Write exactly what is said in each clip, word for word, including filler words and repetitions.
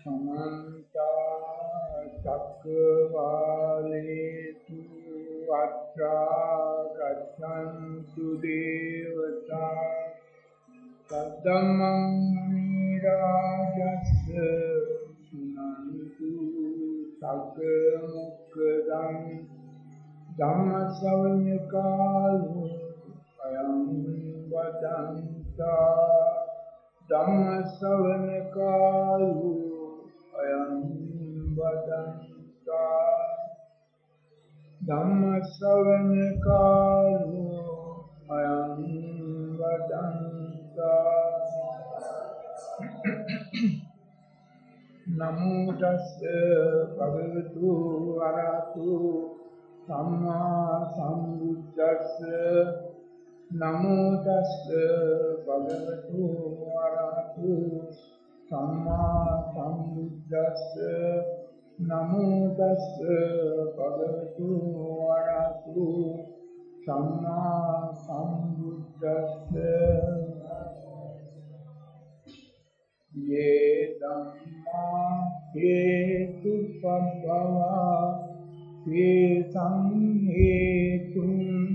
समन्ता चक्रवालेषु अत्रा गच्छन्तु देवता तद्दमं मुनिराजस्य शृण्वन्तु सकमुखदं धम्मश्रवणकालो अयं वदन्ता धम्मश्रवणकालो अयं वदन्ता धम्मश्रवणकालो अयं वदन्ता नमो तस्से भगवतो अरहतो सम्मा सम्बुद्दस्से नमो तस्से भगवतो अरहतो सम्मा सम्बुद्दस्से नमो तस्से भगवतो अरहतो सम्मा सम्बुद्दस्से ये धम्मा हेतुपद्भवा ते संहेतुं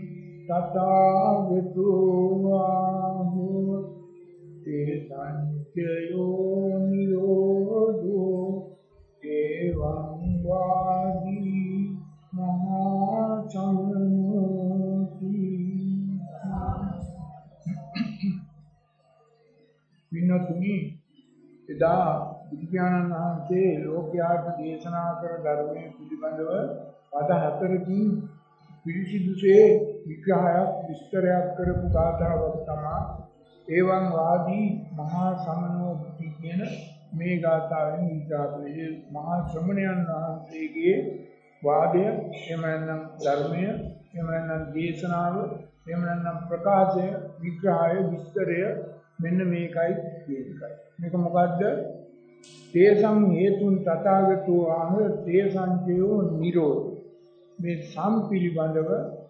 तथागतो आहुः ते संचयो निरोधो एवं वादी महासमनोति विनोतुनि එදා බුදුපියාණන් වහන්සේ ලෝකයාට දේශනා කර ධර්මයේ පිළිබඳව පද හතරකින් පිරිසිදුසේ විග්‍රහයක් විස්තරයක් කරපු ගාථාවක් තමයි ඒවං වාදී මහා සමනෝති කියන මේ ගාථාවෙන් විග්‍රහ කරන්නේ මහා ශ්‍රමණයන් වහන්සේගේ වාදය එමෙන්නම් ධර්මය එමෙන්නම් දේශනාව එමෙන්නම් ප්‍රකාශය විග්‍රහය විස්තරය මෙන්න මේකයි මේකයි මේක මොකද්ද තේසං හේතුන් තථාගතෝ ආහ තේසංචයෝ නිරෝධ මේ සම්පිලිබඳව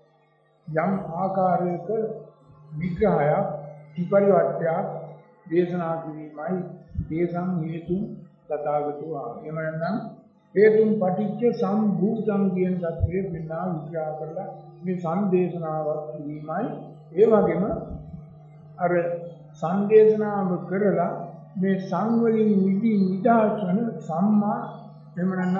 යම් ආකාරයක විග්‍රහයක් ත්‍රිපරිවර්තයක් දේශනා කිරීමයි තේසං හේතුන් තථාගතෝ ආහ එමනම් හේතුන් පටිච්ච සම්භූතං කියන தත්ත්වය වෙනා විග්‍රහ කරලා මේ සංදේශනාවක් කිරීමයි ඒ වගේම අර සංදේශනාව කරලා මේ සංවලින් නිදි නිදාස් වන සම්මා එමනන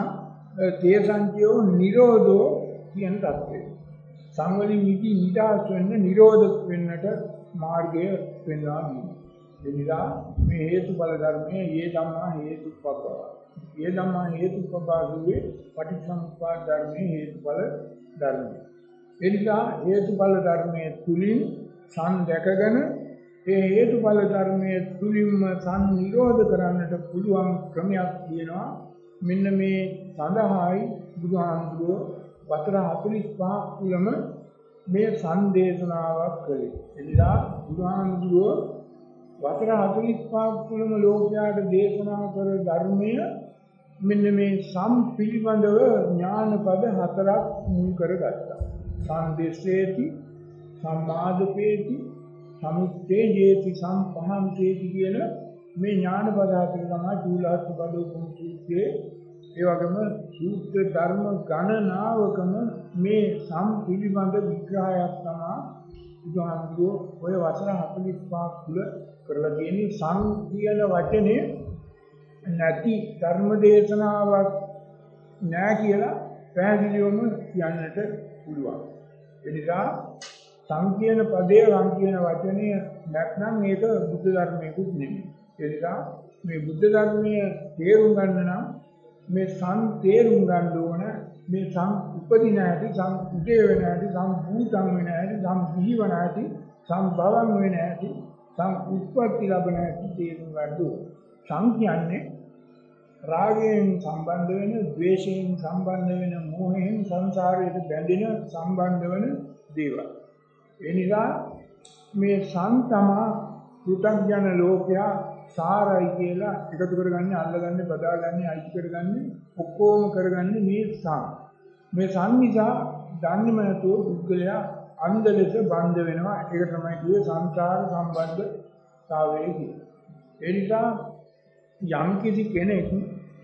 තේසංචයෝ නිරෝධෝ කියන தත්ත්වය. සංවලින් නිදි නිදාස් වෙන්න නිරෝධ වෙන්නට මාර්ගය වෙනවා නේ. එනිසා මේ හේතුඵල ධර්මයේ යේ ධම්මා හේතුප්පව. යේ ධම්මා හේතුප්පවගේ පටිච්චසමුප්පාද ධර්මයේ හේතුඵල ධර්මය. එනිසා හේතුඵල ධර්මයේ තුලින් සං දැකගෙන ඒ හේතුඵල ධර්මයේ තුලින්ම සංනිරෝධ කරන්නට පුළුවන් ක්‍රමයක් තියෙනවා මෙන්න මේ සඳහායි බුදුහාමුදුරුවෝ වසර හතළිස් පහක් තුලම මේ සංදේශනාවක් කළේ. එනිසා බුදුහාමුදුරුවෝ වසර හතළිස් පහක් තුලම ලෝකයාට දේශනා කර ධර්මය මෙන්න මේ සම්පිලිබඳව ඥානපද හතරක් මුල් කරගත්තා. සංදේශේති සම්මාදපේති සමුත්තේජේති සම්පහන්තේති කියන මේ ඥාන පදාර්ථය තමයි චූලාස්ස බදෝපම සූත්‍රයේ ඒ වගේම සූත්‍ර ධර්ම ගණනාවකම මේ සම් පිළිබඳ විග්‍රහයක් තමයි බුදුහාමුදුරුවෝ ඔය වසර හතළිස් පහක් තුල කරලා තියෙන්නේ සම් කියන වචනේ නැති ධර්ම දේශනාවක් නෑ කියලා පැහැදිලිවම කියන්නට පුළුවන්. ඒ නිසා සංකීර්ණ පදේ සංකීර්ණ වචනය නැත්නම් මේක බුද්ධ ධර්මයකුත් නෙමෙයි. ඒ නිසා මේ බුද්ධ ධර්මයේ තේරුම් ගන්න නම් මේ සං තේරුම් ගන්න ඕන මේ සං උපදින හැටි සං උදේ වෙන හැටි සං භූතං වෙන හැටි සං ජීවන හැටි සං භවං වෙන හැටි සං උත්පත්ති ලැබෙන හැටි තේරුම් ගන්න ඕන. සං කියන්නේ රාගයෙන් සම්බන්ධ වෙන, ද්වේෂයෙන් සම්බන්ධ වෙන, මෝහයෙන් සංසාරයට බැඳෙන සම්බන්ධ වෙන දේවල්. ඒ නිසා මේ සංතමා පෘථග්ජන ලෝකයා සාරයි කියලා එකතු කරගන්නේ, අල්ලගන්නේ, බදාගන්නේ, අයිති කරගන්නේ, ඔක්කොම කරගන්නේ මේ සං. මේ සං නිසා දන්නේම නැතුව පුද්ගලයා අන්ධ ලෙස බඳ වෙනවා. ඒක තමයි කියේ සංසාර සම්බන්ධතාවය කියන්නේ. ඒ නිසා යම් කිසි කෙනෙක්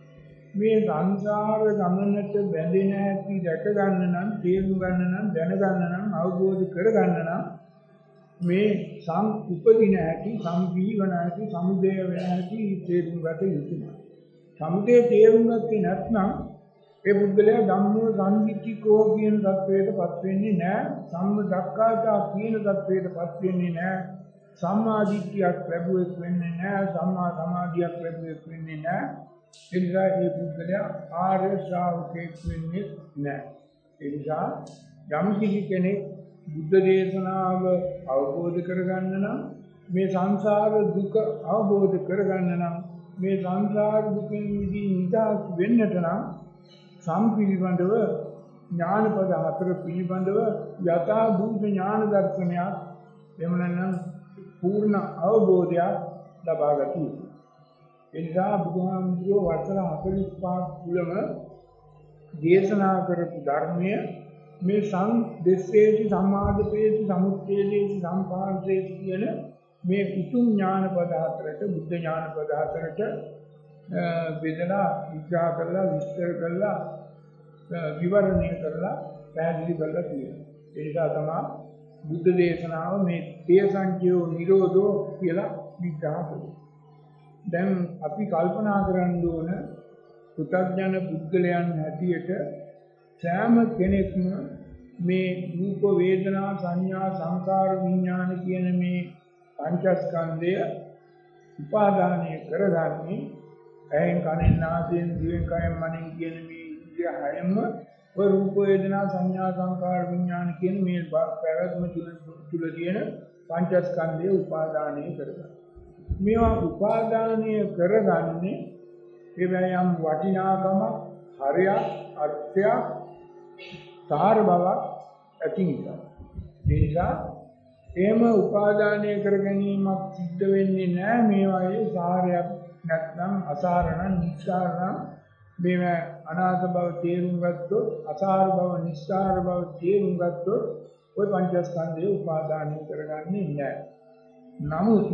මේ සංසාර ගමනට බැඳෙන හැටි දැක ගන්න නම්, තේරුම් ගන්න නම්, දැන ගන්න නම්, අවබෝධ කර ගන්න නම් මේ සම් උපදින හැටි, සම්පීවන හැටි, සමුදය වෙන හැටි තේරුම් ගත යුතුයි. සමුදය තේරුම් ගත්තේ නැත්නම් ඒ බුද්ධලයා ධම්මෝ සංවිච්චිකෝ කියන தത്വයටපත් වෙන්නේ නැහැ. සම්ම දක්ඛාතා කියන தത്വයටපත් වෙන්නේ නැහැ. සම්මා දිට්ඨියක් ලැබුවෙක් වෙන්නේ නැහැ. සම්මා සමාධියක් ලැබුවෙක් වෙන්නේ නැහැ. ඒ නිසා මේ බුද්ධලයා ආර්ය ශ්‍රාවකෙක් වෙන්නේ නැහැ. ඒ නිසා යම් කිසි කෙනෙක් බුද්ධ දේශනාව අවබෝධ කරගන්න නම්, මේ සංසාර දුක අවබෝධ කරගන්න නම්, මේ සංසාර දුකෙන් මිදී නිදහස් වෙන්නට නම් සම්පිලිබඳව ඥානපද හතර පිළිබඳව යථා භූත ඥාන දර්ශනයක් එහෙම නැත්නම් පූර්ණ අවබෝධයක් ලබා ගත යුතුයි. ඒ නිසා බුදුහාමුදුරුවෝ වසර හතළිස් පහක් තුළම දේශනා කරපු ධර්මය මේ සං දෙස්සේති සම්මාදපේති සමුච්ඡේදේති සම්පාදේති කියන මේ උතුම් ඥානපද හතරට, බුද්ධ ඥානපද හතරට බෙදලා විග්‍රහ කරලා විස්තර කරලා විවරණය කරලා පැහැදිලි කරලා තියෙනවා. ඒ නිසා තමයි බුද්ධ දේශනාව මේ තේසංචයෝ නිරෝධෝ කියලා විග්‍රහ කරන්නේ. දැන් අපි කල්පනා කරන්න ඕන පුතග්ජන පුද්ගලයන් හැටියට සෑම කෙනෙක්ම මේ රූප වේදනා සංඥා සංකාර විඥාන කියන මේ පංචස්කන්ධය උපාදානය කරගන්නේ ඇහෙන් කනෙන් නාසයෙන් දිවෙන් කයෙන් මනෙන් කියන මේ ඉන්ද්‍රිය හයම ඔය රූප වේදනා සංඥා සංකාර විඥාන කියන මේ පැවැත්ම තුල තියෙන පංචස්කන්ධය උපාදානය කරගන්න. මේවා උපාදානය කරගන්නේ එවැයම් වටිනාකම, හරයක්, අර්ථයක්, සාර බවක් ඇති නිසා. ඒ නිසා එහෙම උපාදානය කර ගැනීමක් සිද්ධ වෙන්නේ නැහැ. මේවායේ සාරයක් නැත්නම් අසාරණ නිස්සාරණ මේව අනාථ බව තේරුම් ගත්තොත්, අසාර බව නිස්සාර බව තේරුම් ගත්තොත් ওই පංචස්කන්ධය උපාදානය කරගන්නේ නැහැ. නමුත්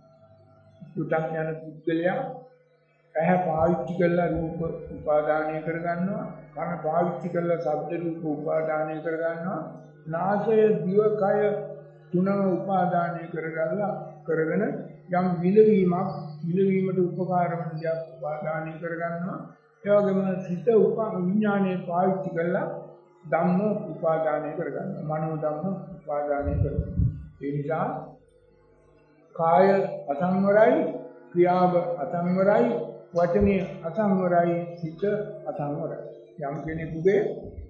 සුතඥාන පුද්ගලයා ඇහැ පාවිච්චි කරලා රූප උපාදානය කරගන්නවා, කන පාවිච්චි කරලා ශබ්ද රූප උපාදානය කරගන්නවා, නාසය දිව කය තුනම උපාදානය කරගලා කරගෙන යම් විලවීමක් විලවීමට උපකාර වන දෙයක් උපාදානය කරගන්නවා. ඒ වගේම සිත උපා විඥානයේ පාවිච්චි කරලා ධම්ම උපාදානය කරගන්නවා, මනෝ ධම්ම උපාදානය කරගන්නවා. ඒ නිසා කාය අසංවරයි, ක්‍රියාව අසංවරයි, වචනේ අසංවරයි, සිත අසංවරයි. යම් කෙනෙකුගේ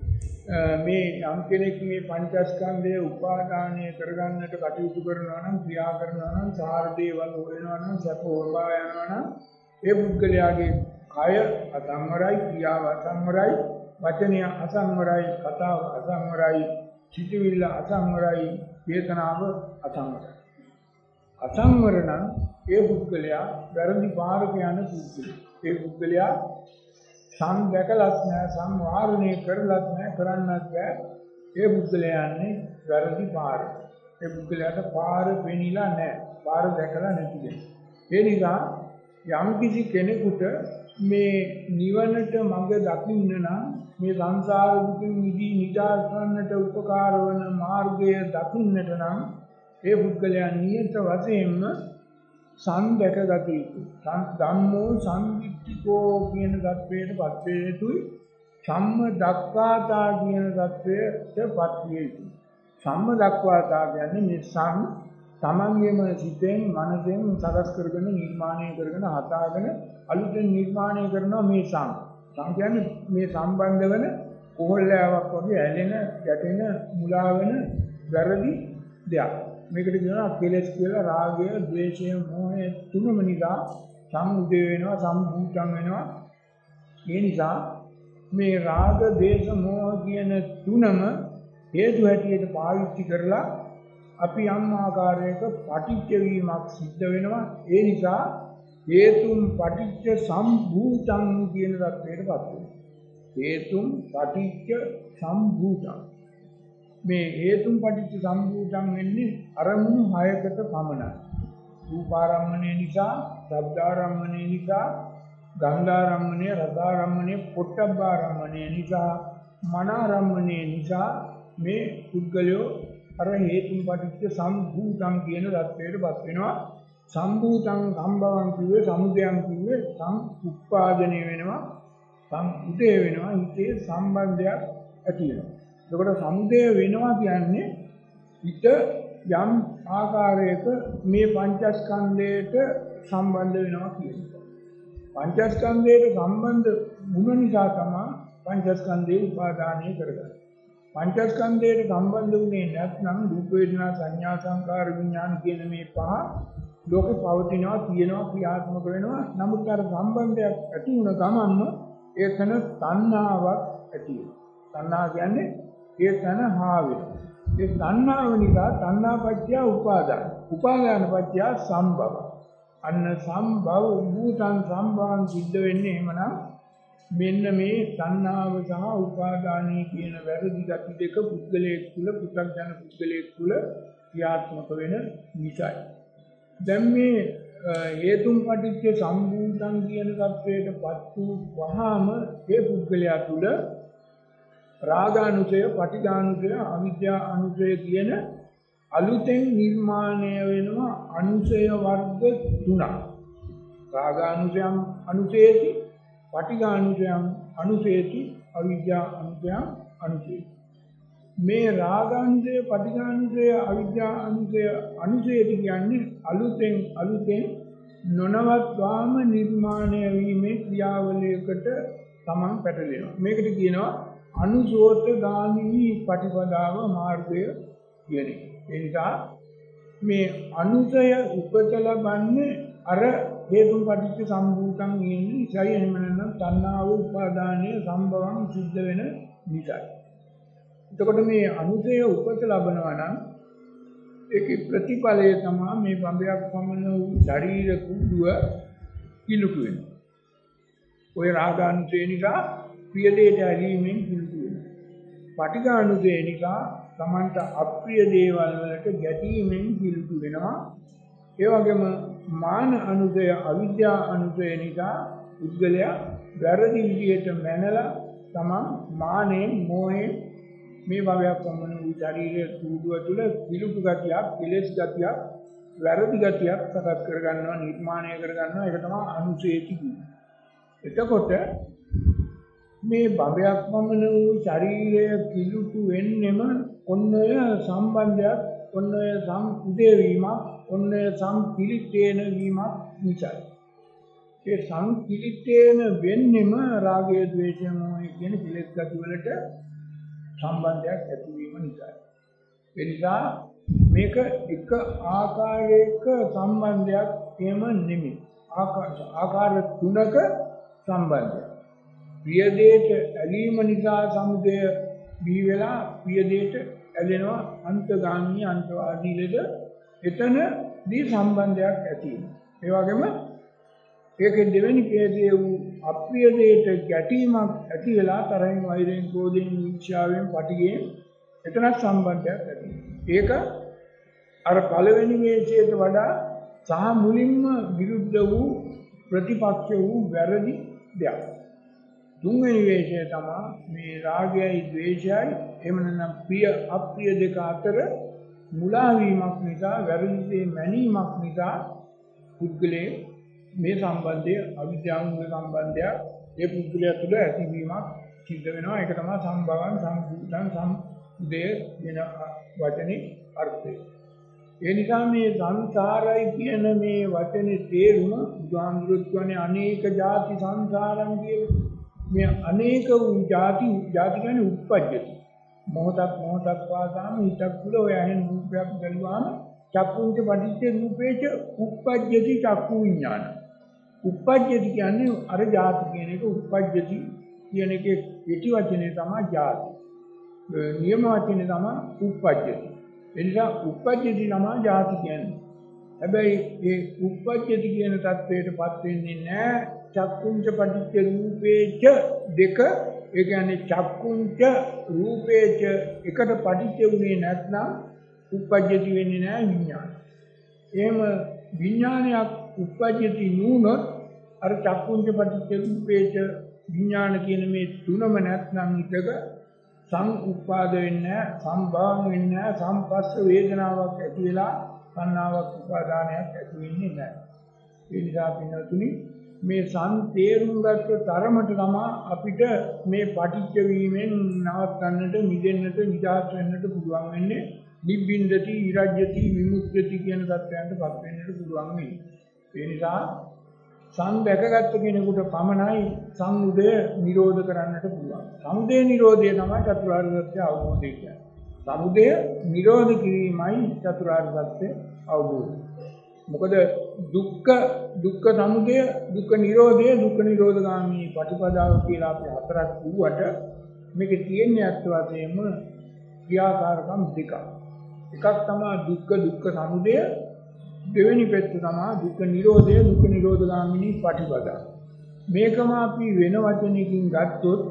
මේ යම් කෙනෙක් මේ පංචස්කන්ධය උපාදානය කරගන්නට කටයුතු කරනවා නම්, ක්‍රියා කරනවා නම්, සාර දේවල් හොයනවා නම්, සැප හොරවා යනවා නම්, ඒ පුද්ගලයාගේ කය අසංවරයි, ක්‍රියාව අසංවරයි, වචනය අසංවරයි, කතාව අසංවරයි, සිතවිල්ල අසංවරයි, වේදනාව අසංවරයි. අසංවර නම් ඒ පුද්ගලයා වැරදි පාරක යන පුද්ගලයා. ඒ පුද්ගලයා සම් දැකලත් නැහැ, සම් වාරණය කරලත් නැහැ, කරන්නත් බෑ. ඒ පුද්ගලයා යන්නේ වැරදි පාරක. ඒ පුද්ගලයාට පාර පෙනිලා නැහැ, පාර දැකලා නැති දෙයක්. ඒ නිසා යම් කිසි කෙනෙකුට මේ නිවනට මඟ දකින්න නම්, මේ සංසාර දුකින් මිදී නිදහස් වන්නට උපකාර වන මාර්ගය දකින්නට නම් ඒ පුද්ගලයා නියත වශයෙන්ම සංදකගත යුතුයි. ධම්මෝ සංවිච්චිකෝ කියන தത്വයටපත් වේ යුතුයි. සම්ම දක්ඛාතා කියන தത്വයටපත් වේ යුතුයි. සම්ම දක්ඛාතා කියන්නේ මේ සම් තමන්ගේම සිතෙන් මනසෙන් සකස් කරගෙන නිර්මාණය කරගෙන හදාගෙන අලුතෙන් නිර්මාණය කරනවා මේ සම්. සම් කියන්නේ මේ සම්බන්ධ වෙන කොහොල්ලාවක් වගේ ඇලෙන, ගැටෙන, මුලා වෙන වැරදි දෙයක්. මේකට කියනවා කෙලෙස් කියලා. රාගය, ද්වේෂය, මෝහය තුනම නිසා සම්මුදේ වෙනවා, සම්භූතම් වෙනවා. ඒ නිසා මේ රාග, ද්වේෂ, මෝහ කියන තුනම හේතු හැටියට පාවිච්චි කරලා අපි යම් ආකාරයක පටිච්ච වීමක් සිද්ධ වෙනවා. ඒ නිසා හේතුම් පටිච්ච සම්භූතං කියන தත්වයටපත් වෙනවා. හේතුම් පටිච්ච සම්භූතං. මේ හේතුම් පටිච්ච සම්භූතං වෙන්නේ අරමුණු හයකට පමණයි. රූපාරම්මණය නිසා, ශබ්දාරම්මණය නිසා, ගන්ධාරම්මණය, රසාරම්මණය, පොට්ටබ්බාරම්මණය නිසා මනාරම්මණය නිසා මේ පුද්ගලයෝ අර හේතුන් පටිච්ච සම්භූතං කියන தත්වයටපත් වෙනවා. සම්භූතං සම්භවං කිව්වේ සමුදයං කිව්වේ සම්උප්පාදනය වෙනවා, සම්උදය වෙනවා, හිතේ සම්බන්ධයක් ඇති වෙනවා. එතකොට සමුදය වෙනවා කියන්නේ හිත යම් ආකාරයක මේ පංචස්කන්ධයට සම්බන්ධ වෙනවා කියන්නේ. පංචස්කන්ධයට සම්බන්ධ වුණ නිසා තමයි පංචස්කන්ධේ උපාදානය කරගන්නේ. පංචස්කන්ධයට සම්බන්ධ වුණේ නැත්නම් රූප වේදනා සංඥා සංකාර විඥාන කියන මේ පහ ලෝකේ පවතිනවා, තියෙනවා, ක්‍රියාත්මක වෙනවා. නමුත් අර සම්බන්ධයක් ඇති වුණ ගමන්ම ඒකන තණ්හාවක් ඇති වෙනවා. තණ්හා කියන්නේ ඒකන හා වෙනවා. ඒ තණ්හාව නිසා තණ්හාපත්‍ය උපාදාන. උපාදානපත්‍ය සම්භව. අන්න සම්භව භූතං සම්භවං සිද්ධ වෙන්නේ එහෙමනම් මෙන්න මේ තණ්හාව සහ උපාදානී කියන වැරදි ගති දෙක පුද්ගලයෙක් තුල, පු탁ජන පුද්ගලයෙක් තුල ක්‍රියාත්මක වෙන නිසායි. දැන් මේ හේතුන් පටිච්ච සම්භූතං කියන தත්වයටපත් වූ වහාම ඒ පුද්ගලයා තුල රාගානුසය, පටිඝානුසය, අවිද්‍යා අනුසය කියන අලුතෙන් නිර්මාණය වෙනවා අනුසය වර්ග තුනක්. රාගානුසයම් අනුසේති, පටිඝානුසයම් අනුසේති, අවිද්‍යා අනුසයම් අනුසේති. මේ රාගානුසය, පටිඝානුසය, අවිද්‍යා අනුසය අනුසේති කියන්නේ අලුතෙන් අලුතෙන් නොනවත්වාම නිර්මාණය වීමේ ක්‍රියාවලියකට තමන් පැටලෙනවා. මේකට කියනවා අනුසෝතගාමී ප්‍රතිපදාව මාර්ගය කියන්නේ. ඒ නිසා මේ අනුසය උපත ලබන්නේ අර හේතුන් පටිච්ච සම්භූතං කියන නිසායි. එහෙම නැත්නම් තණ්හාව උපාදානය සම්භවං සිද්ධ වෙන නිසායි. එතකොට මේ අනුසය උපත ලබනවා නම් ඒකේ ප්‍රතිඵලය තමයි මේ බඹයක් පමණ වූ ශරීර කුඩුව කිලුටු වෙනවා. ඔය රාගානුසය නිසා ප්‍රිය දේට ඇලීමෙන් කිලුටු වෙනවා. පටිඝානුසය නිසා තමන්ට අප්‍රිය දේවල් වලට ගැටීමෙන් කිලුටු වෙනවා. ඒ වගේම මාන අනුසය, අවිද්‍යා අනුසය නිසා පුද්ගලයා වැරදි විදියට මැනලා තමන් මානෙන්, මෝහෙන් මේ භවයක් වමන වූ ශරීරයේ කූඩුව තුළ පිළිපු ගතියක්, කෙලෙස් ගතියක්, වැරදි ගතියක් සකස් කරගන්නවා, නිර්මාණය කරගන්නවා. ඒක තමයි අනුසේති කියන්නේ. එතකොට මේ භවයක් වමන වූ ශරීරය පිළිපු වෙන්නෙම ඔන්න ඔය සම්බන්ධයක්, ඔන්න ඔය සම්උදේ වීමක්, ඔන්න ඔය සම්පිලිටේන වීමක් නිසායි. ඒ සම්පිලිටේන වෙන්නෙම රාගය, ද්වේෂය, මෝහය කියන කෙලෙස් ගති වලට සම්බන්ධයක් ඇතිවීම නිසා. ඒ නිසා මේක එක ආකාරයක සම්බන්ධයක් එහෙම නෙමෙයි. ආකාර ආකාර තුනක සම්බන්ධයක්. ප්‍රිය දේට ඇලීම නිසා සමුදය බිහි වෙලා ප්‍රිය දේට ඇලෙනවා, අන්තගාමී අන්තවාදී ලෙස එතනදී සම්බන්ධයක් ඇති වෙනවා. ඒ වගේම ඒකේ දෙවෙනි ඡේදයේ වූ අප්‍රිය දේට ගැටීමක් ඇති වෙලා තරහින්, වෛරයෙන්, ක්‍රෝධයෙන්, ඊර්ෂ්‍යාවෙන්, පටිඝයෙන් එතනත් සම්බන්ධයක් ඇති වෙනවා. ඒක අර පළවෙනි වේශයට වඩා සහ මුලින්ම විරුද්ධ වූ, ප්‍රතිපක්ෂ වූ වැරදි දෙයක්. තුන්වෙනි වේශය තමයි මේ රාගයයි, ද්වේෂයයි, එහෙම නැත්නම් ප්‍රිය අප්‍රිය දෙක අතර මුලා වීමක් නිසා, වැරදි මැනීමක් නිසා පුද්ගලයේ මේ සම්බන්ධය, අවිද්‍යාවුන් සම්බන්ධය ඒ පුද්ගලයා තුළ ඇතිවීමක් සිද්ධ වෙනවා. ඒක තමයි සම්භවං සම්භූතං සම්උදේ වෙන වචනේ අර්ථය. ඒ නිසා මේ සංසාරයි කියන මේ වචනේ තේරුම බුදුහාමුදුරුවෝ කියන්නේ අනේක ಜಾති සංසාරං කියන මේ අනේක වූ ಜಾති, ಜಾති කියන්නේ උප්පජ්ජති. මොහොතක් මොහොතක් වාසාම හිතක් තුළ ඔය ඇහෙන රූපයක් බැලුවාම චක්කුංච පටිච්ච රූපේච උප්පජ්ජති චක්කු විඥාන. උප්පජ්ජති කියන්නේ අර ಜಾති කියන එක, උප්පජ්ජති කියන එකේ පිටි වචනේ තමයි ಜಾති. නියම වචනේ තමයි උප්පජ්ජති. ඒ නිසා උප්පජ්ජති තමයි ಜಾති කියන්නේ. හැබැයි මේ උප්පජ්ජති කියන தത്വයටපත් වෙන්නේ නැහැ. චක්කුංච පටිච්ච රූපේච දෙක, ඒ කියන්නේ චක්කුංච රූපේච එකට පටිච්ච වුණේ නැත්නම් උප්පජ්ජති වෙන්නේ නැහැ විඥාන. එහෙම විඥානයක් උප්පජ්ජති නුනොත් අර චක්කුංච පටිච්ච රූපේච විඥාන කියන මේ තුනම නැත්නම් ඊටක සංඋපාද වෙන්නේ සම්භාවන වෙන්නේ සම්පස්ස වේදනාවක් ඇති වෙලා සංනාවක් උපාදානයක් ඇති වෙන්නේ නැහැ. ඒ නිසා පින්නතුනි මේ සම්තේරුම් ගත්ත තරමට තමයි අපිට මේ පටිච්ච වීමෙන් නවත්තන්නට මිදෙන්නට නිදහස් වෙන්නට පුළුවන් වෙන්නේ. නිබ්බින්දති ඉරජ්‍යති විමුක්ති කියන தත්වයන්ටපත් වෙන්නට පුළුවන් වෙන්නේ. ඒ නිසා සං දැකගත්ත කෙනෙකුට පමණයි සමුදය නිරෝධ කරන්නට පුළුවන්. සමුදය නිරෝධය තමයි චතුරාර්ය සත්‍ය අවබෝධය කියන්නේ. සමුදය නිරෝධ කිරීමයි චතුරාර්ය සත්‍ය අවබෝධය. මොකද දුක්ඛ දුක්ඛ සමුදය දුක්ඛ නිරෝධය දුක්ඛ නිරෝධගාමී ප්‍රතිපදාව කියලා අපි හතරක් කිව්වට මේකේ තියෙන්නේ අත් වශයෙන්ම ක්‍රියාකාරකම් දෙකක්. එකක් තමයි දුක්ඛ දුක්ඛ සමුදය, දෙවෙනි පැත්ත තමයි දුක්ඛ නිරෝධය දුක්ඛ නිරෝධගාමිනී ප්‍රතිපදාව. මේකම අපි වෙන වචනයකින් ගත්තොත්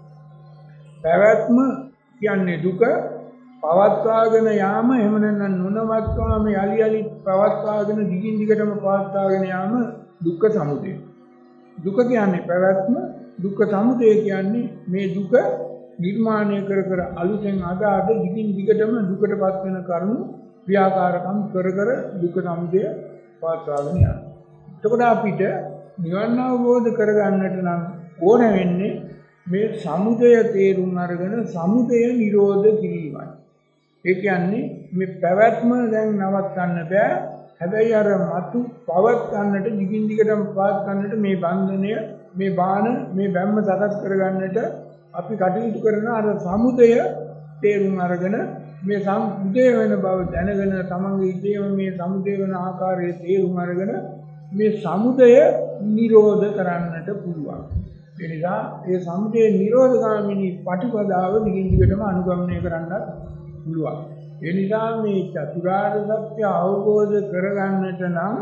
පැවැත්ම කියන්නේ දුක, පවත්වාගෙන යාම එහෙම නැත්නම් නොනවත්වාම යලි යලි පවත්වාගෙන දිගින් දිගටම පවත්වාගෙන යාම දුක්ඛ සමුදය. දුක කියන්නේ පැවැත්ම, දුක්ඛ සමුදය කියන්නේ මේ දුක නිර්මාණය කර කර අලුතෙන් අද අද දිගින් දිගටම දුකටපත් වෙන කරුණු ක්‍රියාකාරකම් කර කර දුක්ඛ සමුදය පවත්වාගෙන යනවා. එතකොට අපිට නිවන අවබෝධ කරගන්නට නම් ඕන වෙන්නේ මේ සමුදය තේරුම් අරගෙන සමුදය නිරෝධ කිරීමයි. ඒ කියන්නේ මේ පැවැත්ම දැන් නවත්තන්න බෑ. හැබැයි අර මතු පවත්වන්නට දිගින් දිගටම පවත්වන්නට මේ බන්ධනය මේ බාන මේ බැම්ම සකස් කරගන්නට අපි කටයුතු කරන අර සමුදය තේරුම් අරගෙන මේ සමුදය වෙන බව දැනගෙන තමන්ගේ ඉදේම මේ සමුදය වෙන ආකාරයේ තේරුම් අරගෙන මේ සමුදය නිරෝධ කරන්නට පුළුවන්. ඒ නිසා ඒ සමුදය නිරෝධගාමිනී ප්‍රතිපදාව දිගින් දිගටම අනුගමනය කරන්නත් පුළුවන්. ඒ නිසා මේ චතුරාර්ය සත්‍ය අවබෝධ කරගන්නට නම්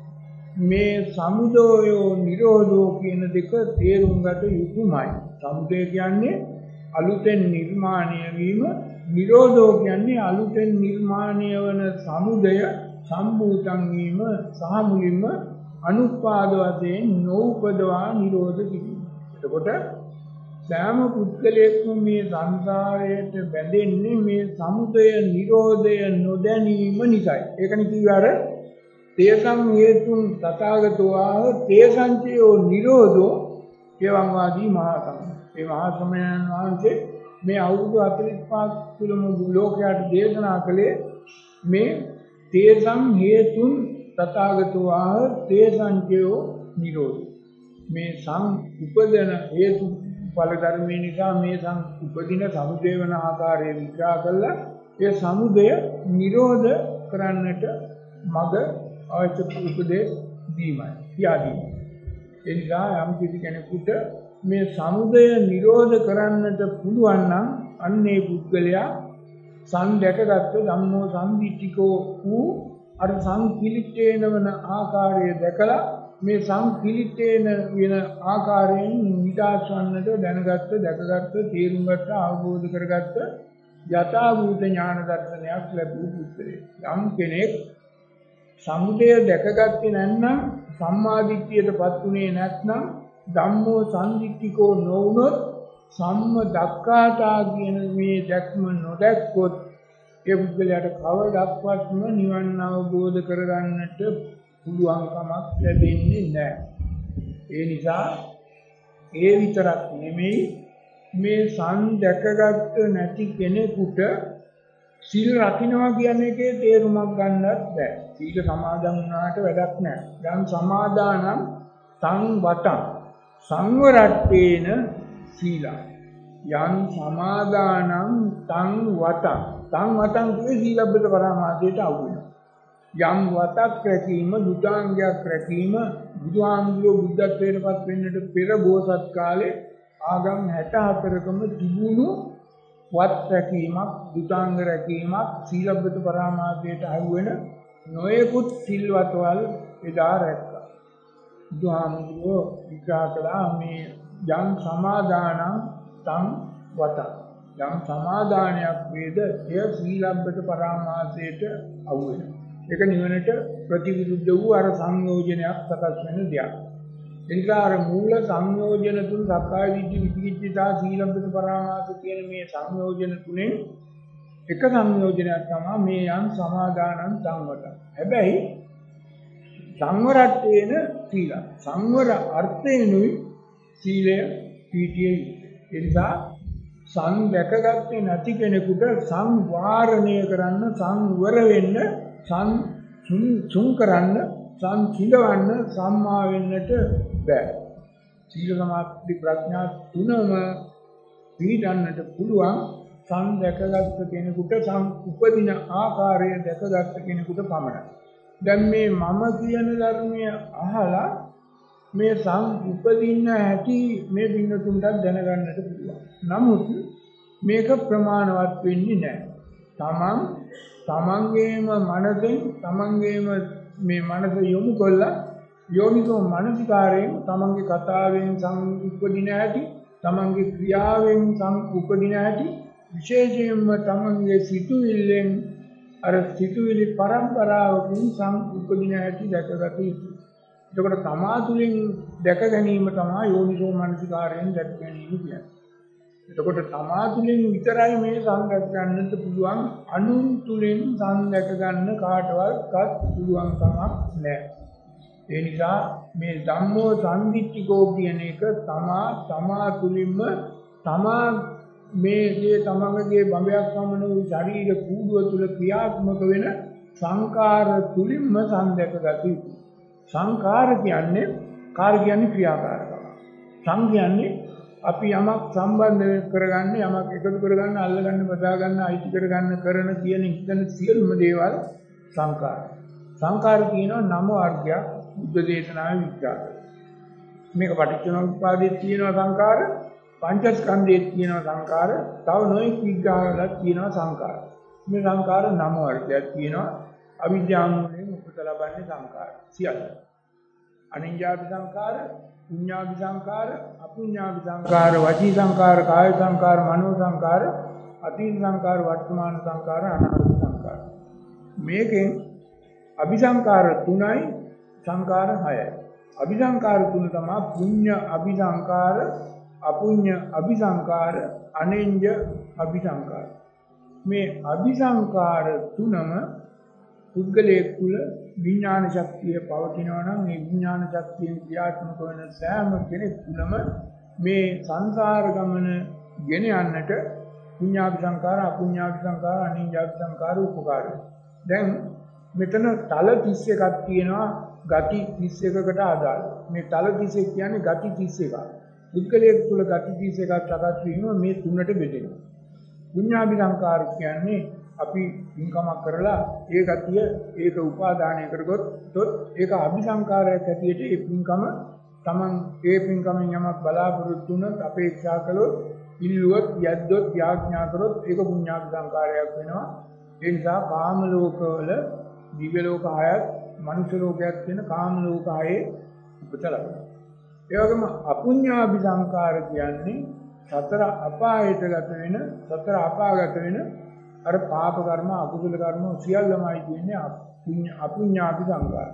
මේ සමුදයෝ නිරෝධෝ කියන දෙක තේරුම් ගත යුතුමයි. සමුදය කියන්නේ අලුතෙන් නිර්මාණය වීම, නිරෝධෝ කියන්නේ අලුතෙන් නිර්මාණය වන සමුදය සම්භූතං වීම සහ මුලින්ම අනුපාද වශයෙන් නෝපදවා නිරෝධ කිරීම. එතකොට සෑම පුද්ගලයෙක්ම මේ සංසාරයට බැඳෙන්නේ මේ සමුදය නිරෝධය නොදැනීම නිසායි. ඒකනේ කිව්වේ අර තේසං හේතුන් තථාගතෝ ආහ තේසංචයෝ නිරෝධෝ එවං වාදී මහා සමය. මේ මහා සමයන් වහන්සේ මේ අවුරුදු හතළිස් පහක් තුලම ලෝකයට දේශනා කළේ මේ තේසං හේතුන් තථාගතෝ ආහ තේසංචයෝ නිරෝධෝ. මේ සං උපදන හේතු ඵල ධර්මයේ නිසා මේ සං උපදින සමුදය වන ආකාරය විග්‍රහ කළා. ඒ සමුදය නිරෝධ කරන්නට මඟ අවශ්‍ය උපදේශ දීමයි. ත්‍යාගීමයි. ඒ නිසා යම් කිසි කෙනෙකුට මේ සමුදය නිරෝධ කරන්නට පුළුවන් නම් අන්නේ පුද්ගලයා සං දැකගත්ත ධම්මෝ සංවිච්චිකෝ වූ අර සංකිලිටේන වන ආකාරය දැකලා මේ සංකිලිටේන වෙන ආකාරයෙන් නිදාස්වන්නට දැනගත්ත දැකගත්ත තේරුම් ගත්ත අවබෝධ කරගත්ත යථා භූත ඥාන දර්ශනයක් ලැබූ පුද්ගලයෙක්. යම් කෙනෙක් සමුදය දැකගත්තේ නැත්නම් සම්මාදිට්ඨියටපත් උනේ නැත්නම් ධම්මෝ සංදිට්ඨිකෝ නොවුනොත් සම්ම දක්ඛාතා කියන මේ දැක්ම නොදැක්කොත් ඒ පුද්ගලයාට කවදාත්ම නිවන් අවබෝධ කරගන්නට පුළුවන් කමක් ලැබෙන්නේ නැහැ. ඒ නිසා ඒ විතරක් නෙමෙයි මේ සං දැකගත්ත නැති කෙනෙකුට සීල් රකින්නවා කියන එකේ තේරුමක් ගන්නත් බෑ. සීල සමාදන් වුණාට වැඩක් නැහැ. දැන් සමාදානම් තං වතං සංවරත්තේන සීලං යං සමාදානම් තං වතං තං වතං කියේ සීලබ්බත පරමාර්ථයට අවු වෙනවා. යම් වතක් රැකීම දුතාංගයක් රැකීම බුදුහාමුදුරුවෝ බුද්ධත්වයට පත් වෙන්නට පෙර බෝසත් කාලේ ආගම් හැට හතරකම තිබුණු වත් රැකීමක් දුතාංග රැකීමක් සීලබ්බත පරමාර්ථයට අවු වෙන නොයෙකුත් සිල්වත්වල් එදා රැක්කා. බුදුහාමුදුරුවෝ විග්‍රහ කළා මේ යම් සමාදානං තං වතං යම් සමාදානයක් වේද එය සීලබ්බත පරමාර්ථයට අවු වෙනවා. ඒක නිවනට ප්‍රතිවිරුද්ධ වූ අර සංයෝජනයක් සකස් වෙන දෙයක්. එනිසා අර මූල සංයෝජන තුන සක්කාය දිට්ඨි විචිකිච්ඡා සීලබ්බත පරාමාස කියන මේ සංයෝජන තුනෙන් එක සංයෝජනයක් තමයි මේ යම් සමාදානං සංවතං. හැබැයි සංවරත්වේන සීල. සංවර අර්ථේනුයි සීලය පීඨියේ. ඒ නිසා සං දැකගත්තේ නැති කෙනෙකුට සංවාරණය කරන්න, සංවර වෙන්න, සං සුන් කරන්න, සං කිඳවන්න, සම්මා වෙන්නට බෑ. සීල සමාධි ප්‍රඥා තුනම පීඨන්නට පුළුවන් සං දැකගත්ත කෙනෙකුට, සං උපදින ආකාරය දැකගත්ත කෙනෙකුට පමණයි. දැන් මේ මම කියන ධර්මය අහලා මේ සං උපදින්න ඇති මේ බින්නතුන්ට දැනගන්නට පුළුවන්. නමුත් මේක ප්‍රමාණවත් වෙන්නේ නැහැ. තමන් තමන්ගේම මනසෙන් තමන්ගේම මේ මනස යොමු කළා යෝනිසෝ මනසිකාරයෙන් තමන්ගේ කතාවෙන් සං උපදින ඇති, තමන්ගේ ක්‍රියාවෙන් සං උපදින ඇති, විශේෂයෙන්ම තමන්ගේ සිතුවිල්ලෙන් අර සිතුවිලි පරම්පරාවකින් සං උපදින ඇති දැකගත යුතුයි. එතකොට තමා තුළින් දැක ගැනීම තමයි යෝනිසෝ මනසිකාරයෙන් දැක ගැනීම කියන්නේ. එතකොට තමා තුළින් විතරයි මේ සං දැක ගන්නට පුළුවන්. අනුන් තුළින් සං දැක ගන්න කාටවත් පුළුවන් කමක් නැහැ. ඒ නිසා මේ ධම්මෝ සම්දිට්ඨිකෝ කියන එක තමා තමා තුළින්ම තමා මේකේ තමන්ගේ බඹයක් වමන වූ ශරීර කූඩුව තුල ක්‍රියාත්මක වෙන සංකාර තුලින්ම සංදැකගත යුතුයි. සංකාර කියන්නේ කාර කියන්නේ ක්‍රියාකාරකම. සං කියන්නේ අපි යමක් සම්බන්ධ කරගන්න, යමක් එකතු කරගන්න, අල්ලගන්න, බදාගන්න, අයිති කරගන්න කරන කියන හිතන සියලුම දේවල් සංකාර. සංකාර කියනවා නම වර්ගයක් බුද්ධ දේශනාවේ විග්‍රහ. මේක පටිච්චසමුප්පාදයේ තියෙනවා සංකාර, පංචස්කන්ධයේ තියෙනවා සංකාර, තව නොයෙක් විග්‍රහවල තියෙනවා සංකාර. මේ සංකාර නම වර්ගයක් තියෙනවා. අවිද්‍යාවයෙන් උපත ලබන්නේ සංකාර සියල්ල. අනිඤ්ඤාපි සංකාර, පුඤ්ඤාපි සංකාර, අපුඤ්ඤාපි සංකාර, වචී සංකාර, කාය සංකාර, මනෝ සංකාර, අතීත සංකාර, වර්තමාන සංකාර, අනාගත සංකාර. මේකෙන් අபிසංකාර තුනයි, සංකාර හයයි. අபிසංකාර තුන තමයි පුඤ්ඤ අபிසංකාර, අපුඤ්ඤ අபிසංකාර, අනෙඤ්ඤ අபிසංකාර. මේ අபிසංකාර තුනම පුද්ගලයේ තුල විඥාන ශක්තිය පවතිනවා නම් මේ විඥාන ශක්තියෙන් ක්‍රියාත්මක වන සෑම කෙනෙක් තුළම මේ සංසාර ගමන ගෙන යන්නට පුඤ්ඤාභි සංකාර, අපුඤ්ඤාභි සංකාර, අනිඤ්ඤාභි සංකාර උපකාරයි. දැන් මෙතන තල තිස් එකක් තියෙනවා, ගති තිස් එකකට අදාළ. මේ තල තිස් එක කියන්නේ ගති තිස් එකක්. පුද්ගලයේ තුල ගති තිස් එකක් සකස් වීම මේ තුනට බෙදෙනවා. පුඤ්ඤාභි සංකාර කියන්නේ අපි ඉන්කමක් කරලා ඒ ගතිය ඒක උපාදානය කරගොත් ඒක අபிසංකාරයක් ඇටියට ඒ පින්කම තමන් ඒ පින්කමෙන් යමක් බලාපොරොත්තු වුණොත්, අපේක්ෂා කළොත්, ඉල්ලුවොත්, යද්දොත්, යාඥා කරොත් ඒක පුඤ්ඤාභි සංකාරයක් වෙනවා. ඒ නිසා කාම ලෝකවල දිව්‍ය ලෝක හයත්, මනුෂ්‍ය ලෝකයක් කියන කාම ලෝක හයේ උපත ලබනවා. ඒ වගේම අපුඤ්ඤාභි සංකාර කියන්නේ සතර අපායට ගත වෙන, සතර අපාගත වෙන අර පාප කර්ම, අකුසල කර්ම සියල්ලමයි කියන්නේ පුඤ්ඤ අපුඤ්ඤාභි සංකාර.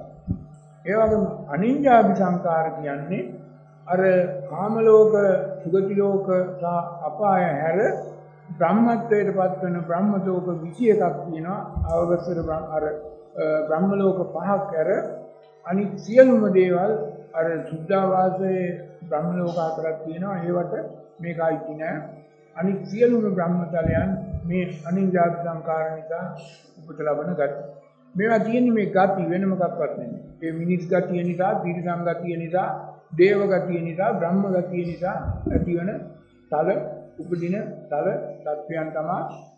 ඒ වගේම අනිඤ්ඤාභි සංකාර කියන්නේ අර කාම ලෝක, සුගති ලෝක සහ අපාය හැර බ්‍රහ්මත්වයට පත් වෙන බ්‍රහ්ම ලෝක විසි එකක් තියෙනවා. අවවසර අර බ්‍රහ්ම ලෝක පහක් හැර අනිත් සියලුම දේවල් අර සුද්ධාවාසයේ බ්‍රහ්ම ලෝක හතරක් තියෙනවා. ඒවට මේකයි නෑ. අනිත් සියලුම බ්‍රහ්මතලයන් මේ අනිඤ්ඤාභි සංකාර නිසා උපත ලබන ගති. මේවා තියෙන්නේ මේ ගති වෙන මොකක්වත් නෙමෙයි. ඒ මිනිස් ගතිය නිසා, තිරිසන් ගතිය නිසා, දේව ගතිය නිසා, බ්‍රහ්ම ගතිය නිසා ඇතිවන තල උපදින තල තත්වයන් තමයි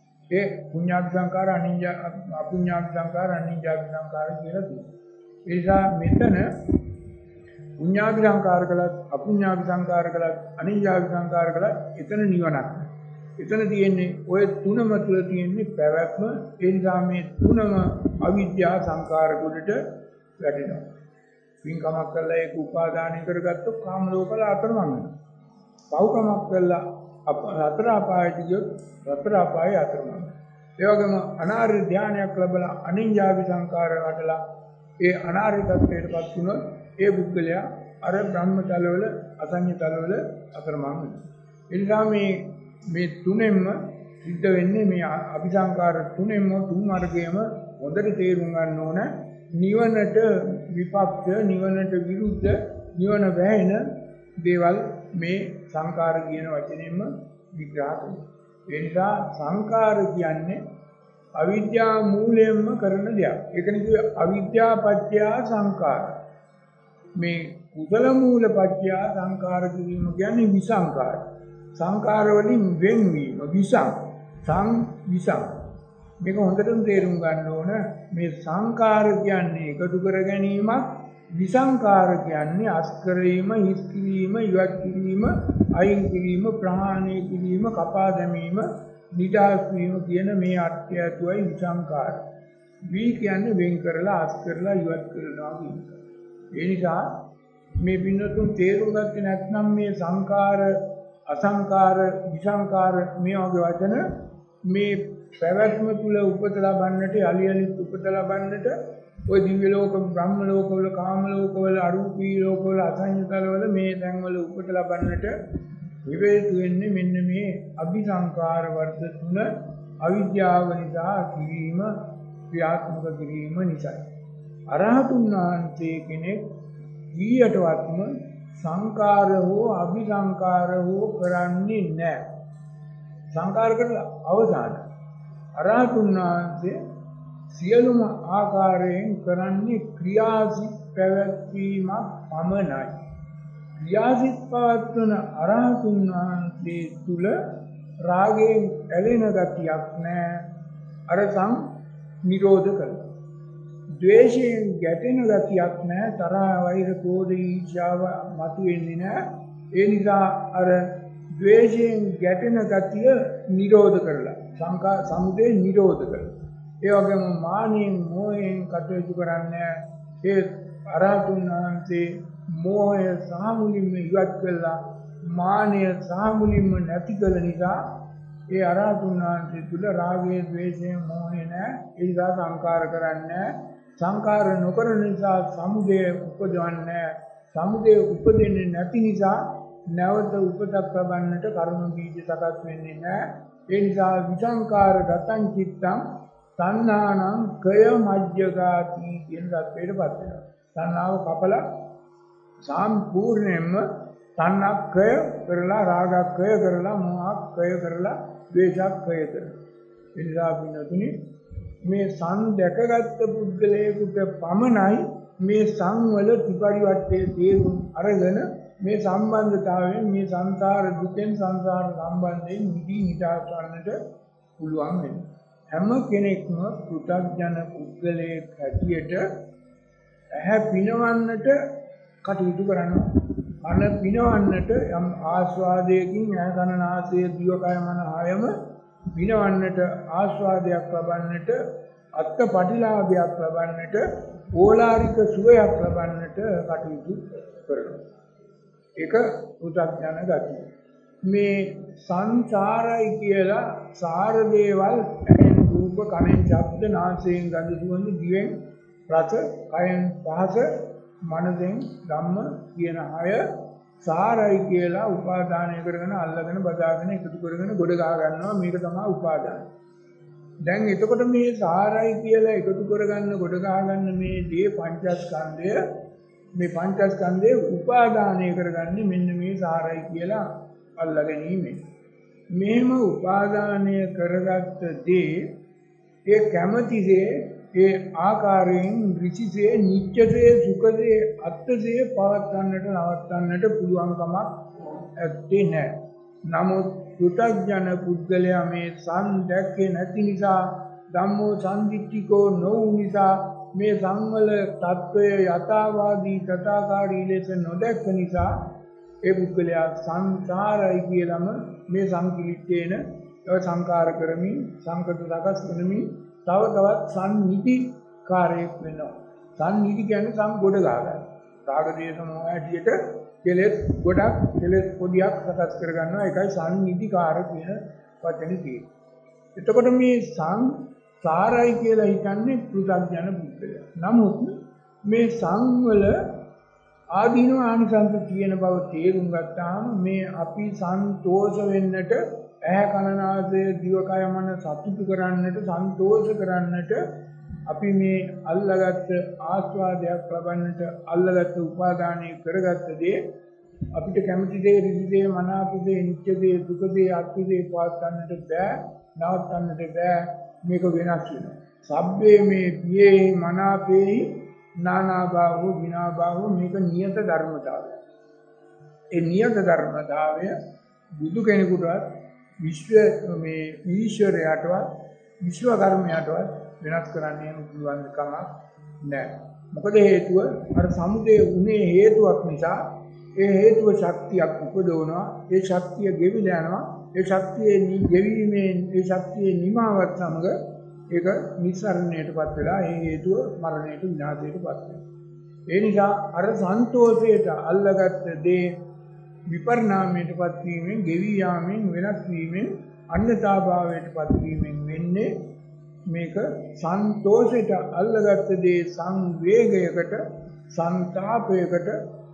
ඒ පුඤ්ඤාභි සංකාර, අනිඤ්ඤා අපුඤ්ඤාභි සංකාර, අනිඤ්ඤාභි සංකාර කියලා තියෙනවා. ඒ නිසා මෙතන පුඤ්ඤාභි සංකාර කළත්, අපුඤ්ඤාභි සංකාර කළත්, අනිඤ්ඤාභි සංකාර කළත් එතන නිවනක්. එතන තියෙන්නේ ඔය තුනම තුල තියෙන්නේ පැවැත්ම. ඒ නිසා මේ තුනම අවිද්‍යා සංකාර කුඩට වැටෙනවා. පින්කමක් කළා ඒක උපාදානය කරගත්තොත් කාම ලෝකවල අතරමං වෙනවා. පව්කමක් කළා අතර අපායට ගියොත් අතර අපායේ අතරමං වෙනවා. ඒ වගේම අනාර්ය ධානයක් ලැබලා අනිඤ්ඤාභි සංකාර වටලා ඒ අනාර්ය තත්ත්වයටපත් වුණොත් ඒ බුද්ධලයා අර බ්‍රහ්ම තලවල අසඤ්ඤ තලවල අතරමං වෙනවා. ඒ නිසා මේ මේ තුනෙන්ම සිද්ධ වෙන්නේ මේ අபிසංකාර තුනෙන්ම තුන් මාර්ගයේම හොඳට තේරුම් ගන්න ඕන නිවනට විපක්ෂ නිවනට විරුද්ධ නිවන වැහෙන දේවල් මේ සංකාර කියන වචනයෙන්ම විග්‍රහ කරනවා. ඒ නිසා සංකාර කියන්නේ අවිද්‍යා මූලයෙන්ම කරන දෙයක්. ඒක නිකි අවිද්‍යා පත්‍ය සංකාර. මේ කුසල මූල පත්‍ය සංකාර කිරීම කියන්නේ විසංකාර. සංකාර වලින් වෙන්වීම විසං සං විසං. මේක හොඳටම තේරුම් ගන්න ඕන මේ සංකාර කියන්නේ එකතු කර ගැනීමක් විසංකාර කියන්නේ අස්කරීම හිස් කිරීම ඉවත් කිරීම අයින් කිරීම ප්‍රහාණය කිරීම කපා දැමීම නිදාස් වීම කියන මේ අර්ථය ඇතුවයි විසංකාර. වී කියන්නේ වෙන් කරලා අස් කරලා ඉවත් කරනවා කියන එක. ඒ නිසා මේ බින්නතුන් තේරුම් ගත්තේ නැත්නම් මේ සංකාර අසංකාර විසංකාර මේ වගේ වචන මේ පැවැත්ම තුල උපත ලබන්නට යලි යලි උපත ලබන්නට ඔය දිව්‍ය ලෝක බ්‍රහ්ම ලෝකවල කාම ලෝකවල අරූපී ලෝකවල අසඤ්ඤතලවල මේ තැන්වල උපත ලබන්නට විවේක වෙන්නේ මෙන්න මේ අபிසංකාර වර්ග තුන අවිද්‍යාව නිසා කිරීම ක්‍රියාත්මක කිරීම නිසායි. අරහතුන් වහන්සේ කෙනෙක් ඊයටවත්ම සංකාර හෝ අபிසංකාර හෝ කරන්නේ නැහැ. සංකාර කරලා අවසාන. අරහතුන් වහන්සේ සියලුම ආකාරයෙන් කරන්නේ ක්‍රියාසිත පැවැත්වීමක් පමණයි. ක්‍රියාසිත පවත්වන අරහතුන් වහන්සේ තුල රාගයෙන් ඇලෙන ගතියක් නැහැ. අරසං නිරෝධ කරනවා. ද්වේෂයෙන් ගැටෙන ගතියක් නැහැ. තරහ වෛර ක්‍රෝධ ඊර්ෂ්‍යාව මතුවෙන්නේ නැහැ. ඒ නිසා අර ද්වේෂයෙන් ගැටෙන ගතිය නිරෝධ කරලා සංකා සමුදය නිරෝධ කරලා. ඒ වගේම මානෙන් මෝහයෙන් කටයුතු කරන්නේ ඒ අරහතුන් වහන්සේ මෝහය සාමුලින්ම ඉවත් කළා. මානය සාමුලින්ම නැති කළ නිසා ඒ අරහතුන් වහන්සේ තුල රාගය, ද්වේෂය, මෝහය නැහැ. ඒ නිසා සංකාර කරන්නේ සංකාර නොකරන නිසා සමුදය උපදවන්නේ සමුදය උපදින්නේ නැති නිසා නැවත උපතක් ලබන්නට කර්ම බීජ සකස් වෙන්නේ නැහැ. ඒ නිසා විසංකාර ගතං චිත්තං තණ්හානං කය මජ්ජගාති කියන தත්වයටපත් වෙනවා. තණ්හාව කපලා සම්පූර්ණයෙන්ම තණ්හක්කය කරලා රාගක්කය කරලා මෝහක්කය කරලා ද්වේෂක්කය කරලා. ඒ නිසා පින්නතුනි මේ සං දැකගත් පුද්ගලයෙකුට පමණයි මේ සංවල ත්‍රිපරිවර්තයේ තේරුම් අරගෙන මේ සම්බන්ධතාවයෙන් මේ සංසාර දුකෙන් සංසාර සම්බන්ධයෙන් නිදී නිදහස් වන්නට පුළුවන් වෙන්නේ. හැම කෙනෙක්ම පෘථග්ජන පුද්ගලයෙක් හැටියට ඇහැ පිනවන්නට කටයුතු කරනවා. කන පිනවන්නට යම් ආස්වාදයකින් ඇහැ කන නාසය දිවකය මන හයම පිනවන්නට ආස්වාදයක් ලබන්නට අත්පටිලාභයක් ලබන්නට ඕලාරික සුවයක් ලබන්නට කටයුතු කරනවා. ඒක පෘථග්ජන ගතිය. මේ සංසාරයි කියලා සාර දේවල් ඇහෙන් රූප කනෙන් ශබ්ද නාසයෙන් ගඳ සුවඳ දිවෙන් රස කයෙන් පහස මනසෙන් ධම්ම කියන අය සාරයි කියලා උපාදානය කරගෙන අල්ලගෙන බදාගෙන එකතු කරගෙන ගොඩ ගහ ගන්නවා. මේක තමයි උපාදානය. දැන් එතකොට මේ සාරයි කියලා එකතු කරගන්න ගොඩ ගහ ගන්න මේ දේ පංචස්කන්ධය මේ පංචස්කන්ධයේ උපාදානය කරගන්නේ මෙන්න මේ සාරයි කියලා අල්ලා ගැනීමෙන්. මේම උපාදානය කරගත්ත දේ ඒ කැමැතිසේ ඒ ආකාරයෙන් ඍචිසේ නිත්‍යසේ සුඛසේ අත්සේ පවත්වන්නට නවත්වන්නට පුළුවන් කමක් ඇත්තේ නැහැ. නමුත් පෘථග්ජන පුද්ගලයා මේ සං දැක්කේ නැති නිසා ධම්මෝ සම්දිත්තිකෝ නොවු නිසා මේ සංවල తত্ত্বය යථාවාදී තථාකාරී ලෙස නොදැක්ක නිසා ඒ පුද්ගලයා සංසාරයි කියලාම මේ සංකිලිටේන සංකාර කරමින් සංකත සකස් කරමින් තව තවත් සම්නිති කාර්යයක් වෙනවා. සම්නිති කියන්නේ සම් ගොඩ ගන්න. රාග දේශ මොහ ඇටියට කෙලෙස් ගොඩක් කෙලෙස් පොඩියක් සකස් කර ගන්නවා. ඒකයි සම්නිති කාර්ය කියන වචනේ තියෙන්නේ. එතකොට මේ සංසාරයි කියලා හිතන්නේ පෘථග්ජන පුද්ගලයා. නමුත් මේ සංවල ආදීනව ආනිසංස තියෙන බව තේරුම් ගත්තාම මේ අපි සන්තෝෂ වෙන්නට ඇහැ කන නාසය දිවකය මන සතුටු කරන්නට සන්තෝෂ කරන්නට අපි මේ අල්ලගත්ත ආස්වාදයක් ලබන්නට අල්ලගත්ත උපාදානය කරගත්ත දේ අපිට කැමති දේ ඍජු දේ මනාප දේ නිත්‍ය දේ දුක දේ අත්‍ය දේ පවත්වන්නට බෑ නවත්තන්නට බෑ මේක වෙනස් වෙනවා සබ්බේ මේ පියේ මනාපේ නානා භාවෝ විනා භාවෝ මේක නියත ධර්මතාවය. ඒ නියත ධර්මතාවය බුදු කෙනෙකුටවත් විශ්ව මේ ඊශ්වරයටවත් විශ්ව කර්මයටවත් වෙනස් කරන්න පුළුවන් කමක් නැහැ. මොකද හේතුව අර සමුදේ උනේ හේතුවක් නිසා ඒ හේතුව ශක්තියක් උපදවනවා. ඒ ශක්තිය ගෙවිලා යනවා. ඒ ශක්තියේ ගෙවීමෙන් ඒ ශක්තියේ නිමාවත් සමග ඒක නිස්සරණයටපත් වෙලා ඒ හේතුව මරණයට විනාශයටපත් වෙනවා. ඒ නිසා අර සන්තෝෂයට අල්ලගත්ත දේ විපරිණාමයටපත් වීමෙන්, ගෙවි යාමෙන්, වෙනස් වීමෙන්, අන්‍යතාභාවයටපත් වීමෙන් වෙන්නේ මේක සන්තෝෂයට අල්ලගත්ත දේ සංවේගයකට, සංතාපයකට,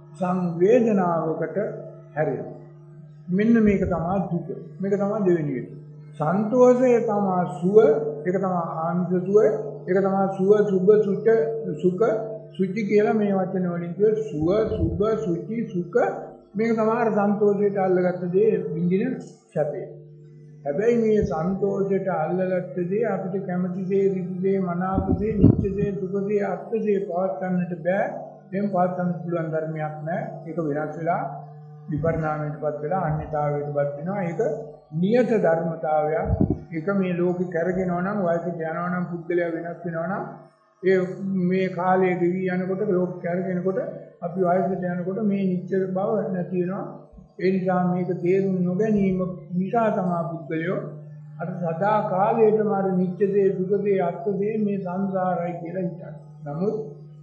සංවේදනාවකට හැරෙනවා. මෙන්න මේක තමයි දුක. මේක තමයි දෙවෙනි එක. සන්තෝෂය තමයි සුව, ඒක තමයි ආනන්ද සුව, ඒක තමයි සුව සුභ සුච සුඛ සුචි කියලා මේ වචන වලින් කිය සුව සුභ සුචි සුඛ මේක තමයි අර සන්තෝෂයට අල්ලගත්ත දේ විඳින සැපේ. හැබැයි මේ සන්තෝෂයට අල්ලගත්ත දේ අපිට කැමති දේ, ඍජු දේ, මනාප දේ, නිත්‍ය දේ, සුඛ දේ, අත්‍ය දේ පවත්වන්නට බෑ. එම් පවත්වන්න පුළුවන් ධර්මයක් නෑ. ඒක වෙනස් වෙලා විපරිණාමයටපත් වෙලා අන්‍යතාවයටපත් වෙනවා. ඒක නියත ධර්මතාවයක්. ඒක මේ ලෝකෙ කරගෙනවා නම් වයසට යනවා නම් පුද්ගලයා වෙනස් වෙනවා නම් ඒ මේ කාලයේ ගෙවි යනකොට ලෝක කරගෙනකොට අපි වයසට යනකොට මේ නිත්‍ය බව නැති වෙනවා. ඒ නිසා මේක තේරුම් නොගැනීම නිසා තමයි පුද්ගලයෝ අර සදා කාලයටම අර නිත්‍ය දේ, දුක දේ, අත්‍ය දේ මේ සංසාරයි කියලා හිතන්නේ. නමුත්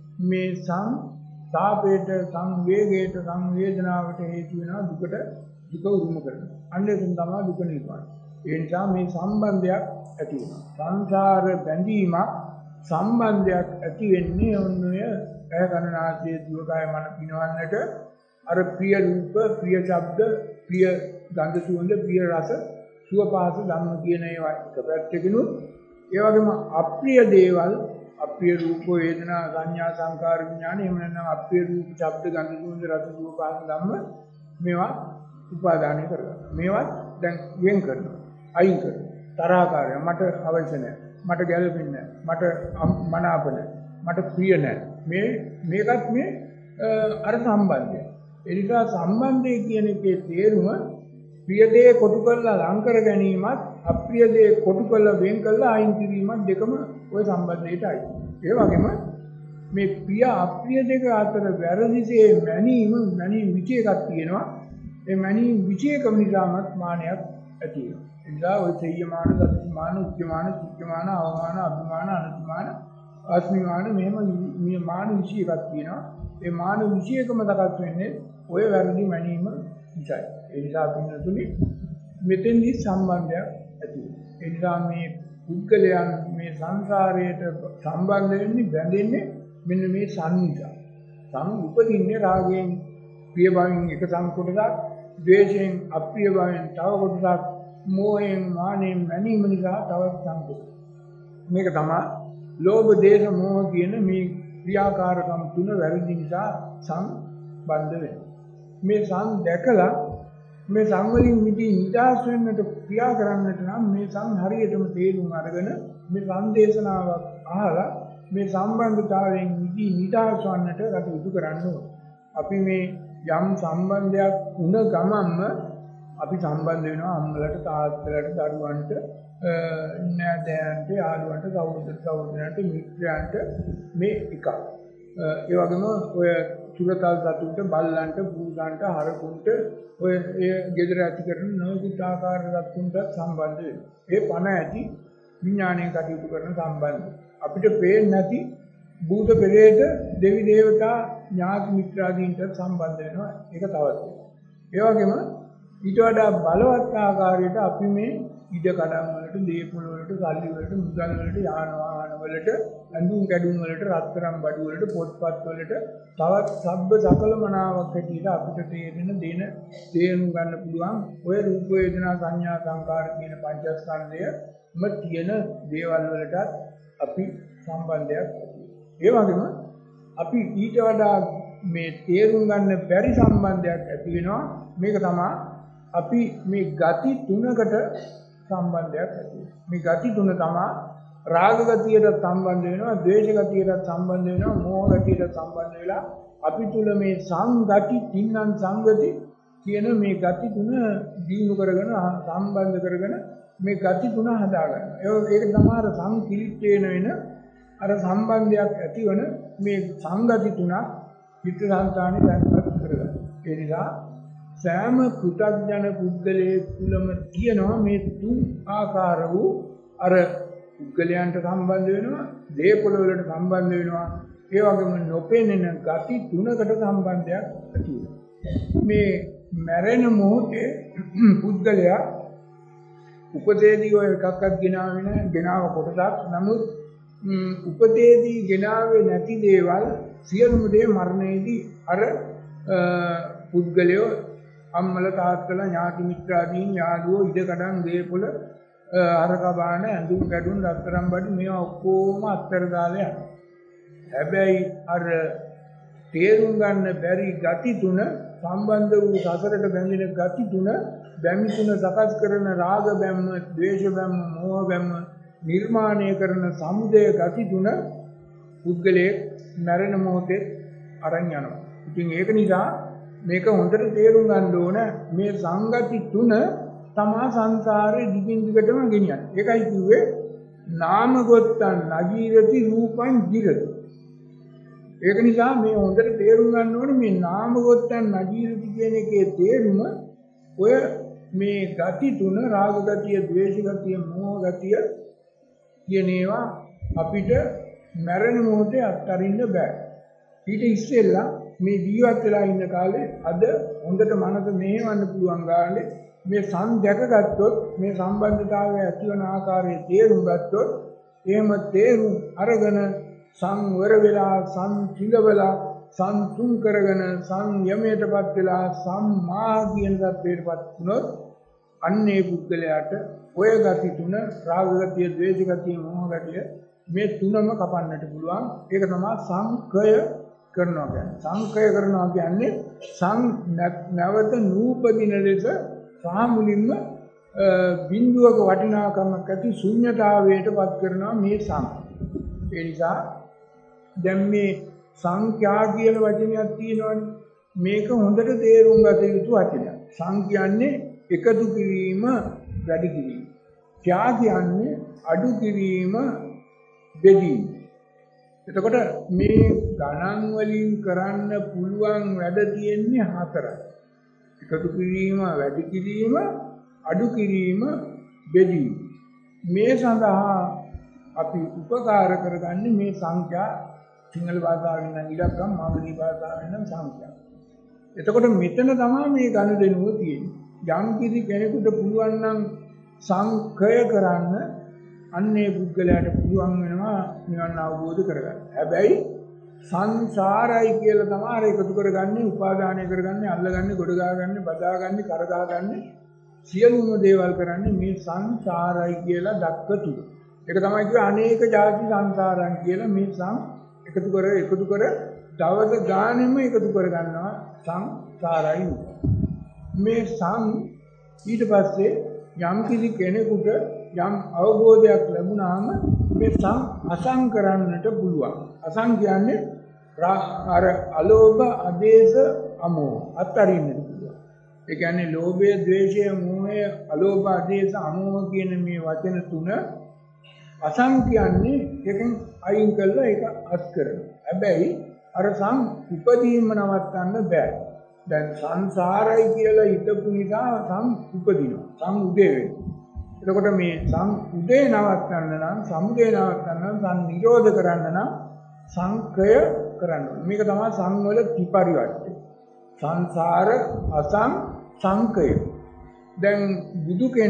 මේ සං තාපේට සංවේගයට සංවේදනාවට හේතු වෙනවා දුකට දුක උරුම කරනවා. අන්න ඒක තමයි දුක නිර්වාණය. ඒ නිසා මේ සම්බන්ධයක් ඇති වෙනවා. සංසාර බැඳීමක් සම්බන්ධයක් ඇති වෙන්නේ ඔන්නය ඇය කනනාසයේ දුකය මන පිනවන්නට අර ප්‍රිය රූප, ප්‍රිය ශබ්ද, ප්‍රිය ගන්ධ සුවඳ, ප්‍රිය රස, සුව පහස ධම්ම කියන ඒවා එක පැත්තකිනුත් ඒ වගේම අප්‍රිය දේවල් අප්‍රිය රූප වේදනා සංඥා සංකාර විඥාන එහෙම නැත්නම් අප්‍රිය රූප ශබ්ද ගන්ධ සුවඳ රස සුව පහස ධම්ම මේවා උපාදානය කරගන්න. මේවා දැන් වෙන් කරනවා. අයින් කරනවා. තරහකාරය මට අවශ්‍ය නැහැ. මට ගැළපෙන්නේ නැහැ. මට මනාප නැහැ. මට ප්‍රිය නැහැ. මේ මේකත් මේ අර සම්බන්ධය. ඒ නිසා සම්බන්ධය කියන එකේ තේරුම ප්‍රිය දේ කොටු කරලා ලං කර ගැනීමත් අප්‍රිය දේ කොටු කරලා වෙන් කරලා අයින් කිරීමත් දෙකම ওই සම්බන්ධයටයි. ඒ වගේම මේ ප්‍රිය අප්‍රිය දෙක අතර වැරදිසේ මැනීම මැනීම විචේකක් තියෙනවා. ඒ මැනීම විචේකම නිසාමත් මානයක් ඇති වෙනවා. ඒ නිසා ওই තේයමාන, සත්‍යමාන, උච්චමාන, සුච්චමාන, අවමාන, අභිමාන, අනතිමාන, අස්මිමාන මෙහෙම මේ මාන විචේකක් තියෙනවා. ඒ මාන විචේකම දකස් වෙන්නේ ඔය වැරදි මැනීම නිසායි. ඒ නිසා පින්නතුනි මෙතෙන්දි සම්බන්ධයක් ඇති වෙනවා. ඒ නිසා මේ පුද්ගලයන් මේ සංසාරයට සම්බන්ධ වෙන්නේ බැඳෙන්නේ මෙන්න මේ සංනිසා. සම් උපදින්නේ රාගයෙන් ප්‍රිය භාවයෙන් එක සංකොටසක්, ද්වේෂයෙන් අප්‍රිය භාවයෙන් තව කොටසක්, මෝහයෙන් මානෙන් මැනීම නිසා තව සංකොටසක්. මේක තමයි ලෝභ, දේශ, මෝහ කියන මේ ක්‍රියාකාරකම් තුන වැරදි නිසා සම්බන්ධ වෙනවා. මේ සං දැකලා මේ සංවලින් මිදී නිදහස් වෙන්නට ක්‍රියා කරන්නට නම් මේ සං හරියටම තේරුම් අරගෙන මේ සංදේශනාවක් අහලා මේ සම්බන්ධතාවයෙන් මිදී නිදහස් වන්නට කටයුතු කරන්න ඕනේ. අපි මේ යම් සම්බන්ධයක් වුණ ගමන්ම අපි සම්බන්ධ වෙනවා අම්මලට, තාත්තලට, දරුවන්ට, නෑදෑයන්ට, යාළුවන්ට, සහෝදර සහෝදරයන්ට, මිත්‍රයන්ට මේ එකක්. ඒ වගේම ඔය සුරතල් සතුන්ට, බල්ලන්ට, පූසන්ට, හරකුන්ට ඔය ඒ ගෙදර ඇති කරන නොයෙකුත් ආකාර සතුන්ට සම්බන්ධ වෙනවා. ඒ පණ ඇති විඥානයෙන් කටයුතු කරන සම්බන්ධ. අපිට පේන්නේ නැති භූත පෙරේත, දෙවි දේවතා, ඥාති මිත්‍රාදීන්ට සම්බන්ධ වෙනවා. ඒක තවත්. ඒ වගේම ඊට වඩා බලවත් ආකාරයට අපි මේ ඉඩ කඩම් වලට, වලට, දීපොළ වලට, සල්ලි වලට, මුදල් වලට, යාන වාහන වලට, ඇඳුම් කැඩුම් වලට, රත්තරන් බඩු වලට, පොත්පත් වලට තවත් සබ්බ සකල මනාවක් හැටියට අපිට තේරෙන දෙන තේරුම් ගන්න පුළුවන් ඔය රූප වේදනා සංඥා සංකාර කියන පංචස්කන්ධයම තියෙන දේවල් වලටත් අපි සම්බන්ධයක් ඇති. ඒ වගේම අපි ඊට වඩා මේ තේරුම් ගන්න බැරි සම්බන්ධයක් ඇති වෙනවා. මේක තමයි අපි මේ ගති තුනකට සම්බන්ධයක් ඇති. මේ ගති තුන තමයි රාග ගතියට සම්බන්ධ වෙනවා, ද්වේෂ ගතියට සම්බන්ධ වෙනවා, මෝහ ගතියට සම්බන්ධ වෙලා අපි තුල මේ සංගති තින්නන් සංගති කියන මේ ගති තුන දිනු කරගෙන සම්බන්ධ කරගෙන මේ ගති තුන හදාගන්න. ඒක තමයි අර සංකීර්ණ වෙන අර සම්බන්ධයක් ඇතිවන මේ සංගති තුනක් චිත්තසංතානෙ දැක්පත් කරගන්න. ඒ නිසා සෑම පුතග්ජන පුද්ගලයේ තුලම තියෙනවා මේ තුන් ආකාර වූ අර පුද්ගලයන්ට සම්බන්ධ වෙනවා, දේපොළ වලට සම්බන්ධ වෙනවා, ඒ වගේම නොපෙනෙන ගති තුනකට සම්බන්ධයක් ඇති වෙනවා. මේ මැරෙන මොහොතේ පුද්ගලයා උපදේදී ඔය එකක්වත් ගෙනාවේ නැහැ, ගෙනාව කොටසක්. නමුත් උපදේදී ගෙනාවේ නැති දේවල් සියලුම දේ මරණයේදී අර පුද්ගලයෝ අම්මල තාත්තලා ඥාති මිත්‍රාදීන් යාළුවෝ ඉඩකඩම් දේපොළ අරකබාන ඇඳුම් කැඩුම් රත්තරන් බඩු මේවා ඔක්කොම අත්තර දාලා යනවා. හැබැයි අර තේරුම් ගන්න බැරි ගති තුන සම්බන්ධ වූ සසරට බැඳෙන ගති තුන බැමි තුන සකස් කරන රාග බැම්ම, ද්වේෂ බැම්ම, මෝහ බැම්ම නිර්මාණය කරන සමුදය ගති තුන පුද්ගලයේ මරණ මොහොතේ අරන් යනවා. ඉතින් ඒක නිසා මේක හොඳට තේරුම් ගන්න ඕන මේ සංගති තුන තමා සංසාරේ දිගින් දිගටම ගෙනියන්නේ. ඒකයි කිව්වේ නාම ගොත්තං නජීරති රූපං ජීරති. ඒක නිසා මේ හොඳට තේරුම් ගන්න ඕනේ මේ නාම ගොත්තං නජීරති කියන එකේ තේරුම ඔය මේ ගති තුන රාග ගතිය, ද්වේෂ ගතිය, මෝහ ගතිය කියන ඒවා අපිට මරණ මොහොතේ අත්හරින්න බෑ. ඊට ඉස්සෙල්ලා මේ ජීවත් වෙලා ඉන්න කාලේ අද හොඳට මනස මෙහෙවන්න පුළුවන් ගානේ මේ සම් දැකගත්තොත් මේ සම්බන්ධතාවය ඇතිවන ආකාරයේ තේරුම් ගත්තොත් එහෙම තේරුම් අරගෙන සංවර වෙලා සංසිඳවලා සංතුන් කරගෙන සංයමයටපත් වෙලා සම්මා කියන தත්වයටපත් වුණොත් අන්නේ පුද්ගලයාට ඔය ගති තුන රාග ගතිය, ද්වේෂ ගතිය, මෝහ ගතිය මේ තුනම කපන්නට පුළුවන්. ඒක තමයි සංකය කරනවා කියන්නේ. සංකය කරනවා කියන්නේ සං නැවත නූපදින ලෙස සාමුලින්ම බිඳුවක වටිනාකමක් ඇති ශුන්‍යතාවයට පත් කරනවා මේ සං. ඒ නිසා දැන් මේ සංඛ්‍යා කියන වචනයක් තියෙනවනේ. මේක හොඳට තේරුම් ගත යුතු වචනයක්. සං කියන්නේ එකතු කිරීම, වැඩි කිරීම. ක්‍යා කියන්නේ අඩු කිරීම, බෙදීම. එතකොට මේ ගණන් වලින් කරන්න පුළුවන් වැඩ තියෙන්නේ හතරයි. එකතු කිරීම, වැඩි කිරීම, අඩු කිරීම, බෙදීම. මේ සඳහා අපි උපකාර කරගන්නේ මේ සංඛ්‍යා. සිංහල භාෂාවෙන් නම් ඉලක්කම්, මාගදී භාෂාවෙන් නම් සංඛ්‍යා. එතකොට මෙතන තමයි මේ ගනුදෙනුව තියෙන්නේ. යම් කිසි කෙනෙකුට පුළුවන් නම් සංඛය කරන්න අන්නේ පුද්ගලයාට පුළුවන් වෙනවා නිවන් අවබෝධ කරගන්න. හැබැයි සංසාරයි කියලා තමයි අර එකතු කරගන්නේ, උපාදානය කරගන්නේ, අල්ලගන්නේ, ගොඩගාගන්නේ, බදාගන්නේ, කරගාගන්නේ සියලුම දේවල් කරන්නේ මේ සංසාරයි කියලා දක්වතු. ඒක තමයි කිව්වේ අනේක ಜಾති සංසාරයන් කියලා මේ සං එකතු කර එකතු කර දවස ගානෙම එකතු කරගන්නවා සංසාරයි. මේ සං ඊට පස්සේ යම් කිසි කෙනෙකුට යම් අවබෝධයක් ලැබුණාම මේ සං අසං කරන්නට පුළුවන්. අසං කියන්නේ අර අලෝභ, ආදේශ, අමෝහ අත්තරින්නට පුළුවන්. ඒ කියන්නේ ලෝභය, ද්වේෂය, මෝහය, අලෝභ, ආදේශ, අමෝහ කියන මේ වචන තුන අසං කියන්නේ එකෙන් අයින් කළා ඒක අත් කරනවා. හැබැයි අර සං උපදීම නවත්තන්න බෑ. දැන් සංසාරයි කියලා හිතපු නිසා සං උපදිනවා. සං උදේ වෙනවා. එතකොට මේ සං උදේ නවත්තන්න නම්, සමුදේ නවත්තන්න නම්, සං නිරෝධ කරන්න නම් සංකය කරන්න ඕනේ. මේක තමයි සංවල ත්‍රිපරිවර්තය. සංසාර, අසං, සංකය. දැන් බුදු කෙනෙක්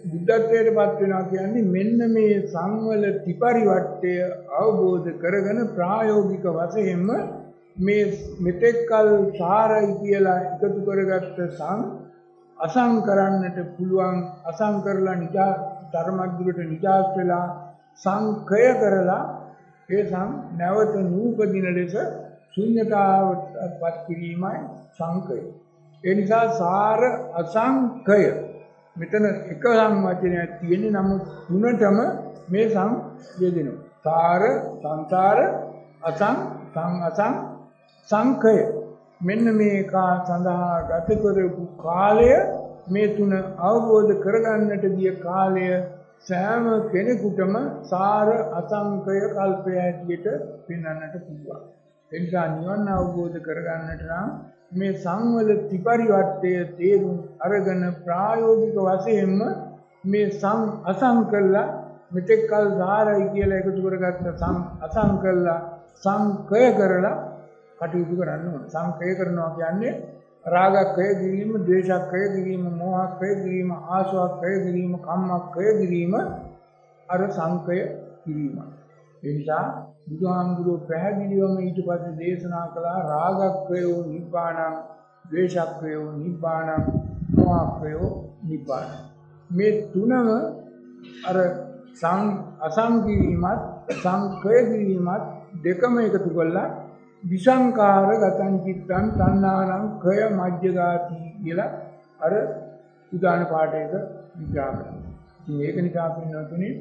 බුද්ධත්වයට පත් වෙනවා කියන්නේ මෙන්න මේ සංවල ත්‍රිපරිවර්තය අවබෝධ කරගෙන ප්‍රායෝගික වශයෙන්ම මේ මෙතෙක්කල් සාරයි කියලා එකතු කරගත්ත සං අසං කරන්නට පුළුවන් අසං කරලා නිජා ධර්මයක් දුරට නිජාස් වෙලා සංකය කරලා ඒ සං නැවත නූපදින ලෙස ශුන්‍යතාවට පත් කිරීමයි සංකය. ඒ නිසා සාර අසංකය මෙතන එක සංවචනයක් තියෙන්නේ නමුත් තුනටම මේ සං යෙදෙනවා. සාර සංසාර අසං සං අසං සංකය. මෙන්න මේ කා සඳහා ගත කරපු කාලය මේ තුන අවබෝධ කරගන්නට ගිය කාලය සෑම කෙනෙකුටම සාර අසංකය කල්පය ඇටියට පෙන්වන්නට පුළුවන්. ඒ නිසා නිවන අවබෝධ කරගන්නට නම් මේ සංවල ත්‍රිපරිවර්තය තේරුම් අරගෙන ප්‍රායෝගික වශයෙන්ම මේ සං අසං කළා මෙතෙක් කල සාරයි කියලා එකතු කරගත්ත සං අසං කළා සංකය කරලා කටයුතු කරන්න ඕන. සංකය කරනවා කියන්නේ රාගක්කය කිරීම, ද්වේෂක්කය කිරීම, මෝහක්කය කිරීම, ආසවක්කය කිරීම, කම්මක්කය කිරීම අර සංකය කිරීම. ඒ නිසා බුදුහාමුදුරුවෝ පැහැදිලිවම ඊට පස්සේ දේශනා කළා රාගක්කයෝ නිබ්බාණං, ද්වේෂක්කයෝ නිබ්බාණං, මෝහක්කයෝ නිබ්බාණං. මේ තුනම අර සං අසං කිරීමත් සංකය කිරීමත් දෙකම එකතු කළා විසංකාර ගතං චිත්තං තණ්හානං කය මජ්ජගාති කියලා අර උදාන පාඩයක විග්‍රහ කරනවා. ඉතින් ඒක නිසා පින්නතුනේ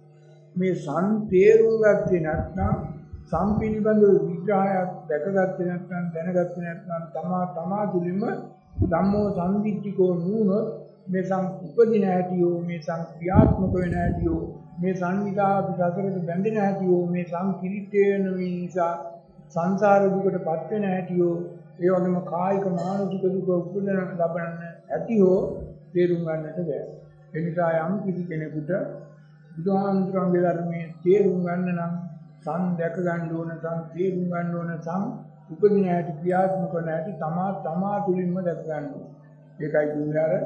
මේ සම් තේරුම් ගත්තේ නැත්නම් සම් පිළිබඳව විග්‍රහයක් දැකගත්තේ නැත්නම් දැනගත්තේ නැත්නම් තමා තමා තුලින්ම ධම්මෝ සම්දිච්චිකෝ නුනොත් මේ සම් උපදින හැටියෝ මේ සම් ක්‍රියාත්මක වෙන හැටියෝ මේ සංවිධා අපි සසරට බැඳෙන හැටියෝ මේ සම් කිරිටේන නිසා සංසාර දුකට පත් වෙන හැටියෝ ඒ වගේම කායික මානසික දුක උපදින ලබන හැටියෝ තේරුම් ගන්නට බැහැ. ඒ නිසා යම් කිසි කෙනෙකුට බුදුහාමුදුරන්ගේ ධර්මයේ තේරුම් ගන්න නම් සං දැක ගන්න ඕන, සං තේරුම් ගන්න ඕන, සං උපදින හැටි ක්‍රියාත්මක කරන හැටි තමා තමා තුලින්ම දැක ගන්න ඕන. ඒකයි කියන්නේ අර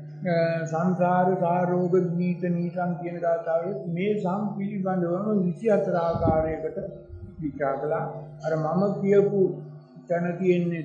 සංසාර සාරෝග නීත නීසං කියන ගාථාවේ මේ සම් පිළිබඳවම විසි හතර ආකාරයකට විචාර කළා. අර මම කියපු තැන තියෙන්නේ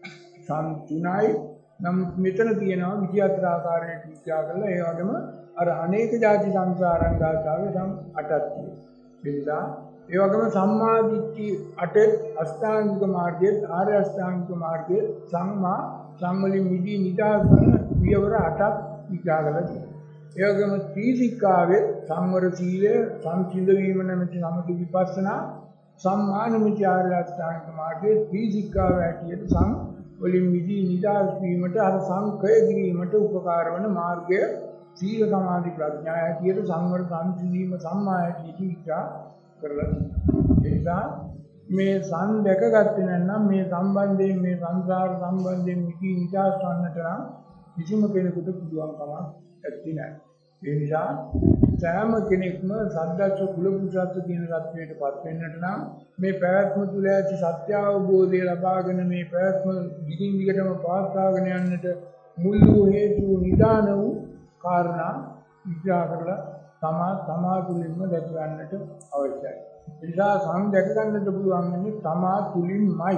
සම් තුනයි. නමුත් මෙතන තියෙනවා විසි හතර ආකාරයකට විචාර කළා. ඒ වගේම අර අනේක ಜಾති සංසාරං ගාථාවේ සම් අටක් තියෙනවා. ඒ වගේම සම්මා දිට්ඨි අටේ අෂ්ටාංගික මාර්ගයේ ආර්ය අෂ්ටාංගික මාර්ගයේ සම්මා සම්මලි මිදි නිදාන විවර අටක් විචාර කළා. ඒ වගේම ත්‍රිසික්ඛාවේ සංවර සීලය, සංසිඳ වීම නැමැති සමථ විපස්සනා, සම්මානමිති ආර්ය අෂ්ටාංගික මාර්ගයේ ත්‍රිසික්ඛාව ඇටියට සම් වලින් මිදි නිදාස් වීමට අර සංකය කිරීමට උපකාර වන මාර්ගය සීල සමාධි ප්‍රඥා ඇටියට සංවර සංසිඳීම සම්මා ඇටියට විචාර කරලා තියෙනවා. ඒ නිසා මේ සම් දැකගත්තේ නැත්නම් මේ සම්බන්ධයෙන් මේ සංසාර සම්බන්ධයෙන් මිදි නිදාස් වන්නට නම් කිසිම කෙනෙකුට පුළුවන් කමක් නැති නෑ. ඒ නිසා සෑම කෙනෙක්ම සද්දච්ච කුල පුරුෂත්ව කියන தත්වයට පත් වෙන්නට නම් මේ පැවැත්ම තුළ ඇති සත්‍ය අවබෝධය ලබාගෙන මේ පැවැත්ම දිගින් දිගටම පවත්වාගෙන යන්නට මුල් වූ හේතු නිදාන වූ කාරණා විචාර කරලා තමා තමා තුළින්ම දැක ගන්නට අවශ්‍යයි. ඒ නිසා සම් දැක ගන්නට පුළුවන් වෙන්නේ තමා තුළින්මයි.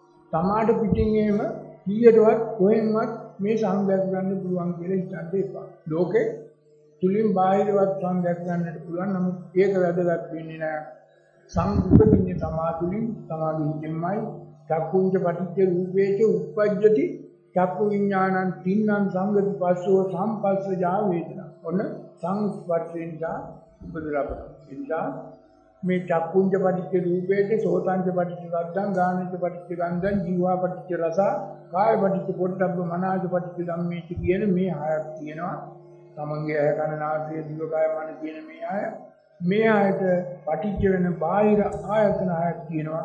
තමාට පිටින් එහෙම කීයටවත් කොහෙන්වත් මේ සම් දැක ගන්න පුළුවන් කියලා හිතන්න එපා. ලෝකේ තුලින් බාහිරවත් සම් දැක ගන්නට පුළුවන්. නමුත් ඒක වැදගත් වෙන්නේ නැහැ. සම් උපදින්නේ තමා තුලින්, තමාගේ හිතෙන්මයි. චක්කුංච පටිච්ච රූපේච උප්පජ්ජති චක්කු විඥානං තින්නම් සංගති පස්සෝ සම්පස්සජා වේදනා. ඔන්න සංස්පර්ශයෙන් ජා උපදලබන. එනිසා මේ චක්කුංච පටිච්ච රූපේච සෝතංච පටිච්ච සද්දං ගානංච පටිච්ච ගන්ධං ජීවා පටිච්ච රස කාය පටිච්ච පොට්ටබ්බ මනාජ පටිච්ච ධම්මේච කියන මේ හයක් තියෙනවා. තමන්ගේ ඇහ කන නාසය දිව කය මන කියන මේ අය මේ අයට පටිච්ච වෙන බාහිර ආයතන හයක් තියෙනවා.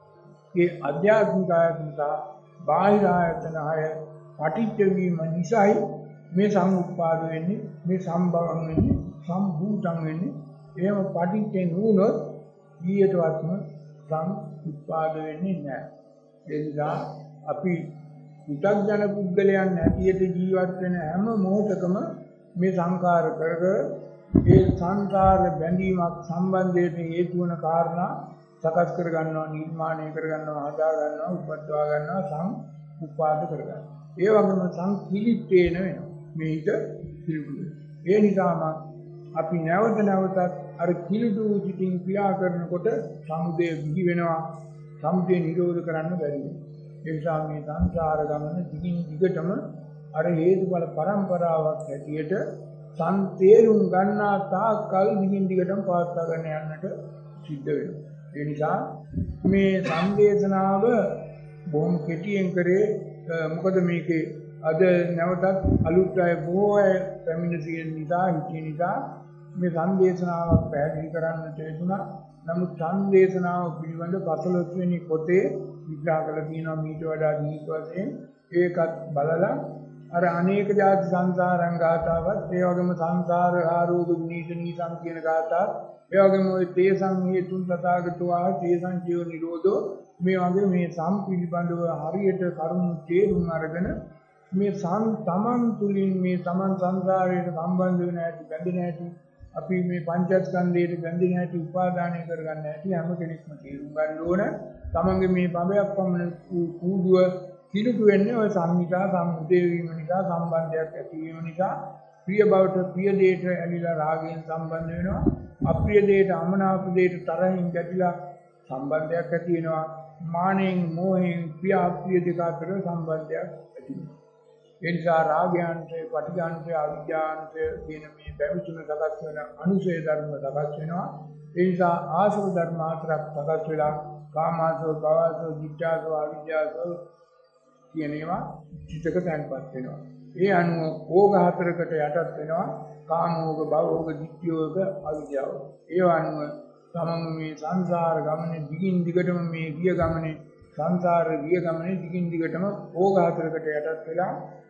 ඒ අධ්‍යාත්මික ආයතන සහ බාහිර ආයතන හය පටිච්ච වීම නිසායි මේ සම්උත්පාද වෙන්නේ, මේ සම්භවම් වෙන්නේ, සම්භූතම් වෙන්නේ. එහෙම පටිච්චෙන් වුණොත් ඊයටවත්ම සම්උත්පාද වෙන්නේ නැහැ. ඒ නිසා අපි පු탁ජන පුද්ගලයන් හැටියට ජීවත් වෙන හැම මොහොතකම මේ සංකාර කර කර ඒ සංකාර බැඳීමක් සම්බන්ධයෙන් හේතු වන කාරණා සකස් කර ගන්නවා, නිර්මාණය කර ගන්නවා, හදා ගන්නවා, උපද්දවා ගන්නවා, සං උපාද කර ගන්නවා. ඒ වගේම සංකිලිටේන වෙනවා. මේ හිත පිළිකුල. ඒ නිසාම අපි නැවත නැවතත් අර කිලුඩු සිටින් ක්‍රියා කරනකොට සමුදය විහි වෙනවා. සමුදය නිරෝධ කරන්න බැරි වෙනවා. ඒ නිසා මේ සංසාර ගමන දිගින් දිගටම අර හේතුඵල පරම්පරාවක් හැටියට සම්තේරුම් ගන්නා තාක්කල් දිගින් දිගටම පවත්වා ගන්න යන්නට සිද්ධ වෙනවා. ඒ නිසා මේ සම්දේශනාව බොහොම කෙටියෙන් කරේ. මොකද මේකේ අද නැවතත් අලුත් අය බොහෝ අය පැමිණ තියෙන නිසා හිතේ නිසා මේ සම්දේශනාවක් පැහැදිලි කරන්නට ලැබුණා. නමුත් සම්දේශනාව පිළිබඳ පසළොස් වෙනි පොතේ විග්‍රහ කරලා තියෙනවා මීට වඩා දීර්ඝ වශයෙන්. ඒකත් බලලා අර අනේක ජාති සංසාරං ගාතාවත්, ඒ වගේම සංසාර ආරෝග විනීතනීසං කියන ගාතාවත්, ඒ වගේම ওই තේසං හේතුන් තථාගතෝ ආ තේසං ජීව නිරෝධෝ, මේ වගේ මේ සම් පිළිබඳව හරියට කරුණු තේරුම් අරගෙන මේ සම් තමන් තුලින් මේ තමන් සංසාරයට සම්බන්ධ වෙන හැටි, බැඳෙන හැටි, අපි මේ පංචස්කන්ධයට බැඳෙන හැටි, උපාදානය කරගන්න හැටි හැම කෙනෙක්ම තේරුම් ගන්න ඕන. තමන්ගේ මේ භවයක් පමණ කූඩුව කිලුට වෙන්නේ ඔය සම්නිකා සම්මුදේ වීම නිසා, සම්බන්ධයක් ඇති වීම නිසා. ප්‍රිය බවට ප්‍රිය දෙයට ඇලිලා රාගයෙන් සම්බන්ධ වෙනවා. අප්‍රිය දෙයට අමනාප දෙයට තරහින් ගැටිලා සම්බන්ධයක් ඇති වෙනවා. මානෙන් මෝහෙන් ප්‍රිය අප්‍රිය දෙක අතර සම්බන්ධයක් ඇති වෙනවා. ඒ නිසා රාගයන්ට, පටිඝාන්ත, අවිජ්ජාන්ත කියන මේ පැවිතුන සකස් වෙන අනුසය ධර්ම සකස් වෙනවා. ඒ නිසා ආසව ධර්ම හතරක් සකස් වෙලා කාමාසව, භවසව, දිඨාසව, අවිජ්ජාසව කියන ඒවා චිතක තැන්පත් වෙනවා. ඒ අනුව ඕග හතරකට යටත් වෙනවා. කාමෝග, භවෝග, දිට්ඨියෝග, අවිජ්ජාව. ඒ අනුව තමම මේ සංසාර ගමනේ දිගින් දිගටම මේ ගිය ගමනේ සංසාර ගිය ගමනේ දිගින් දිගටම ඕග හතරකට යටත් වෙලා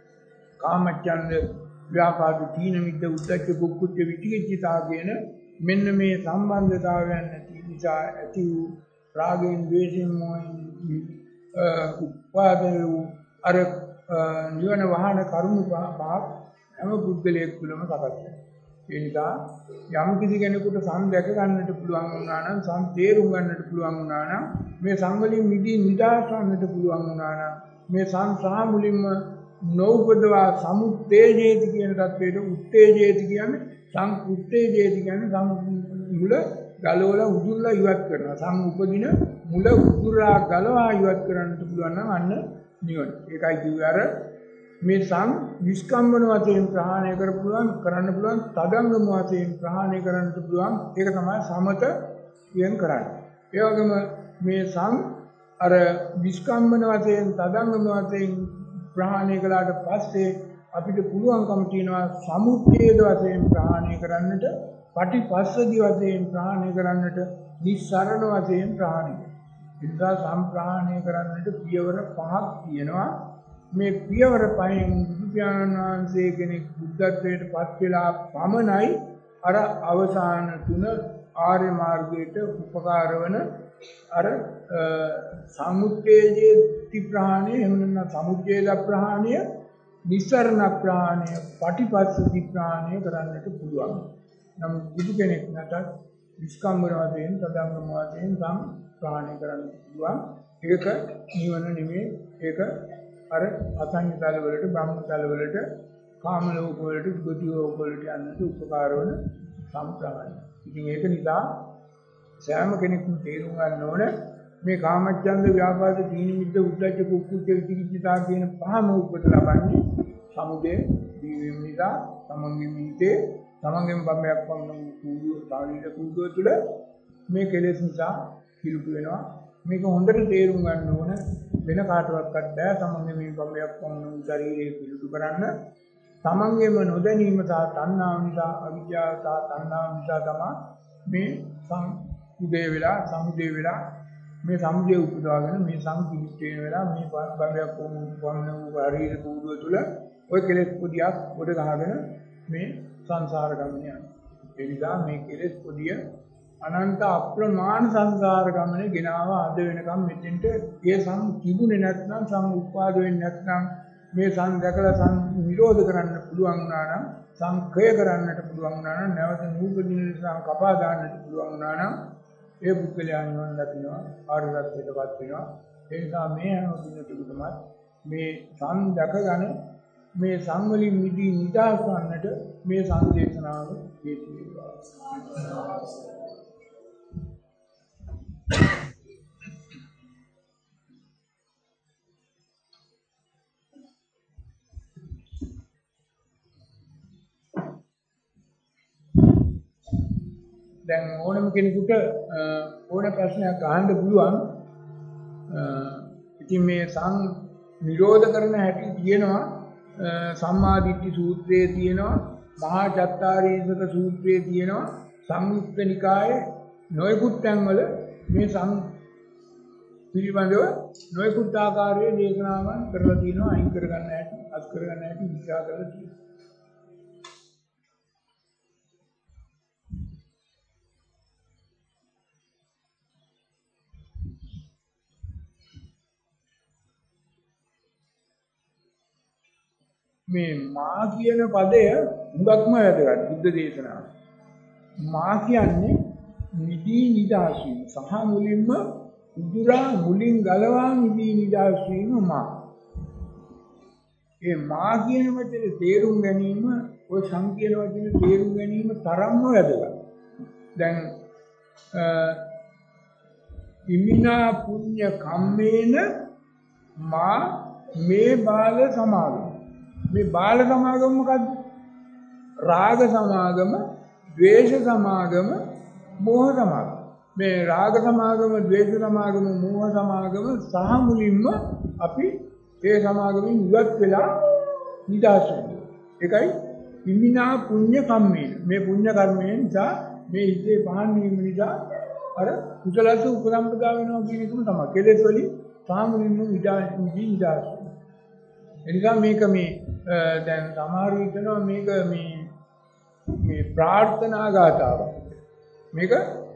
කාමච්ඡන්ද, ව්‍යාපාද, තීන මිද්ද, උද්ධච්ච, කුක්කුච්ච, විචිකිච්ඡා කියන මෙන්න මේ සම්බන්ධතාවයන් නැති නිසා ඇති වූ රාගයෙන්, ද්වේෂයෙන්, මොහෙන් උපාදේ අර නිවන වහන කරුණු පහක් හැම පුද්ගලයෙක් තුළම සකස් වෙනවා. ඒ නිසා යම් කිසි කෙනෙකුට සම් දැක ගන්නට පුළුවන් වුණා නම්, සම් තේරුම් ගන්නට පුළුවන් වුණා නම්, මේ සංවලින් මිදී නිදහස් වන්නට පුළුවන් වුණා නම්, මේ සංසාර මුලින්ම නෝපදවා සමුත්තේජේති කියන தത്വෙට උත්තේජේති කියන්නේ සං උත්තේජේති කියන්නේ සම් මුල ගලවලා උදුල්ලා ඉවත් කරනවා. සම් උපදින මුල උදුරා ගලවා ඉවත් කරන්නට පුළුවන් නම් අන්න නිවන. ඒකයි කිව්වේ අර මේ සම් විස්කම්බන වශයෙන් ප්‍රහාණය කරන්න පුළුවන් කරන්න පුළුවන් තදංගම වශයෙන් ප්‍රහාණය කරන්නට පුළුවන්. ඒක තමයි සමත කියන කරන්නේ. ඒ වගේම මේ සම් අර විස්කම්බන වශයෙන් තදංගම වශයෙන් ප්‍රහාණය කළාට පස්සේ අපිට පුළුවන්කම තියෙනවා සමුච්ඡේද වශයෙන් ප්‍රහාණය කරන්නට, පටිපස්සදි වශයෙන් ප්‍රහාණය කරන්නට, නිස්සරණ වශයෙන් ප්‍රහාණය. ඉන්ද්‍ර සම්ප්‍රහාණය කරන්නට පියවර පහක් තියෙනවා. මේ පියවර පහෙන් බුදු පියාණන් වහන්සේ කෙනෙක් බුද්ධත්වයට පත් වෙලා පමණයි අර අවසාන තුන ආර්ය මාර්ගයට උපකාර වන අර සමුච්ඡේදති ප්‍රහාණය, එහෙම නැත්නම් සමුච්ඡේද ප්‍රහාණය, නිස්සරණ ප්‍රහාණය, පටිපස්සති ප්‍රහාණය කරන්නට පුළුවන්. නමුත් බුදු කෙනෙක් නැතත් විස්කම්බන වශයෙන්, තදංගම වශයෙන් සම් ප්‍රහාණය කරන්න පුළුවන්. ඒක නිවන නෙමෙයි. ඒක අර අසංඥ තල වලට, බ්‍රහ්ම තල වලට, කාම ලෝක වලට, ගති ලෝක වලට යන්නට උපකාර වන සම්ප්‍රාණය. ඉතින් ඒක නිසා සෑම කෙනෙකුම තේරුම් ගන්න ඕන මේ කාමච්ඡන්ද, ව්‍යාපාද, තීන මිද්ද, උද්ධච්ච, කුක්කුච්ච, විචිකිච්ඡා කියන පහම උපත ලබන්නේ සමුදේ දීවීම නිසා. තමන්ගේ මිහිතේ තමන්ගේම බම්බයක් වන්න කූඩුව, ශාරීරික කූඩුව තුළ මේ කෙලෙස් නිසා කිලුට වෙනවා. මේක හොඳට තේරුම් ගන්න ඕන. වෙන කාටවත් බෑ තමන්ගේ මේ බම්බයක් වන්න ශරීරයේ කිලුට කරන්න. තමන්ගේම නොදැනීම සහ තණ්හාව නිසා, අවිද්‍යාව සහ තණ්හාව නිසා තමයි මේ සමුදේ වෙලා සමුදේ වෙලා මේ සමුදේ උපදවාගෙන මේ සංකීර්ණ වෙලා මේ බම්බයක් වන්න ශරීර කූඩුව තුළ ඔය කෙලෙස් පොදියක් ගොඩ ගහගෙන මේ සංසාර ගමන යනවා. ඒ නිසා මේ කෙලෙස් පොදිය අනන්ත අප්‍රමාණ සංසාර ගමනේ ගෙනාව අද වෙනකම් මෙතෙන්ට ඒ සම් තිබුණේ නැත්නම්, සම් උත්පාද වෙන්නේ නැත්නම්, මේ සම් දැකලා සම් නිරෝධ කරන්න පුළුවන් වුණා නම් සංකය කරන්නට පුළුවන් වුණා නම් නැවත නූපදින නිසා කපා දාන්නට පුළුවන් වුණා නම් ඒ පුද්ගලයා නිවන් දකිනවා ආර්ය සත්‍යයටපත් වෙනවා. ඒ නිසා මේ අනුදිනතුකමත් මේ සං දැකගෙන මේ සංවලින් මිදී නිදහස් වන්නට මේ සංදේශනාව හේතු වෙනවා. දැන් ඕනම කෙනෙකුට ඕන ප්‍රශ්නයක් අහන්න පුළුවන්. ඉතින් මේ සං නිරෝධ කරන හැටි තියෙනවා. සම්මා දිට්ඨි සූත්‍රයේ තියෙනවා, මහා චත්තාරීසක සූත්‍රයේ තියෙනවා, සංයුක්ත නිකායේ නොයෙකුත් තැන්වල මේ සං පිළිබඳව නොයෙකුත් ආකාරයේ දේශනාවන් කරලා තියෙනවා. අයින් කරගන්න හැටි, අත් කරගන්න හැටි විස්තර කරලා තියෙනවා. මේ මා කියන පදය හුඟක්ම වැදගත් බුද්ධ දේශනාව. මා කියන්නේ නිදී නිදහස් වීම. සහ මුලින්ම උදුරා මුලින් ගලවා නිදී නිදහස් වීම මා. ඒ මා කියන වචනේ තේරුම් ගැනීම ඔය සංකීර්ණ වචනේ තේරුම් ගැනීම තරම්ම වැදගත්. දැන් ඉමිනා පුඤ්ඤ කම්මේන මා මේ බාල සමාගම. මේ බාල සමාගම මොකද්ද? රාග සමාගම, ද්වේෂ සමාගම, මෝහ සමාගම. මේ රාග සමාගම, ද්වේෂ සමාගම, මෝහ සමාගම සහ මුලින්ම අපි ඒ සමාගමෙන් ඉවත් වෙලා නිදහස් වෙනවා. ඒකයි ඉමිනා පුඤ්ඤ කම්මේන. මේ පුඤ්ඤ කර්මයෙන් නිසා මේ හිතේ පහන් වීම නිසා අර කුසලස උපසම්පදා වෙනවා කියන එකම තමයි. කෙලෙස් වලින් සහ මුලින්ම නිදහස් නිදහස්. එනිසා මේක මේ දැන් සමහරව හිතනවා මේක මේ මේ ප්‍රාර්ථනා ගාතාවක්. මේක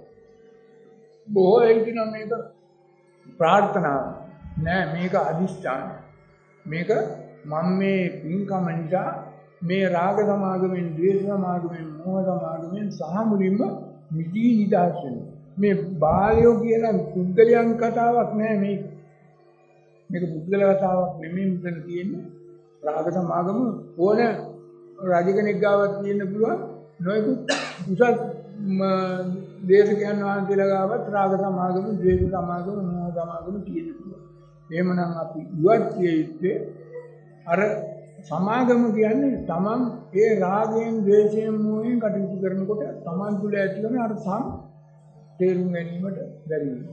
බොහෝ හිතනවා මේක ප්‍රාර්ථනාව නෑ, මේක අදිෂ්ඨාන. මේක මම මේ පින්කම නිසා මේ රාග සමාගමෙන්, ද්වේෂ සමාගමෙන්, මෝහ සමාගමෙන් සහ මුලින්ම නිදී නිදහස් වෙනවා. මේ බාලයෝ කියන පුද්ගලයන් කතාවක් නෑ මේක. මේක පුද්ගල කතාවක් නෙමෙයි. මෙතන තියෙන්නේ රාග සමාගම ඕන රජ කෙනෙක් ගාවත් තියෙන්න පුළුවන්. නොයෙකුත් උසස් දේශකයන් වහන්සේලා ගාවත් රාග සමාගම, ද්වේෂ සමාගම, මෝහ සමාගම තියෙන්න පුළුවන්. එහෙමනම් අපි ඉවත් කියේ අර සමාගම කියන්නේ තමන් ඒ රාගයෙන්, ද්වේෂයෙන්, මෝහයෙන් කටයුතු කරනකොට තමන් තුළ ඇතිවන අර සම් තේරුම් ගැනීමට බැරි වෙනවා.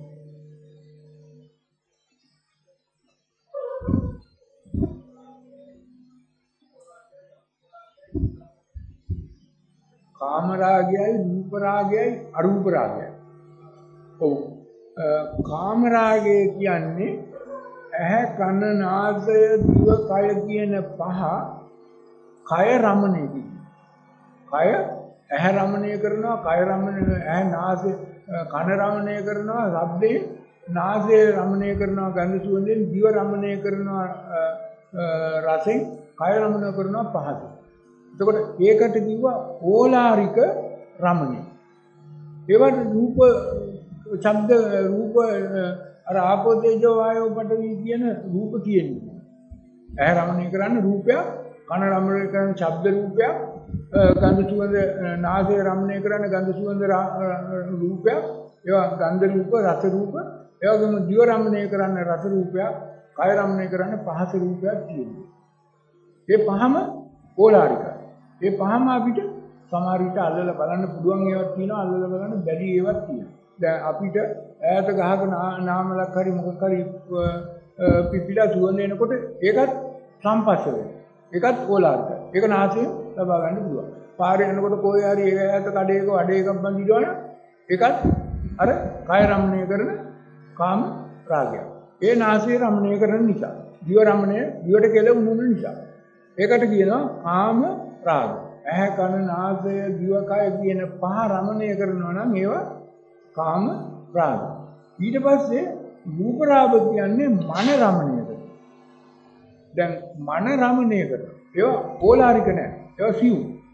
කාම රාගයයි, රූප රාගයයි, අරූප රාගයයි. ඔව්. කාම රාගය කියන්නේ ඇහැ, කන, නාසය, දිව, කය කියන පහ කය රමණය කිරීම. කය ඇහැ රමණය කරනවා, කය රමණය, ඇහැ නාසය කන රමණය කරනවා ශබ්දයෙන්, නාසය රමණය කරනවා ගන්ධ සුවඳෙන්, දිව රමණය කරනවා රසෙන්, කය රමණය කරනවා පහසෙන්. එතකොට ඒකට කිව්වා ඕලාරික රමණය. ඒවට රූප, ශබ්ද, රූප අර ආපෝ තේජෝ වායෝ පඨවි කියන රූප කියන්නේ. ඇහැ රමණය කරන්න රූපයක්, කන රමණය කරන්න ශබ්ද රූපයක්, ගන්ධ සුවඳ, නාසය රමණය කරන්න ගන්ධ සුවඳ රූපයක්, ඒවා ගන්ධ රූප, රස රූප, ඒ වගේම දිව රමණය කරන්න රස රූපයක්, කය රමණය කරන්න පහස රූපයක් තියෙනවා. මේ පහම ඕලාරිකයි. ඒ පහම අපිට සමහර විට අල්ලලා බලන්න පුළුවන් ඒවාක් තියෙනවා, අල්ලලා බලන්න බැරි ඒවාක් තියෙනවා. දැන් අපිට ඈත ගහක නාමලක් හරි මොකක් හරි පිපිලා සුවඳ එනකොට ඒකත් සම්පස්ස වෙනවා. ඒකත් ඕලාරිකයි. ඒක නාසයෙන් ලබා ගන්න පුළුවන්. පාරේ යනකොට කොහේ හරි ඒක ඈත කඩේක වඩේකක් බඳිනවනම් ඒකත් අර කය රමණය කරන කාම රාගය. ඒ නාසය රමණය කරන නිසා, දිව රමණය, දිවට කෙල වුණු නිසා. ඒකට කියනවා කාම රාග. ඇහැ, කන, නාසය, දිව, කය කියන පහ රමණය කරනවා නම් ඒවා කාම රාග. ඊට පස්සේ රූප රාග කියන්නේ මන රමණය කරන. දැන් මන රමණය කරන. ඒවා ඕලාරික නෑ. ඒවා සිව්.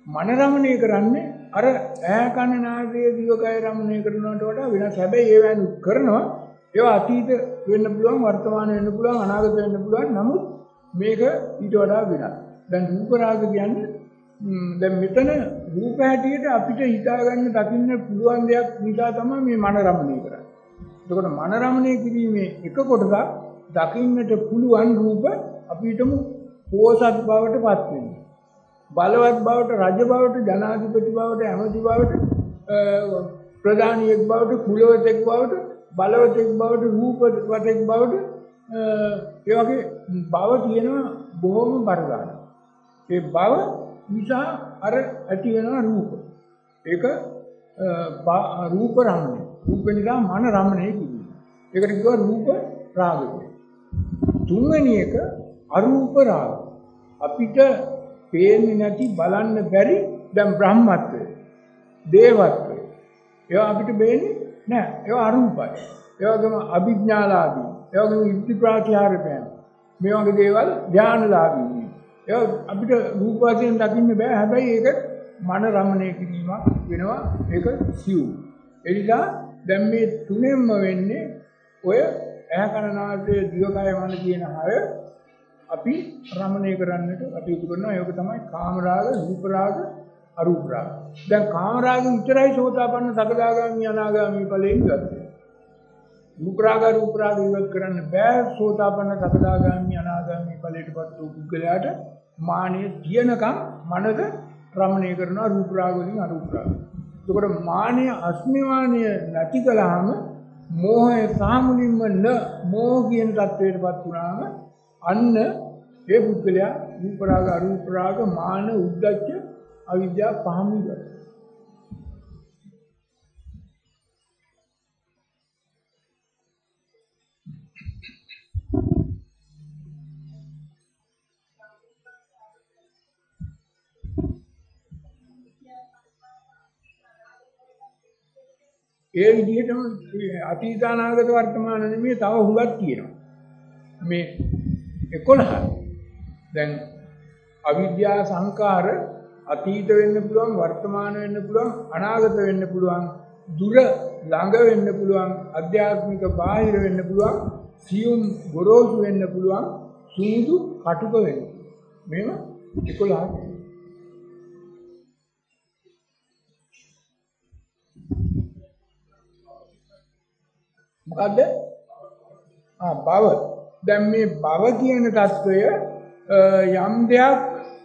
මන රමණය කරන්නේ අර ඈ කන නාසය දිවකය රමණය කරනවට වඩා වෙනස්. හැබැයි ඒ වෑනුත් කරනවා. ඒවා අතීත වෙන්න පුළුවන්, වර්තමාන වෙන්න පුළුවන්, අනාගත වෙන්න පුළුවන්. නමුත් මේක ඊට වඩා වෙනස්. දැන් රූප රාග කියන්නේ දැන් මෙතන රූප හැටියට අපිට හිතාගන්න දකින්න පුළුවන් දෙයක් නිසා තමයි මේ මන රමණය කරන්නේ. එතකොට මන රමණය කිරීමේ එක කොටසක් දකින්නට පුළුවන් රූප අපිටම පෝසත් බවට පත් වෙනවා. බලවත් බවට, රජ බවට, ජනාධිපති බවට, ඇමති බවට, ප්‍රධානියෙක් බවට, කුලවතෙක් බවට, බලවතෙක් බවට, රූපවතෙක් බවට ඒ වගේ බව තියෙනවා බොහොම බරගන්න. ඒ බව නිසා අර ඇති වෙනවා රූප. ඒක රූප රමණය. රූප නිසා මන රමණය කියනවා. ඒකට කියනවා රූප රාගය. තුන්වෙනි එක අරූප රාග. අපිට පේන්නේ නැති, බලන්න බැරි දැන් බ්‍රහ්මත්වය, දේවත්වය. ඒවා අපිට පේන්නේ නැහැ. ඒවා අරූපයි. ඒ වගේම අභිඥාලාභී, ඒ වගේම ඉද්ධි ප්‍රාතිහාර්යයන්. මේ වගේ දේවල් ධානලාභී. ඒවා අපිට රූප වශයෙන් දකින්න බෑ. හැබැයි ඒක මන රමණය කිරීමක් වෙනවා. ඒක සිව්. ඒ නිසා දැන් මේ තුනෙන්ම වෙන්නේ ඔය ඇහැ කන නාසය දිවකය මන කියන හය අපි රමණය කරන්නට කටයුතු කරනවා. ඒක තමයි කාම රාග, රූප රාග, අරූප රාග. දැන් කාම රාග විතරයි සෝතාපන්න, සකදාගාමි, අනාගාමි ඵලයෙන් ගත්තේ. රූප රාග, රූප රාග ඉවත් කරන්න බෑ. සෝතාපන්න, සකදාගාමි, අනාගාමි ඵලයටපත් වූ පුද්ගලයාට මානිය තියෙනකම් මනස රමණය කරනවා රූප රාග වලින් අරූප රාග. එතකොට මානිය අස්මිමානිය නැති කළාම මෝහය සාමුලින්ම න මෝහ කියන தത്വයටපත් වුණාම අන්න ඒ පුද්ගලයා රූප රාග, අරූප රාග, මාන, උද්ධච්ච, අවිද්‍යාව පහම ඉවරයි. ඒ විදිහටම අතීත අනාගත වර්තමාන නෙමෙයි තව හුඟක් තියෙනවා. මේ එකොළහ. දැන් අවිද්‍යා සංකාර අතීත වෙන්න පුළුවන්, වර්තමාන වෙන්න පුළුවන්, අනාගත වෙන්න පුළුවන්, දුර ළඟ වෙන්න පුළුවන්, අධ්‍යාත්මික බාහිර වෙන්න පුළුවන්, සියුම් ගොරෝසු වෙන්න පුළුවන්, සූදු කටුක වෙන්න. මේව එකොළහ. මොකද්ද? ආ භව. දැන් මේ භව කියන தত্ত্বය යම් දෙයක්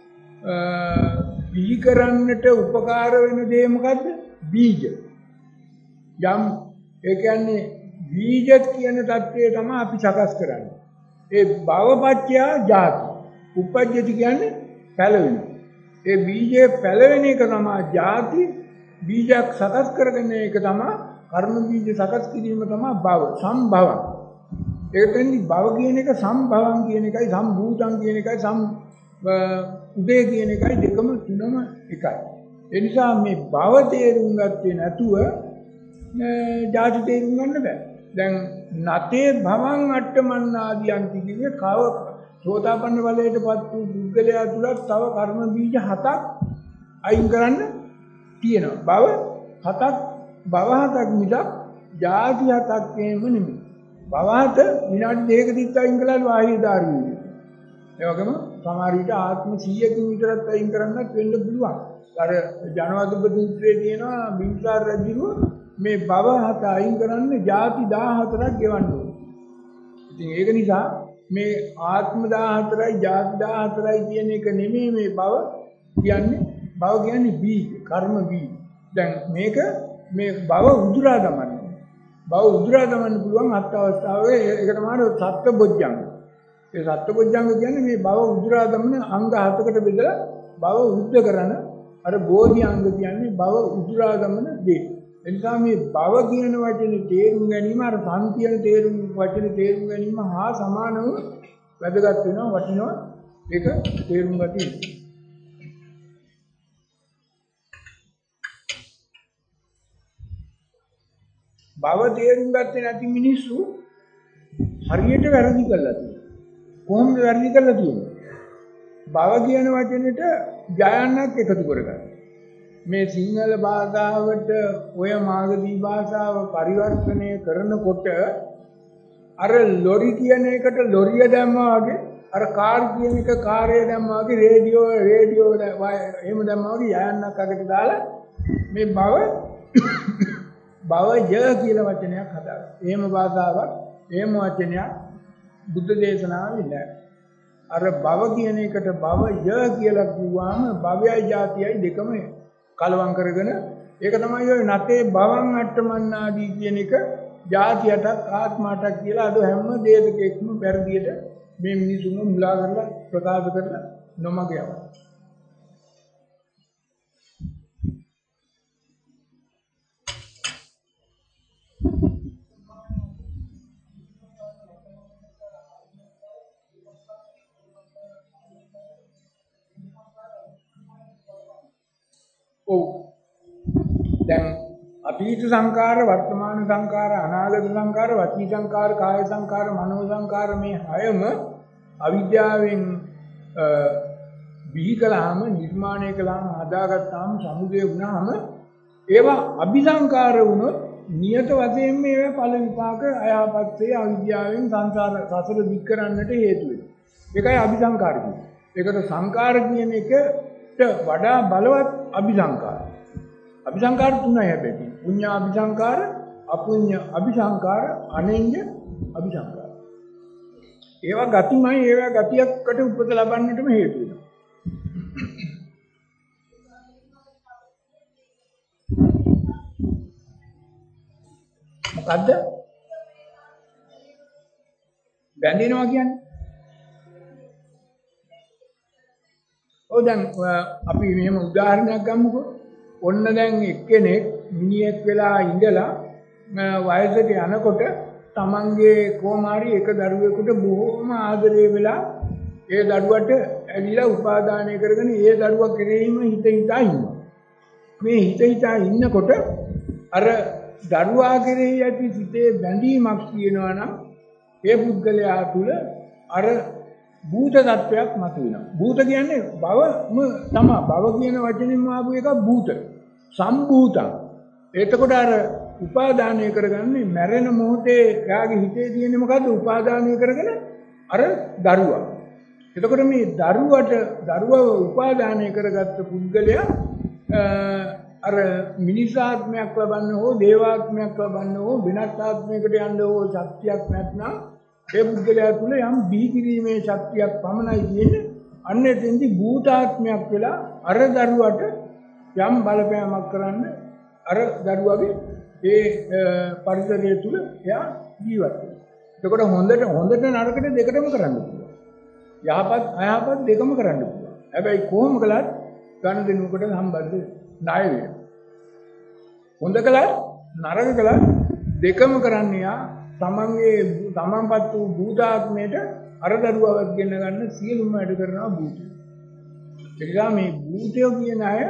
බිහි කරන්නට උපකාර වෙන දේ මොකද්ද? බීජ. යම් ඒ කියන්නේ බීජ කියන தত্ত্বය තමයි අපි සකස් කරන්නේ. ඒ භවපත්‍ය ජාති. උපජ්ජති කියන්නේ පැලවෙනවා. ඒ බීජේ පැලවෙන එක තමයි ජාති. බීජයක් සකස් කරගෙන එක තමයි කර්ම බීජ සකස් කිරීම තමයි භව, සම්භවං. ඒකෙන්දි භව කියන එක සම්භවං කියන එකයි, සම්භූතං කියන එකයි, සම් උදේ කියන එකයි, දෙකම තුනම එකයි. ඒ නිසා මේ භව තේරුම් ගත්තේ නැතුව ජාති තේරුම් ගන්න බෑ. දැන් නතේ භවං අට්ඨමන්නාදීයන්ති කිව්වේ කව සෝතාපන්න ඵලයටපත් වූ පුද්ගලයා තුලත් තව කර්ම බීජ හතක් අයින් කරන්න තියෙනවා. භව හතක් භව හතක් මිසක් ජාති හතක් එහෙම නෙමෙයි. භව හත විනාඩි දෙකක තිත් අයින් කළාට වාහිය දාරු වෙනවා. ඒ වගේම සමහර විට ආත්ම සීයකින් විතරක් අයින් කරන්නත් වෙන්න පුළුවන්. අර ජනවතුප සූත්‍රයේ තියෙනවා බිම්බිසාර රජුව මේ භව හත අයින් කරන්න ජාති දාහතරක් ගෙවන්න ඕනේ. ඉතින් ඒක නිසා මේ ආත්ම දාහතරයි ජාති දාහතරයි කියන එක නෙමෙයි මේ භව කියන්නේ. භව කියන්නේ බීජ, කර්ම බීජ. දැන් මේක මේ භව උදුරා දමන්න. භව උදුරා දමන්න පුළුවන් අත් අවස්ථාවේ ඒක තමයි සත්බොජ්ජංග. ඒ සත්බොජ්ජංග කියන්නේ මේ භව උදුරා දමන අංග හතකට බෙදලා භව උද්ද කරන අර බෝධි අංග කියන්නේ භව උදුරා දමන දේ. එනිසා මේ භව කියන වචනේ තේරුම් ගැනීම අර සං කියන තේරුම් වචනේ තේරුම් ගැනීම හා සමානව වැදගත් වෙනවා, වටිනවා. ඒක තේරුම් ගන්න. භව තේරුම් ගත්තේ නැති මිනිස්සු හරියට වැරදි කළා තියෙනවා. කොහොමද වැරදි කළා තියෙන්නේ? භව කියන වචනෙට ජයන්නක් එකතු කරගන්න. මේ සිංහල භාෂාවට ඔය මාගදී භාෂාව පරිවර්තනය කරනකොට අර ලොරි කියන එකට ලොරිය දැම්මා වගේ අර කාර් කියන එක කාර්ය දැම්මා වගේ රේඩියෝ රේඩියෝ එහෙම දැම්මා වගේ යයන්ක් අකට දාලා මේ බව බවය කියලා වචනයක් හදාගන්න. එහෙම භාෂාවක් එහෙම වචනයක් බුද්ධ දේශනාවේ නැහැ. අර බව කියන එකට බවය කියලා කිව්වම භවයයි ජාතියයි දෙකම කලවම් කරගෙන ඒක තමයි ඔය නැතේ බවන් අට්ටමන්නාදී කියන එක ජාතියටත් ආත්මයටත් කියලා අද හැම දේශකෙක්ම පෙරදියට මේ මිනිසුන් මුලා කරලා ප්‍රකාශ කරලා නොමග යනවා. ඔව් දැන් අතීත සංකාර වර්තමාන සංකාර අනාගත සංකාර වචී සංකාර කාය සංකාර මනෝ සංකාර මේ හයම අවිද්‍යාවෙන් බිහි කළාම නිර්මාණය කළාම හදාගත්තාම සමුදය වුණාම ඒවා අபிසංකාර වුණොත් නියත වශයෙන් මේවා ඵල විපාක අයහපත්යේ අවිද්‍යාවෙන් සංසාර සසර දික් කරන්නට හේතු වෙනවා. ඒකයි අபிසංකාර කියන්නේ. ඒකට සංකාර කියන එකට වඩා බලවත් අபிසංකාර. අபிසංකාර තුනයි හැබැයි. පුඤ්ඤා අபிසංකාර, අපුඤ්ඤ අபிසංකාර, අනෙඤ්ඤ අபிසංකාර. ඒවා ගතිමයි ඒවා ගතියකට උපත ලබන්නටම හේතු වෙනවා. මොකද්ද? බැඳෙනවා කියන්නේ? ඔව් දැන් අපි මෙහෙම උදාහරණයක් ගමුකෝ. ඔන්න දැන් එක්කෙනෙක් මිනිහෙක් වෙලා ඉඳලා වයසට යනකොට තමන්ගේ කොමාරි එක දරුවෙකුට බොහොම ආදරේ වෙලා ඒ දරුවට ඇලිලා උපාදානය කරගෙන ඒ දරුවා කෙරෙහිම හිත හිතා ඉන්නවා. මේ හිත හිතා ඉන්නකොට අර දරුවා කෙරෙහි ඇති සිතේ බැඳීමක් තියෙනවා නම් ඒ පුද්ගලයා තුල අර භූත තත්වයක් මතුවෙනවා. භූත කියන්නේ භවම තමයි. භව කියන වචنين ආපු එක භූත. සම්භූතං. එතකොට අර උපාදානය කරගන්නේ මැරෙන මොහොතේ එයාගේ හිතේ තියෙන්නේ මොකද්ද? උපාදානය කරගෙන අර දරුවා. එතකොට මේ දරුවට දරුවව උපාදානය කරගත්ත පුද්ගලයා අර මිනිසාත්මයක් ලබන්න හෝ දේවාත්මයක් ලබන්න හෝ වෙනත් ආත්මයකට යන්න හෝ ශක්තියක් නැත්නම් ඒ පුද්ගලයා තුළ යම් බිහිකිරීමේ ශක්තියක් පමණයි තියෙන්නේ. අන්න එතෙන්දි භූතාත්මයක් වෙලා අර දරුවට යම් බලපෑමක් කරන්න අර දරුවගේ ඒ පරිසරය තුළ එයා ජීවත් වෙනවා. එතකොට හොඳට හොඳට නරකට දෙකටම කරන්න පුළුවන්. යහපත් අයහපත් දෙකම කරන්න පුළුවන්. හැබැයි කොහොම කළත් ගනුදෙනුවකට සම්බන්ධ ණය වෙනවා. හොඳ කළත් නරක කළත් දෙකම කරන්නේ යා තමන්ගේ තමන්පත් වූ භූතාත්මයට අර දරුවවත් ගෙන ගන්න සියලුම වැඩ කරනවා භූතය. ඒ නිසා මේ භූතය කියන අය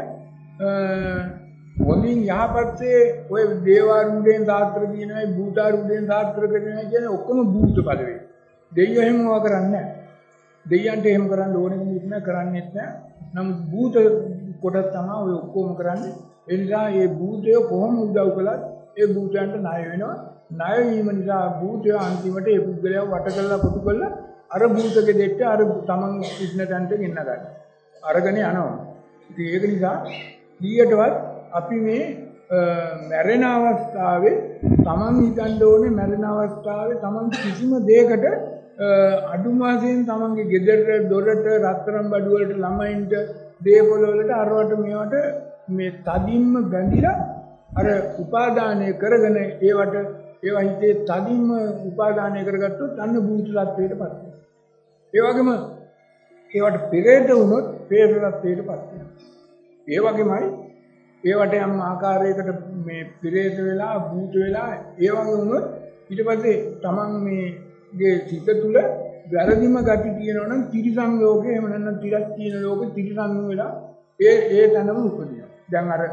හොඳින් යහපත්සේ ඔය දේවාරුණ්ඩෙන් සාත්‍ර කියන අය භූතාරුණ්ඩෙන් සාත්‍ර කරන අය කියන ඔක්කොම භූත පදවේ. දෙයියෝ එහෙම මොවා කරන්නේ නැහැ. දෙයියන්ට එහෙම කරන්න ඕනෙ කෙනෙක් නෑ කරන්නේත් නෑ. නමුත් භූත කොටස් තමයි ඔය ඔක්කොම කරන්නේ. ඒ නිසා මේ භූතය කොහොම උදව් කළත් ඒ භූතයන්ට ණය වෙනවා. ණය වීම නිසා භූතය අන්තිමට ඒ පුද්ගලයාව වට කරලා කොටු කරලා අර භූතකෙ දෙට්ට අර තමන් ඉන්නටන්ට ගෙන්න ගන්න. අරගෙන යනවා. ඉතින් ඒක නිසා ඊයටවත් අපි මේ මැරෙන අවස්ථාවේ තමන් හිතන්න ඕනේ මැරෙන අවස්ථාවේ තමන් කිසිම දෙයකට අඩුම වශයෙන් තමන්ගේ ගෙදරට දොරට රත්තරන් බඩු වලට ළමයින්ට දේපොළ වලට අරවට මේවට මේ තදින්ම බැඳිලා අර උපාදානය කරගෙන ඒවට ඒවා හිතේ තදින්ම උපාදානය කරගත්තොත් අන්න භූත තත්ත්වයටපත් වෙනවා. ඒ වගේම ඒවට පෙරේත වුණොත් පෙරේත තත්ත්වයටපත් වෙනවා. ඒ වගේමයි ඒවට යම් ආකාරයකට මේ පෙරේත වෙලා භූත වෙලා ඒ වගේ වුණොත් ඊට පස්සේ තමන් මේගේ සිත තුළ වැරදිම ගති තියෙනවා නම් ත්‍රිසං ලෝකේ එහෙම නැත්නම් ත්‍රිස් තියෙන ලෝකේ ත්‍රිසං වෙලා ඒ ඒ තැනම උපදිනවා. දැන් අර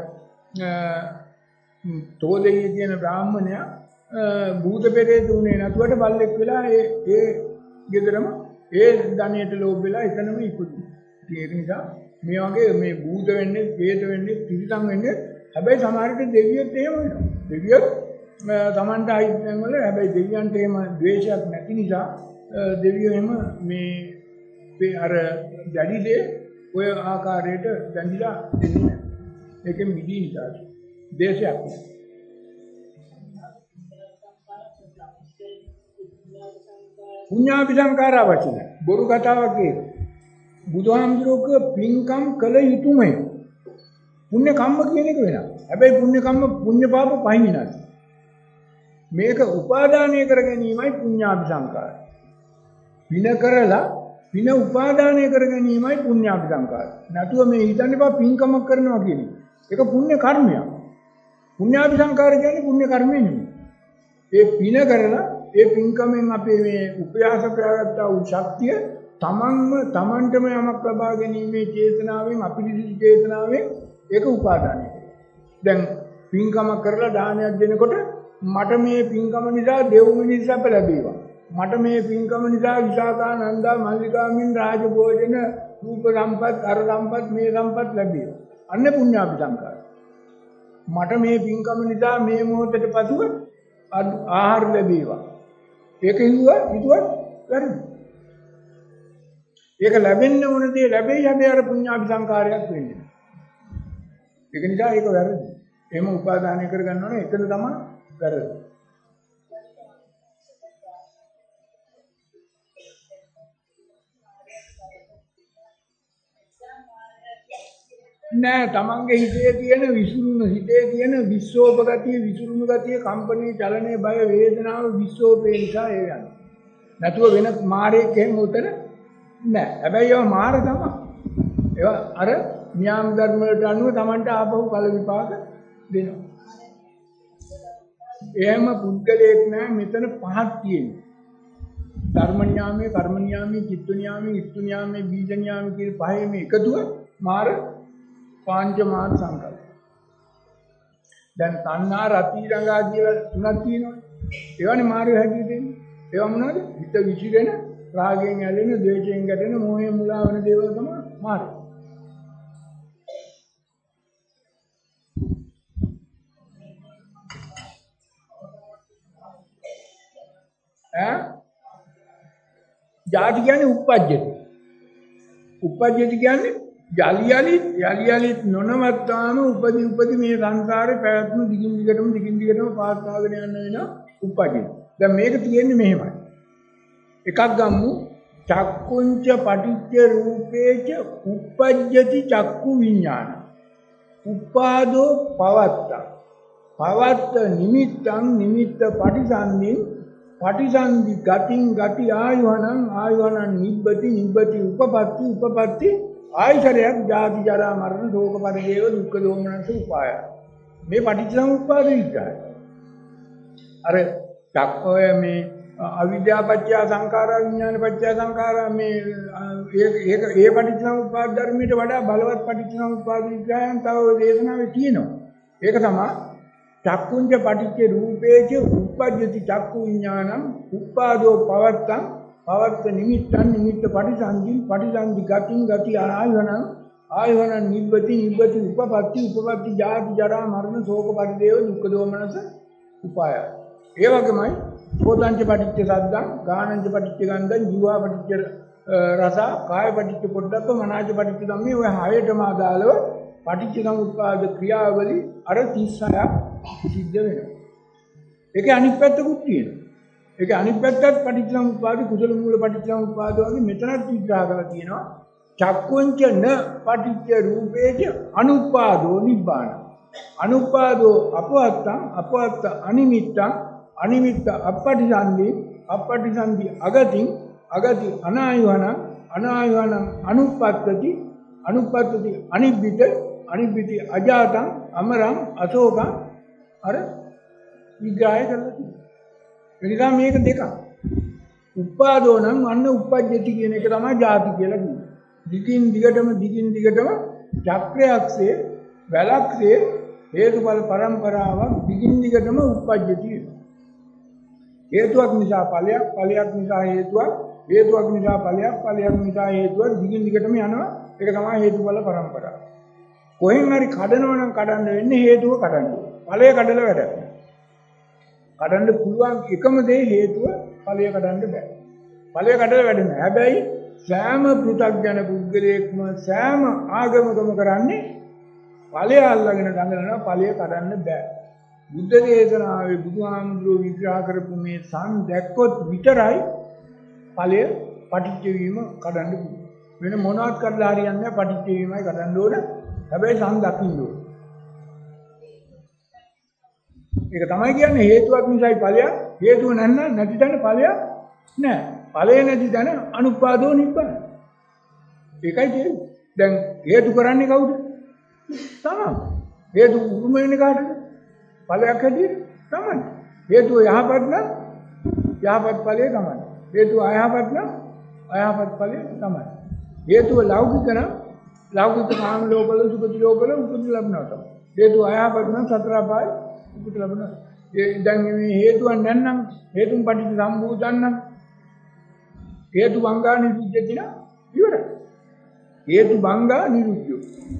තෝදෙය කියන බ්‍රාහ්මණයා භූත පෙරේත උනේ නැතුවට බල්ලෙක් වෙලා ඒ ඒ ගෙදරම ඒ ධනියට ලෝභ වෙලා එතනම ඉපදුණා. ඒක නිසා මේ වගේ මේ භූත වෙන්නේ, ප්‍රේත වෙන්නේ, තිරිසන් වෙන්නේ. හැබැයි සමහර විට දෙවියොත් එහෙම වෙනවා. දෙවියොත් තමන්ට අයිති වල හැබැයි දෙවියන්ට එහෙම ද්වේෂයක් නැති නිසා දෙවියෝ එහෙම මේ අර දැඩි දේ ඔය ආකාරයට දැඳිලා දෙන්නේ නැහැ. ඒකෙන් මිදී නිසා දේශයක් නැහැ. පුඤ්ඤාභි සංඛාරා වචන බොරු කතාවක් ඒක. බුදුහාමුදුරුවෝ පින්කම් කළ යුතුමයි. පුණ්‍ය කම්ම කියන එක වෙනවා. හැබැයි පුණ්‍ය කම්ම පුණ්‍ය පාප පහින් වෙනවා. මේක උපාදානය කර ගැනීමයි පුඤ්ඤාභි සංඛාරය. පින කරලා පින උපාදානය කර ගැනීමයි පුඤ්ඤාභි සංඛාරය. නැතුව මේ හිතන්න එපා පින්කමක් කරනවා කියන එක. ඒක පුණ්‍ය කර්මයක්. පුඤ්ඤාභි සංඛාරය කියන්නේ පුණ්‍ය කර්මය නෙමෙයි. ඒ පින කරලා ඒ පින්කමෙන් අපේ මේ උපයාස කරගත්තා වූ ශක්තිය තමන්ම තමන්ටම යමක් ලබා ගැනීමේ චේතනාවෙන් අපිරිසිදු චේතනාවෙන් ඒක උපාදානය කරනවා. දැන් පින්කමක් කරලා දානයක් දෙනකොට මට මේ පින්කම නිසා දෙව් මිනිස් සැප ලැබේවා. මට මේ පින්කම නිසා විසාකා නන්දා මල්ලිකාමින් රාජභෝජන රූප සම්පත් අර සම්පත් මේ සම්පත් ලැබේවා. අන්න පුඤ්ඤාභි සංඛාරය. මට මේ පින්කම නිසා මේ මොහොතට පසුව ආහාර ලැබේවා. ඒක හිතුවා හිතුවා වැරදි. ඒක ලැබෙන්න ඕන දේ ලැබෙයි හැබැයි අර පුඤ්ඤාභි සංඛාරයක් වෙන්නේ. ඒක නිසා ඒක වැරදි. එහෙම උපාදානය කරගන්න ඕනේ එතන තමයි වැරදි. නෑ තමන්ගේ හිතේ තියෙන විසුරුණු හිතේ තියෙන විශ්ෝපගතිය විසුරුණු ගතිය කම්පණී චලනයේ බය වේදනාව විශ්ෝපේ නිසා ඒ යන්නේ. නැතුව වෙන මාරේක එහෙම උතර නෑ. හැබැයි ඒවා මාර තමයි. ඒවා අර න්‍යාම ධර්ම වලට අනුව තමන්ට ආපහු ඵල විපාක දෙනවා. එහෙම පුද්ගලයෙක් නෑ මෙතන පහක් තියෙනවා. ධර්ම න්‍යාමයේ, කර්ම න්‍යාමයේ, චිත්ත න්‍යාමයේ, ඉත්තු න්‍යාමයේ, බීජ න්‍යාමයේ කියන පහේ මේ එකතුව මාර පාංචමාන සංකල්ප. දැන් තණ්හා රති රංගා කියලා තුනක් තියෙනවා. ඒවනේ මාර්ගය හැටියට එන්නේ. ඒවා මොනවද? හිත විසිරෙන, රාගයෙන් ඇලෙන, ද්වේෂයෙන් ගැටෙන, මෝහයෙන් මුලා වෙන දේවල් තමයි මාර්ගය. ඈ? ජාති කියන්නේ උප්පජ්ජති. උප්පජ්ජති කියන්නේ යලි යලි යලි යලි නොනවත්වාම උපදි උපදි මේ සංසාරේ පැවැත්ම දිගින් දිගටම දිගින් දිගටම පාස්වාගෙන යන වෙන උපජින. දැන් මේක තියෙන්නේ මෙහෙමයි. එකක් ගමු චක්කුංච පටිච්ච රූපේච උපජ්ජති චක්කු විඥාන. උපාදෝ පවත්ත. පවත්ත නිමිත්තං නිමිත්ත පටිසන්ධි පටිසන්ධි ගතින් ගති ආයුහනං ආයුහනං නිබ්බති නිබ්බති උපපත්ති උපපත්ති ආයතරයක් ජාති ජරා මරණ ශෝක පරිදේව දුක්ඛ දෝමනස උපාය. මේ පටිච්චසමුප්පාද විග්‍රහය. අර චක්කය මේ අවිද්‍යා පත්‍ය සංඛාරා විඥාන පත්‍ය සංඛාරා මේ ඒක ඒක ඒ පටිච්චසමුප්පාද ධර්මයට වඩා බලවත් පටිච්චසමුප්පාද විග්‍රහයන් තව දේශනාවේ තියෙනවා. ඒක තමයි චක්කුංජ පටිච්ච රූපේච උප්පජ්ජති චක්කු විඥානං උපාදෝ පවත්තං පවත්ත නිමිත්තන් නිමිත්ත පටිසන්ධි පටිසන්ධි ගතින් ගති ආයවන ආයවන නිබ්බති නිබ්බති උපපත්ති උපපත්ති ජාති ජරා මරණ ශෝක පරිදේව දුක්ඛ දෝමනස උපාය. ඒ වගේමයි පොතංච පටිච්ච සද්දං ගානංච පටිච්ච ගන්ධං ජීවා පටිච්ච රස කාය පටිච්ච පොට්ටබ්බ මනාච පටිච්ච ධම්මේ ඔය හයටම අදාළව පටිච්ච සමුප්පාද ක්‍රියාවලි අර තිස් හයක් සිද්ධ වෙනවා. ඒකේ අනිත් පැත්තකුත් තියෙනවා. ඒක අනිත් පැත්තත් පටිච්චසමුප්පාද කුසල මූල පටිච්චසමුප්පාද වගේ මෙතනත් විග්‍රහ කරලා තියෙනවා. චක්කුංච න පටිච්ච රූපේච අනුපාදෝ නිබ්බාන. අනුපාදෝ අපවත්තං අපවත්ත අනිමිත්තං අනිමිත්ත අපටිසන්ධි අපටිසන්ධි අගතින් අගති අනායවන අනායවන අනුපත්තති අනුපත්තති අනිබ්බිත අනිබ්බිති අජාතං අමරං අශෝකං අර විග්‍රහය කරලා තියෙනවා. එනිසා මේක දෙකක්. උපාදෝ නම් අන්න උපජ්ජති කියන එක තමයි ජාති කියලා කියන්නේ. දිගින් දිගටම දිගින් දිගටම චක්‍රයක්සේ වැලක්සේ හේතුඵල පරම්පරාවක් දිගින් දිගටම උපජ්ජති. හේතුවක් නිසා ඵලයක් ඵලයක් නිසා හේතුවක් හේතුවක් නිසා ඵලයක් ඵලයක් නිසා හේතුවක් දිගින් දිගටම යනවා ඒක තමයි හේතුඵල පරම්පරාව. කොහෙන් හරි කඩනවා නම් කඩන්න වෙන්නේ හේතුව කඩන්න. ඵලය කඩලා වැඩක් නෑ. කඩන්න පුළුවන් එකම දේ හේතුව ඵලය කඩන්න බෑ. ඵලය කඩලා වැඩ නෑ. හැබැයි සෑම පෘථග්ජන පුද්ගලයෙක්ම සෑම ආගමකම කරන්නේ ඵලය අල්ලගෙන දඟලනවා ඵලය කඩන්න බෑ. බුද්ධ දේශනාවේ බුදුහාමුදුරුවෝ විග්‍රහ කරපු මේ සම් දැක්කොත් විතරයි ඵලය පටිච්ච වීම කඩන්න පුළුවන්. වෙන මොනවත් කරලා හරියන්නේ නැහැ පටිච්ච වීමයි කඩන්න ඕන. හැබැයි සම් දකින්න ඕන. ඒක තමයි කියන්නේ හේතුවක් නිසායි ඵලයක්. හේතුව නැත්නම් නැති තැන ඵලයක් නැහැ. ඵලය නැති තැන අනුපාදෝ නිබ්බාන. ඒකයි කියන්නේ. දැන් හේතු කරන්නේ කවුද? තමයි. හේතු උරුම වෙන්නේ කාටද? ඵලයක් හැටියට තමයි. හේතුව යහපත් නම් යහපත් ඵලය තමයි. හේතුව අයහපත් නම් අයහපත් ඵලය තමයි. හේතුව ලෞකික නම් ලෞකික කාම ලෝකවල සුඛ ලෝකවල උපදින ලබනවා තමයි. හේතුව අයහපත් නම් සතර අපාය උපදින ලබනවා. ඒ දැන් මේ හේතුවක් නැත්නම් හේතුන් පටිච්ච සම්භූතන් නම් හේතු බංගා නිරුද්ධ කියන ඉවරයි. හේතු බංගා නිරුද්ධ.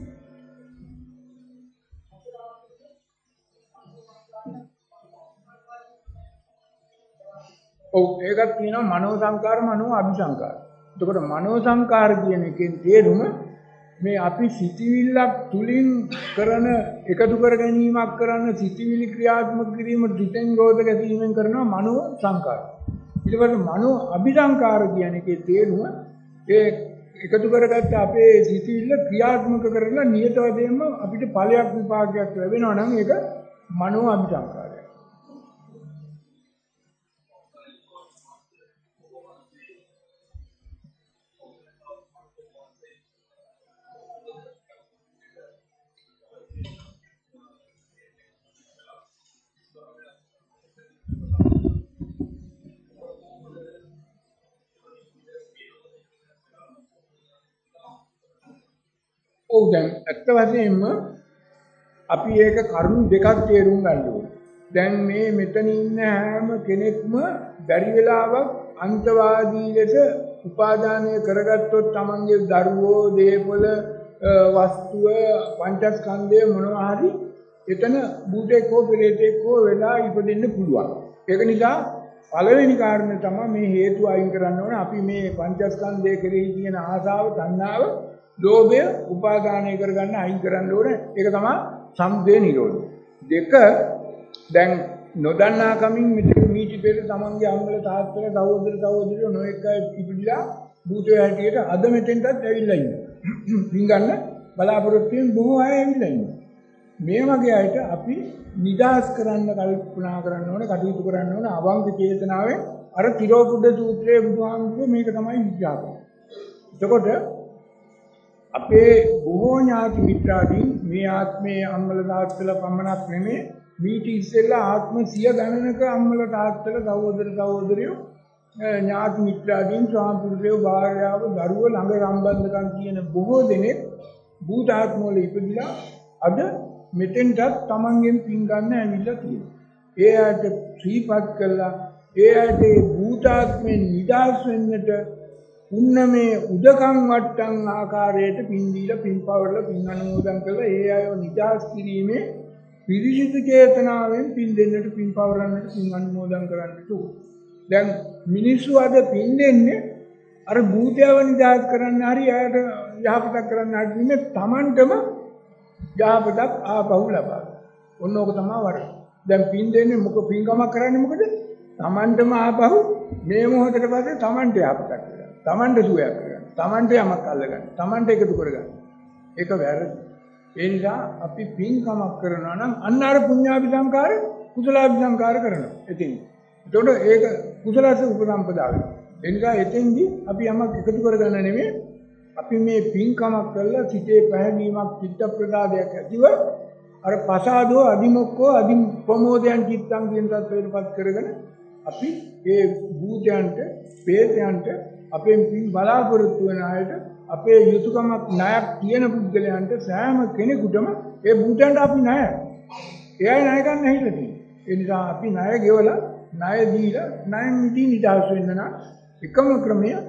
ඔව් ඒකත් කියනවා මනෝ සංකාර මනෝ අபிසංකාර. එතකොට මනෝ සංකාර කියන එකෙන් තේරුම මේ අපි සිතිවිල්ලක් තුලින් කරන එකතු කර ගැනීමක් කරන සිතිවිලි ක්‍රියාත්මක කිරීම දිතෙන් රෝධ ගැසීමෙන් කරනවා මනෝ සංකාර. ඊට පස්සේ මනෝ අபிසංකාර කියන එකේ තේරුම ඒ එකතු කරගත්ත අපේ සිතිවිල්ල ක්‍රියාත්මක කරලා නියත වශයෙන්ම අපිට ඵලයක් විපාකයක් ලැබෙනවා නම් ඒක මනෝ අபிසංකාරය. ඔව් දැන් ඇත්ත වශයෙන්ම අපි ඒක කරුණු දෙකක් තේරුම් ගන්න ඕනේ. දැන් මේ මෙතන ඉන්න හැම කෙනෙක්ම බැරි වෙලාවක් අන්තවාදී ලෙස උපාදානය කරගත්තොත් තමන්ගේ දරුවෝ, දේපොළ, වස්තුව, පංචස්කන්ධය මොනවා හරි එතන භූතෙක් හෝ පෙරේතෙක් හෝ වෙලා ඉපදෙන්න පුළුවන්. ඒක නිසා පළවෙනි කාරණය තමයි මේ හේතු අයින් කරන්න ඕනේ. අපි මේ පංචස්කන්ධය කෙරෙහි තියෙන ආසාව, තණ්හාව, ලෝභය උපාදානය කරගන්න අයින් කරන්න ඕනේ. ඒක තමයි සමුදය නිරෝධය. දෙක දැන් නොදන්නා කමින් මෙතන මීටි පෙර තමන්ගේ අම්මල තාත්තලා සහෝදර සහෝදරියෝ නොඑක අය ඉපදිලා භූතය හැටියට අද මෙතෙන්ටත් ඇවිල්ලා ඉන්නවා. පින්ගන්න බලාපොරොත්තු වෙන බොහෝ අය ඇවිල්ලා ඉන්නවා. මේ වගේ අයට අපි නිදාස් කරන්න කල්පනා කරන්න ඕනේ, කටයුතු කරන්න ඕනේ අවංක චේතනාවෙන්. අර තිරෝකුඩ සූත්‍රයේ බුදුහාමුදුරුවෝ මේක තමයි විග්‍රහ කරන්නේ. එතකොට අපේ බොහෝ ඥාති මිත්‍රාදීන් මේ ආත්මයේ අම්මල තාත්තලා පමණක් නෙමෙයි මීට ඉස්සෙල්ලා ආත්ම සිය ගණනක අම්මල තාත්තලා සහෝදර සහෝදරියෝ ඥාති මිත්‍රාදීන් ස්වාමිපුරුෂයෝ භාර්යාව දරුවෝ ළඟ සම්බන්ධකම් තියෙන බොහෝ දෙනෙක් භූත ආත්මවල ඉපදිලා අද මෙතෙන්ටත් තමන්ගෙන් පින් ගන්න ඇවිල්ලා තියෙනවා. ඒ ඇයට ශ්‍රීපත් කළා ඒ ඇයට භූත ආත්මෙන් නිදහස් වෙන්නට උන්නමේ උදකම් වට්ටම් ආකාරයට පින් දීලා පින් පවරලා පින් අනුමෝදන් කළා. ඒ අයව නිදහස් කිරීමේ පිරිසිදු චේතනාවෙන් පින් දෙන්නට පින් පවරන්නට පින් අනුමෝදන් කරන්නට උ. දැන් මිනිස්සු අද පින් දෙන්නේ අර භූතයව නිදහස් කරන්න හරි අයට යහපතක් කරන්න හරි නෙමෙයි තමන්ටම යහපතක් ආපහු ලබා. ඔන්න ඕක තමයි වරද. දැන් පින් දෙන්නේ මොක පින්කමක් කරන්නේ මොකද? තමන්ටම ආපහු මේ මොහොතට පස්සේ තමන්ට යහපතක් කරගන්න. තමන්ට සුවයක් කරගන්න. තමන්ට යමක් අල්ලගන්න. තමන්ට එකතු කරගන්න. ඒක වැරදි. ඒ නිසා අපි පින්කමක් කරනවා නම් අන්න අර පුඤ්ඤාභි සංකාර කුසලාභි සංකාර කරනවා. එතින්. එතකොට ඒක කුසලස උපසම්පදා වෙනවා. ඒ නිසා එතෙන්දී අපි යමක් එකතු කරගන්න නෙමෙයි අපි මේ පින්කමක් කරලා සිතේ පැහැදීමක් චිත්ත ප්‍රදාදයක් ඇතිව අර පසාදෝ අදිමොක්කෝ අදි ප්‍රමෝදයන් චිත්තං කියන තත්ත්වයටපත් කරගෙන අපි ඒ භූතයන්ට, ප්‍රේතයන්ට අපෙන් පින් බලාපොරොත්තු වෙන අයට අපේ යුතුයකමක් ණයක් තියෙන පුද්ගලයන්ට සෑම කෙනෙකුටම ඒ භූතයන්ට අපි ණය. එයයි ණය ගන්න හැිලා තියෙන්නේ. ඒ නිසා අපි ණය ගෙවලා ණය දීලා ණයෙන් මිදී නිදහස් වෙන්න නම් එකම ක්‍රමය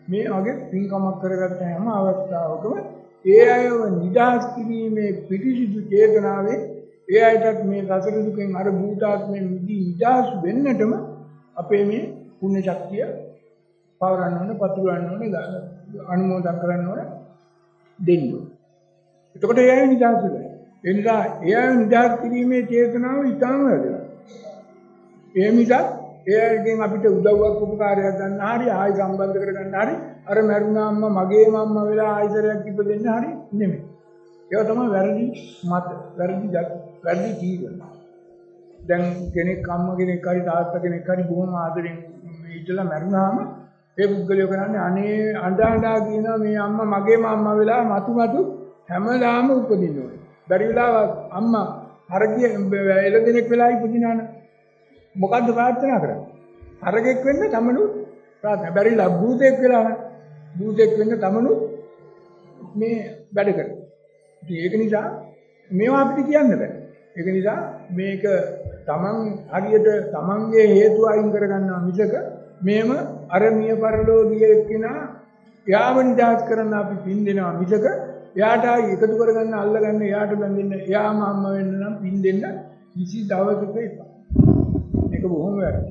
මේ වගේ පින්කමක් කරගත්ත හැම අවස්ථාවකම ඒ අයව නිදහස් කිරීමේ පිරිසිදු චේතනාවෙන් ඒ අයටත් මේ සසර දුකෙන් අර භූතාත්මයෙන් මිදී නිදහස් වෙන්නටම අපේ මේ පුණ්‍ය ශක්තිය පවරන්න ඕනේ, පතුරවන්න ඕනේ, අනුමෝදන් කරන්න ඕනේ දෙන්න. එතකොට ඒ අය නිදහස් වෙනවා. ඒ නිසා ඒ අය නිදහස් කිරීමේ චේතනාව ඉතාම වැදගත්. ඒ නිසා ඒ අයගෙන් අපිට උදව්වක් උපකාරයක් ගන්න හරි ආයි සම්බන්ධ කරගන්න හරි අර මරුණා අම්මා මගේම අම්මා වෙලා ආයිතරයක් ඉපදෙන්න හරි නෙමෙයි. ඒක තමයි වැරදි මත, වැරදි දත්, වැරදි තීරණ. දැන් කෙනෙක් අම්මා කෙනෙක් හරි තාත්තා කෙනෙක් හරි බොහොම ආදරෙන් ඉඳලා මරුණාම ඒ පුද්ගලයා කරන්නේ අනේ අඬා අඬා කියනවා මේ අම්මා මගේම අම්මා වෙලා මතු මතු හැමදාම උපදින්න ඕනේ. බැරි වෙලාව අම්මා හරකිය එළදෙනෙක් වෙලා ඉපදිනාන මොකද්ද ප්‍රාර්ථනා කරන්නේ? හරකෙක් වෙන්න තමනු ප්‍රාර්ථනා. බැරිලා භූතෙක් වෙලා භූතෙක් වෙන්න තමනු මේ වැඩ කරනවා. ඉතින් ඒක නිසා මේවා අපිට කියන්න බෑ. ඒක නිසා මේක තමන් හරියට තමන්ගේ හේතු අයින් කරගන්නවා මිසක මේම අර මිය පරලෝකීය එක්කිනා යාව නිදහස් කරන්න අපි පින් දෙනවා මිසක එයාට එකතු කරගන්න අල්ලගන්න එයාට බඳින්න එයාම අම්ම වෙන්න නම් පින් දෙන්න කිසි දවසක එපා. ඒක බොහොම වැරදි.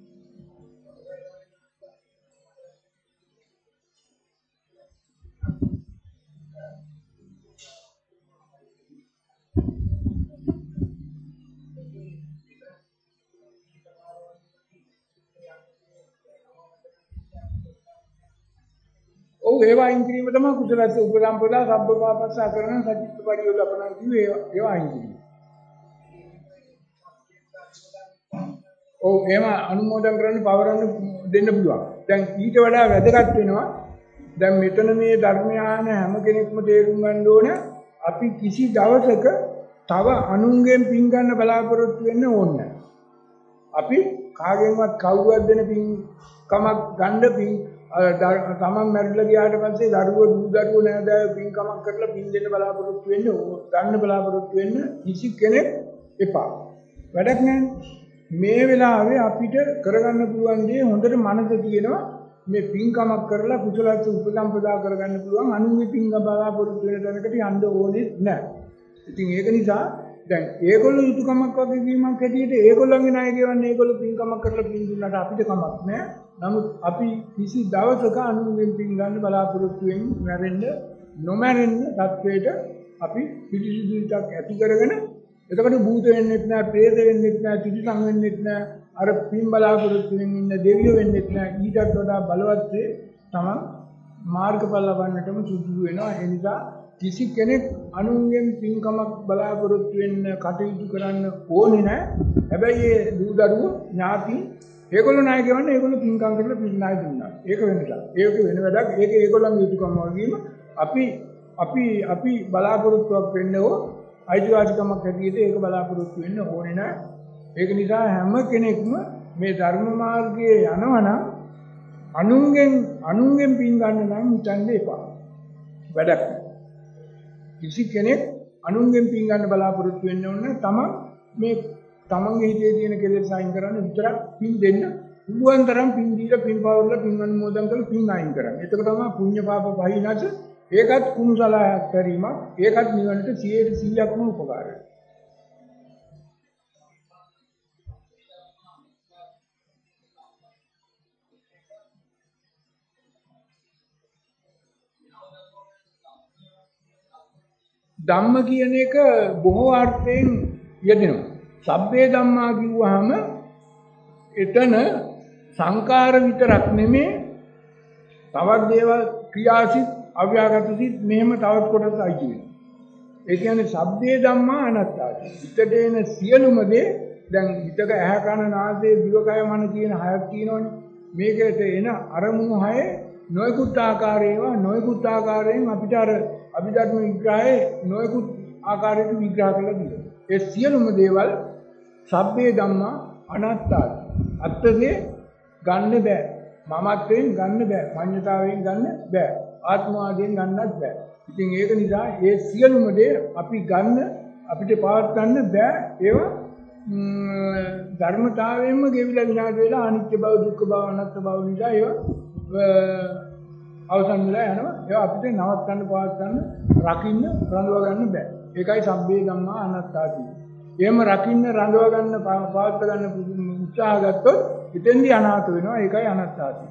ඔව් ඒවා අයින් කිරීම තමයි කුසලස උපසම්පදා සබ්බපාපස්සා කරන සචිත්ත පරියෝදපණ කිව්වේ ඒවා අයින් කිරීම. ඔව් එහෙම අනුමෝදන් කරන්න පවරන්න දෙන්න පුළුවන්. දැන් ඊට වඩා වැදගත් වෙනවා දැන් මෙතන මේ ධර්මයාන හැම කෙනෙක්ම තේරුම් ගන්න ඕන අපි කිසි දවසක තව අනුන්ගෙන් පින් ගන්න බලාපොරොත්තු වෙන්න ඕනේ නැහැ. අපි කාගෙන්වත් කවුරුවත් දෙන පින් කමක් ගන්න පින් තමන් මැරිලා ගියාට පස්සේ දරුවෝ දූ දරුවෝ නෑදෑය පින්කමක් කරලා පින් දෙන්න බලාපොරොත්තු වෙන්න ගන්න බලාපොරොත්තු වෙන්න කිසි කෙනෙක් එපා. වැඩක් නෑ. මේ වෙලාවේ අපිට කරගන්න පුළුවන් දේ හොඳට මනස තියෙනවා මේ පින්කමක් කරලා කුසලස්ස උපසම්පදා කරගන්න පුළුවන් අනුන්ගේ පින්ක බලාපොරොත්තු වෙන තැනකට යන්න ඕනේ නෑ. ඉතින් ඒක නිසා දැන් ඒගොල්ලෝ යුතුයකමක් වගේ වීමක් හැටියට ඒගොල්ලන්ගේ ණය ගෙවන්නේ ඒගොල්ලෝ පින්කමක් කරලා පින් දුන්නාට අපිට කමක් නෑ. නමුත් අපි කිසි දවසක අනුන්ගෙන් පින් ගන්න බලාපොරොත්තු වෙමින් මැරෙන්න නොමැරෙන්න තත්වයට අපි පිළිසිදුවිතක් ඇති කරගෙන එතකොට භූත වෙන්නෙත් නෑ, ප්‍රේත වෙන්නෙත් නෑ, තිරිසන් වෙන්නෙත් නෑ, අර පින් බලාපොරොත්තු වෙමින් ඉන්න දෙවියෝ වෙන්නෙත් නෑ. ඊටත් වඩා බලවත් තමයි මාර්ගඵල ලබන්නටම සුදුසු වෙනවා. ඒ නිසා කිසි කෙනෙක් අනුන්ගෙන් පින්කමක් බලාපොරොත්තු වෙන්න කටයුතු කරන්න ඕනේ නෑ. හැබැයි ඒ දූ දරුවෝ ඥාති ඒගොල්ලෝ ණය ගෙවන්නේ ඒගොල්ලෝ පින්කම් කරලා පින් ණය දුන්නා. ඒක වෙනසක්. ඒක වෙන වැඩක්. ඒක ඒගොල්ලන්ගේ යුතුයකම වගේම අපි අපි අපි බලාපොරොත්තුවක් වෙන්නෝ අයිතිවාසිකමක් හැටියට ඒක බලාපොරොත්තු වෙන්න ඕනේ නෑ. ඒක නිසා හැම කෙනෙක්ම මේ ධර්ම මාර්ගයේ යනවා නම් අනුන්ගෙන් අනුන්ගෙන් පින් ගන්න නම් හිතන්න එපා. වැඩක් නෑ. කිසි කෙනෙක් අනුන්ගෙන් පින් ගන්න බලාපොරොත්තු වෙන්න ඕනේ තමන් මේ තමන්ගේ හිතේ තියෙන කෙලෙස් අයින් කරන්න විතරක් පින් දෙන්න පුළුවන් තරම් පින් දීලා පින් පවර්ලා පින් අනුමෝදන් කරලා පින් අයින් කරන්න. ඒක තමයි පුණ්‍ය පාප පහිනස. ඒකත් කුණුසලයක් කිරීමක්. ඒකත් නිවනට සියයට සීයක්ම උපකාරයි. ධම්ම කියන එක බොහෝ අර්ථයෙන් යෙදෙනවා. සබ්බේ ධම්මා කිව්වහම එතන සංකාර විතරක් නෙමේ තවත් දේවල් ක්‍රියාසිත අව්‍යාගතසිත මෙහෙම තවත් කොටස් අයිති වෙනවා. ඒ කියන්නේ සබ්බේ ධම්මා අනාත්තාති. හිතට එන සියලුම දේ දැන් හිතක ඇහැ කන නාසය දිවකය මන කියන හයක් තියෙනවනේ. මේකට එන අරමුණු හය නොයෙකුත් ආකාරයේව නොයෙකුත් ආකාරයෙන් අපිට අර අභිධර්ම විග්‍රහයේ නොයෙකුත් ආකාරයකට විග්‍රහ කරලා තියෙනවා. ඒ සියලුම දේවල් සබ්බේ ධම්මා අනාත්තාති. අත්දේ ගන්න බෑ. මමත්වයෙන් ගන්න බෑ. මඤ්ඤතාවයෙන් ගන්න බෑ. ආත්මවාදයෙන් ගන්නත් බෑ. ඉතින් ඒක නිසා මේ සියලුම දේ අපි ගන්න අපිට පවත් ගන්න බෑ. ඒවා ධර්මතාවයෙන්ම ගෙවිලා විනාශ වෙලා අනිත්‍ය බව, දුක්ඛ බව, අනාත්ම බව නිසා ඒවා අවසන් වෙලා යනවා. ඒවා අපිට නවත්තන්න පවත්වන්න රකින්න රඳව ගන්න බෑ. ඒකයි සබ්බේ ධම්මා අනාත්තාති. එහෙම රකින්න රඳව ගන්න පවත්ව ගන්න උත්සාහ ගත්තොත් ඉතින්දී අනාථ වෙනවා. ඒකයි අනාත්තාති.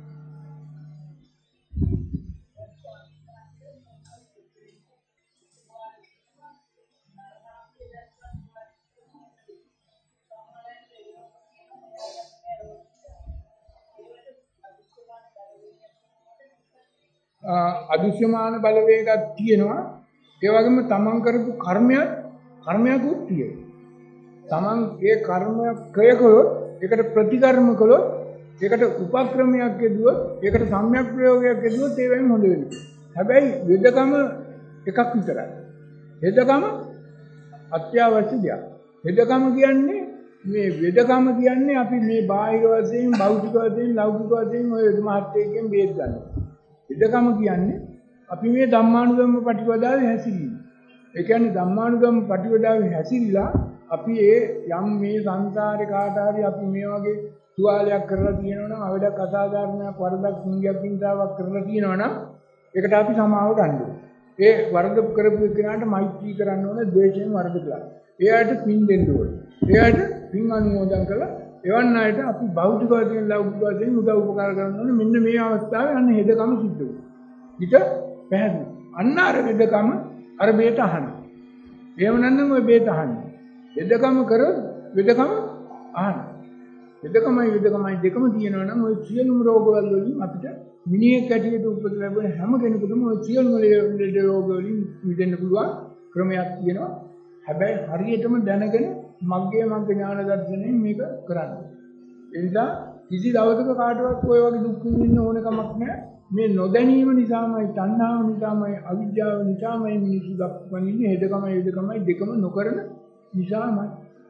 අදුෂ්‍යමාන බලවේගයක් තියෙනවා. ඒ වගේම තමන් කරපු කර්මයක් කර්මයක්ුත් තියෙනවා. තමන් ඒ කර්මකය කළොත් ඒකට ප්‍රතිකර්ම කළොත් ඒකට උපක්‍රමයක් යෙදුවොත් ඒකට සම්‍යක් ප්‍රයෝගයක් යෙදුවොත් ඒ වෙන්නේ හොඳ වෙනවා. හැබැයි වෙදකම එකක් විතරයි. වෙදකම අත්‍යවශ්‍ය දෙයක්. වෙදකම කියන්නේ මේ වෙදකම කියන්නේ අපි මේ බාහිර වශයෙන් භෞතික වශයෙන් ලෞකික වශයෙන් ඔය මහත්යෙන් බේද ගන්නවා. වෙදකම කියන්නේ අපි මේ ධම්මානුගම ප්‍රතිපදාවේ හැසිරීම. ඒ කියන්නේ ධම්මානුගම ප්‍රතිපදාවේ හැසිරීලා අපි ඒ යම් මේ සංසාරේ කාට හරි අපි මේ වගේ තුවාලයක් කරලා තියෙනවා නම් අවඩක් අසාධාරණයක් වරදක් සිංගයක් පින්තාවක් කරලා තියෙනවා නම් ඒකට අපි සමාව ගන්න ඕනේ. ඒ වරද කරපු කෙනාට මෛත්‍රී කරන්න ඕනේ, ද්වේෂයෙන් වරද කළා. එයාට පින් දෙන්න ඕනේ. එයාට පින් අනුමෝදන් කළා. එවන් අයට අපි භෞතික වශයෙන් ලෞකික වශයෙන් උදව් උපකාර කරන්න ඕනේ. මෙන්න මේ අවස්ථාවේ අන්න හෙදකම සිද්ධ වෙනවා. ඊට පැහැදිලි. අන්න අර හෙදකම අර බේත අහන්න. එහෙම නැත්නම් ඔය බේත අහන්න. හෙදකම කරොත් වෙදකම අහන්න. වෙදකමයි වෙදකමයි දෙකම තියෙනවා නම් ඔය සියලුම රෝගවල වලින් අපිට මිනිහෙක් ඇටියට උපත ලැබෙන හැම කෙනෙකුටම ඔය සියලුම ලෙඩ රෝග වලින් මිදෙන්න පුළුවන් ක්‍රමයක් තියෙනවා. හැබැයි හරියටම දැනගෙන මග්ගේ මග්ග ඥාන දර්ශනයෙන් මේක කරන්න. ඒ නිසා කිසි දවසක කාටවත් ඔය වගේ දුක් විඳින්න ඕන කමක් නැහැ. මේ නොදැනීම නිසාමයි, තණ්හාව නිසාමයි, අවිද්‍යාව නිසාමයි මිනිස්සු දක්වන්නේ හෙදකමයි වෙදකමයි දෙකම නොකරන නිසාමයි.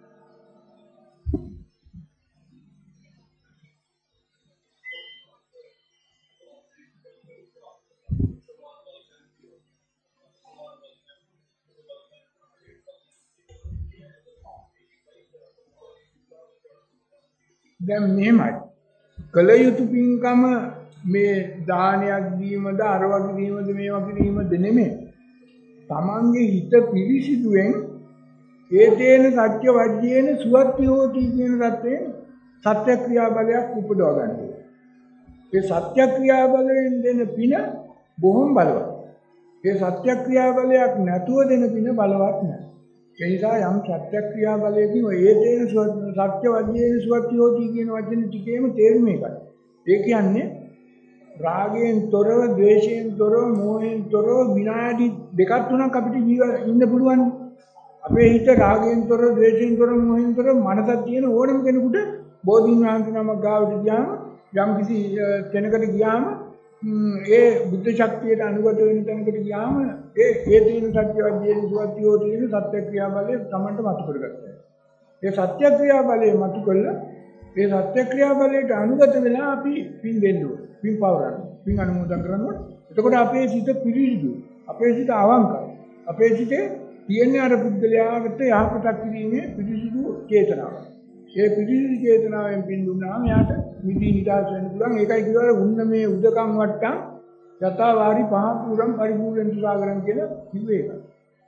දැන් මෙහෙමයි. කල යුතු පින්කම මේ දානයක් දීමද අර වගේ දීමද මේ වගේ දීමද නෙමෙයි. තමන්ගේ හිත පිරිසිදුවෙන් ඒ තේන සත්‍ය වජ්ජේන සුවත්තියෝති කියන தත්යෙන් සත්‍ය ක්‍රියාබලයක් උපදව ගන්න. ඒ සත්‍ය ක්‍රියාබලයෙන් දෙන පින බොහොම බලවත්. ඒ සත්‍ය ක්‍රියාබලයක් නැතුව දෙන පින බලවත් නැහැ. ඒ නිසා යම් සත්‍ය ක්‍රියාබලයකින් ඒ තේන සත්‍ය වජ්ජේන සුවත්තියෝති කියන වචන ටිකේම තේරුම එකයි. ඒ කියන්නේ රාගයෙන් තොරව, ද්වේෂයෙන් තොරව, මෝහයෙන් තොරව විනාඩි දෙකක් තුනක් අපිට ජීවත් ඉන්න පුළුවන්. අපේ හිත රාගයෙන් තොරව, ද්වේෂයෙන් තොරව, මෝහයෙන් තොරව මනසක් තියෙන ඕනම කෙනෙකුට බෝධීන් වහන්සේ නමක් ගාවට ගියාම යම් කිසි කෙනෙකුට ගියාම ඒ බුද්ධ ශක්තියට අනුගත වෙන තැනකට ගියාම ඒ ඒ තියෙන සත්‍ය වජ්ජේන සුවත්තියෝ තියෙන සත්‍ය ක්‍රියාබලය තමන්ට මතු කරගත්තා. ඒ සත්‍ය ක්‍රියාබලය මතු කළා ඒ සත්‍ය ක්‍රියාබලයට අනුගත වෙලා අපි පින් දෙන්න ඕනේ. පින් පවරන්න. පින් අනුමෝදන් කරනවා. එතකොට අපේ සිත පිරිසිදුයි. අපේ සිත අවංකයි. අපේ සිතේ තියෙන අර පුද්ගලයාට යහපතක් කිරීමේ පිරිසිදු චේතනාවක්. ඒ පිරිසිදු චේතනාවෙන් පින් දුන්නාම යාට මිදී නිදාස් වෙන්න පුළුවන්. ඒකයි කියවල උන්න මේ උදකම් වට්ටම් යථාවාරි පහ පුරම් පරිපූර්ණ සාගරම් කියලා කිව්වේ ඒකයි.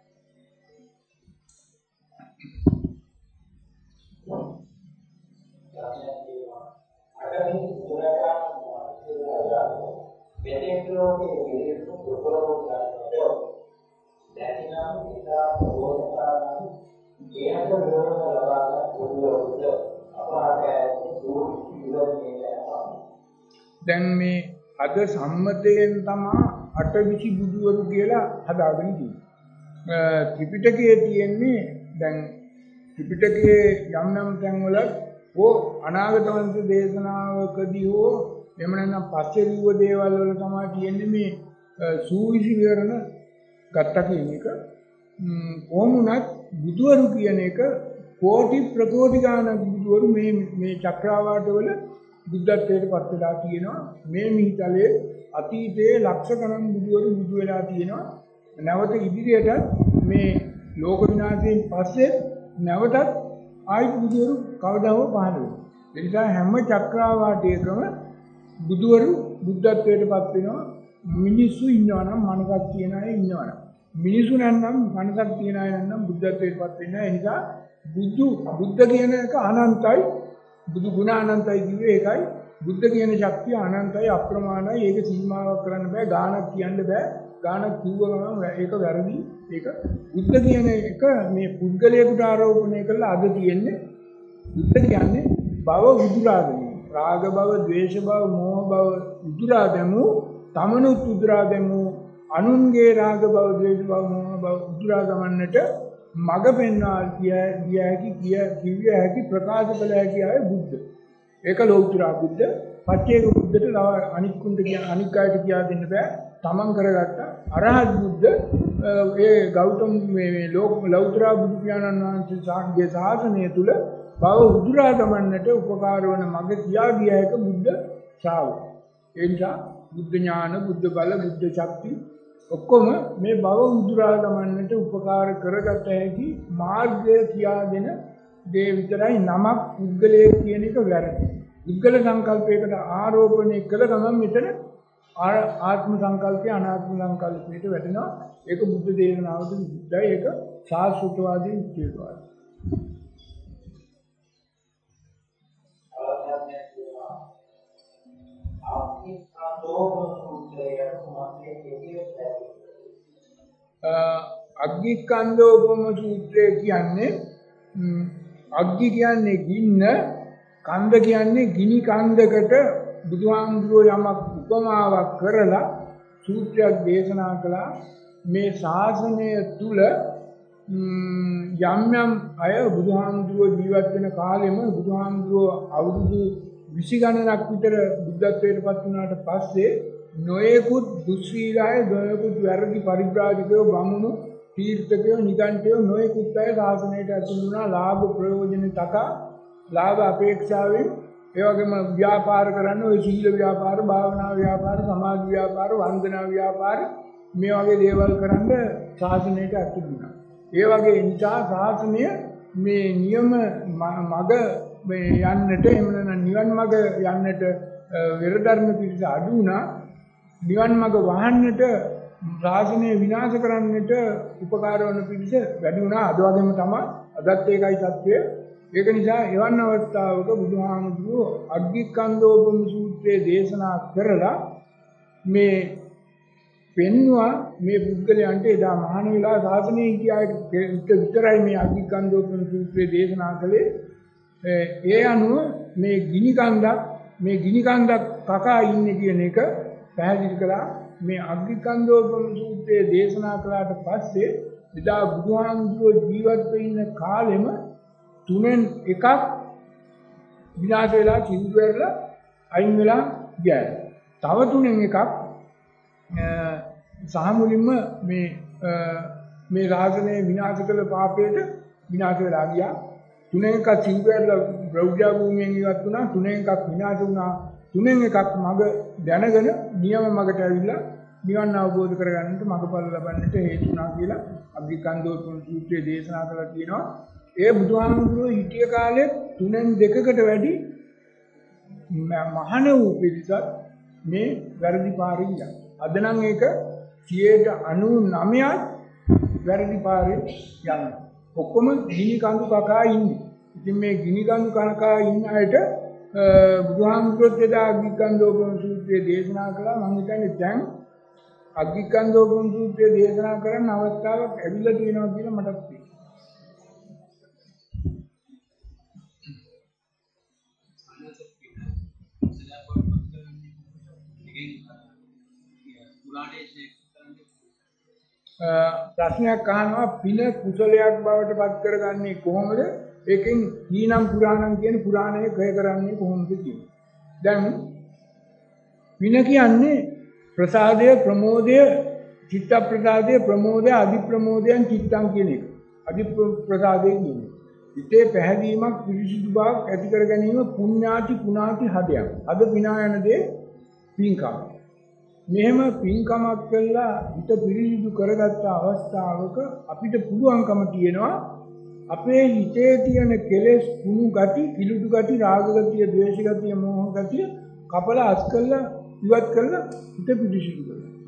දැන් මේ අද සම්මතයෙන් තමයි අටවිසි බුදුවරු කියලා හදාගෙන තියෙන්නේ. ත්‍රිපිටකයේ තියෙන්නේ දැන් ත්‍රිපිටකයේ යම් යම් තැන්වල ඕ අනාගත වංශ දේශනාවකදී හෝ එහෙම නැත්නම් පස්සේ ලියුව දේවල් වල තමයි තියෙන්නේ මේ සූවිසි විවරණ ගත්තා කියන එක. කොහොමුණත් බුදුවරු කියන එක කෝටි ප්‍රකෝටි ගණන් බුදුවරු මේ මේ චක්‍රාවාට වල බුද්ධත්වයට පත් වෙලා තියෙනවා. මේ මිහිතලේ අතීතයේ ලක්ෂ ගණන් බුදුවරු බුදු වෙලා තියෙනවා. නැවත ඉදිරියට මේ ලෝක විනාශයෙන් පස්සේ නැවතත් ආයි බුදුවරු කවදා හෝ පහළ වෙනවා. ඒ නිසා හැම චක්‍රාවාටයකම බුදුවරු බුද්ධත්වයට පත් වෙනවා. මිනිස්සු ඉන්නවා නම් මනසක් තියන අය ඉන්නවා නම් මිනිසු නැත්නම් මනසක් තියන අය නැත්නම් බුද්ධත්වයටපත් වෙන්නේ නැහැ. ඒ නිසා බුදු බුද්ධ කියන එක අනන්තයි. බුදු ගුණ අනන්තයි කිව්වේ ඒකයි. බුද්ධ කියන ශක්තිය අනන්තයි අප්‍රමාණයි. ඒක සීමාවක් කරන්න බෑ. ගාණක් කියන්න බෑ. ගාණක් කිව්ව ගමන් ඒක වැරදි. ඒක බුද්ධ කියන එක මේ පුද්ගලයාට ආරෝපණය කරලා අද තියෙන්නේ. බුද්ධ කියන්නේ භව උදුරා ගැනීම. රාග භව, ද්වේෂ භව, මෝහ භව උදුරා දැමු, තමනුත් උදුරා දැමු, අනුන්ගේ රාග භව, ද්වේෂ භව, මෝහ භව උදුරා ගමන්නට මඟ පෙන්වා කිය කිය හැකි කිය කිව්‍ය හැකි ප්‍රකාශ කළ හැකි අය බුද්ධ. ඒක ලෞතර බුද්ධ. පච්චේක බුද්ධට තව අනික් කුණ්ඩ කියන අනික් අයට කියා දෙන්න බෑ. තමන් කරගත්ත අරහත් බුද්ධ ඒ ගෞතම මේ ලෝක ලෞතර බුදු පියාණන් වහන්සේ සාග්ගේ සාසනය තුල භව උදුරා ගමන්නට උපකාර වන මඟ කියා ගිය එක බුද්ධ ශ්‍රාවක. ඒ නිසා බුද්ධ ඥාන, බුද්ධ බල, බුද්ධ ශක්ති ඔක්කොම මේ භව උදුරා ගමන්නට උපකාර කරගත හැකි මාර්ගය කියා දෙන දේ විතරයි. නමක් පුද්ගලයෙක් කියන එක වැරදි. පුද්ගල සංකල්පයකට ආරෝපණය කළ ගමන් මෙතන ආත්ම සංකල්පය අනාත්ම සංකල්පයට වැටෙනවා. ඒක බුද්ධ දේශනාවට විරුද්ධයි. ඒක සාස්ෘතවාදී විචේතවාදී. අග්ගිකන්දෝපම සූත්‍රය කියන්නේ අග්ගි කියන්නේ ගින්න, කන්ද කියන්නේ ගිනි කන්දකට බුදුහාමුදුරුවෝ යමක් උපමාවක් කරලා සූත්‍රයක් දේශනා කළා. මේ ශාසනය තුල යම් යම් අය බුදුහාමුදුරුවෝ ජීවත් වෙන කාලෙම බුදුහාමුදුරුවෝ අවුරුදු විසි ගණනක් විතර බුද්ධත්වයට පත් වුණාට පස්සේ නොයෙකුත් දුස්සීලාය, නොයෙකුත් වැරදි පරිබ්‍රාජකයෝ, බමුණු, තීර්ථකයෝ, නිගණ්ඨයෝ නොයෙකුත් අය ශාසනයට ඇතුළු වුණා. ලාභ ප්‍රයෝජන තකා, ලාභ අපේක්ෂාවෙන්, ඒ වගේම ව්‍යාපාර කරන්න ඔය සීල ව්‍යාපාර, භාවනා ව්‍යාපාර, සමාධි ව්‍යාපාර, වන්දනා ව්‍යාපාර මේ වගේ දේවල් කරන්න ශාසනයට ඇතුළු වුණා. ඒ වගේ නිසා ශාසනය මේ නියම මග මේ යන්නට එහෙම නැත්නම් නිවන් මඟ යන්නට විරධර්ම පිළිස අඩු වුණා. නිවන් මඟ වහන්නට ශාසනය විනාශ කරන්නට උපකාර වන පිළිස වැඩි වුණා. අද වගේම තමයි අදත් ඒකයි තත්ත්වය. ඒක නිසා එවන් අවස්ථාවක බුදුහාමුදුරුවෝ අග්ගිකන්දෝපම සූත්‍රයේ දේශනා කරලා මේ පෙන්වා මේ පුද්ගලයන්ට එදා මහාන වෙලා ශාසනය කියාට විතරයි මේ අග්ගිකන්දෝපම සූත්‍රයේ දේශනා කළේ. ඒ අනුව මේ ගිනි කන්දක් මේ ගිනි කන්දක් කකා ඉන්නේ කියන එක පැහැදිලි කළා. මේ අග්ගිකන්දෝපම සූත්‍රයේ දේශනා කළාට පස්සේ එදා බුදුහාමුදුරුවෝ ජීවත් වෙ ඉන්න කාලෙම තුනෙන් එකක් විනාශ වෙලා කිඳු වෙරලා අයින් වෙලා ගියා. තව තුනෙන් එකක් සහ මුලින්ම මේ මේ රාජනේ විනාශ කළ පාපයට විනාශ වෙලා ගියා. තුනෙන් එකක් කිඳු වෙරලා බ්‍රහ්මජා භූමියෙන් ඉවත් වුණා. තුනෙන් එකක් විනාශ වුණා. තුනෙන් එකක් මඟ දැනගෙන නියම මඟට ඇවිල්ලා නිවන් අවබෝධ කරගන්නට මඟපල ලබන්නට හේතු වුණා කියලා අග්ගිකන්දෝපම සූත්‍රයේ දේශනා කරලා තියෙනවා. ඒ බුදුහාමුදුරුවෝ හිටිය කාලේ තුනෙන් දෙකකට වැඩි මහාන වූ පිරිසක් මේ වැරදි පාරේ යනවා. අද නම් ඒක සියයට අනූනවයක් වැරදි පාරේ යනවා. ඔක්කොම ගිනි කඳු කකා ඉන්නේ. ඉතින් මේ ගිනි කඳු කකා ඉන්න අයට බුදුහාමුදුරුවෝ එදා අග්ගිකන්දෝපම සූත්‍රයේ දේශනා කළා. මම හිතන්නේ දැන් අග්ගිකන්දෝපම සූත්‍රයේ දේශනා කරන්න අවස්ථාවක් ලැබිලා තියෙනවා කියලා මටත් තේරෙනවා. ප්‍රශ්නයක් අහනවා පින කුසලයක් බවට පත් කරගන්නේ කොහොමද? ඒකෙන් ඊනම් පුරාණම් කියන පුරාණය කය කරන්නේ කොහොමද කියන්නේ. දැන් පින කියන්නේ ප්‍රසාදය, ප්‍රමෝදය, චිත්ත ප්‍රසාදය, ප්‍රමෝදය, අධි ප්‍රමෝදයන් චිත්තං කියන එක. අධි ප්‍රසාදය කියන්නේ හිතේ පැහැදීමක්, පිරිසිදු බවක් ඇති කර ගැනීම පුණ්‍යාති පුණාති හදයක්. අද පිනා යන දේ පින්කම. මෙහෙම පින්කමක් කළා හිත පිරිසිදු කරගත්ත අවස්ථාවක අපිට පුළුවන්කම තියෙනවා අපේ හිතේ තියෙන කෙලෙස් කුණු ගති, කිලුඩු ගති, රාග ගතිය, ද්වේෂ ගතිය, මෝහ ගතිය කපලා අස් කළා ඉවත් කළා හිත පිරිසිදු කරගන්න.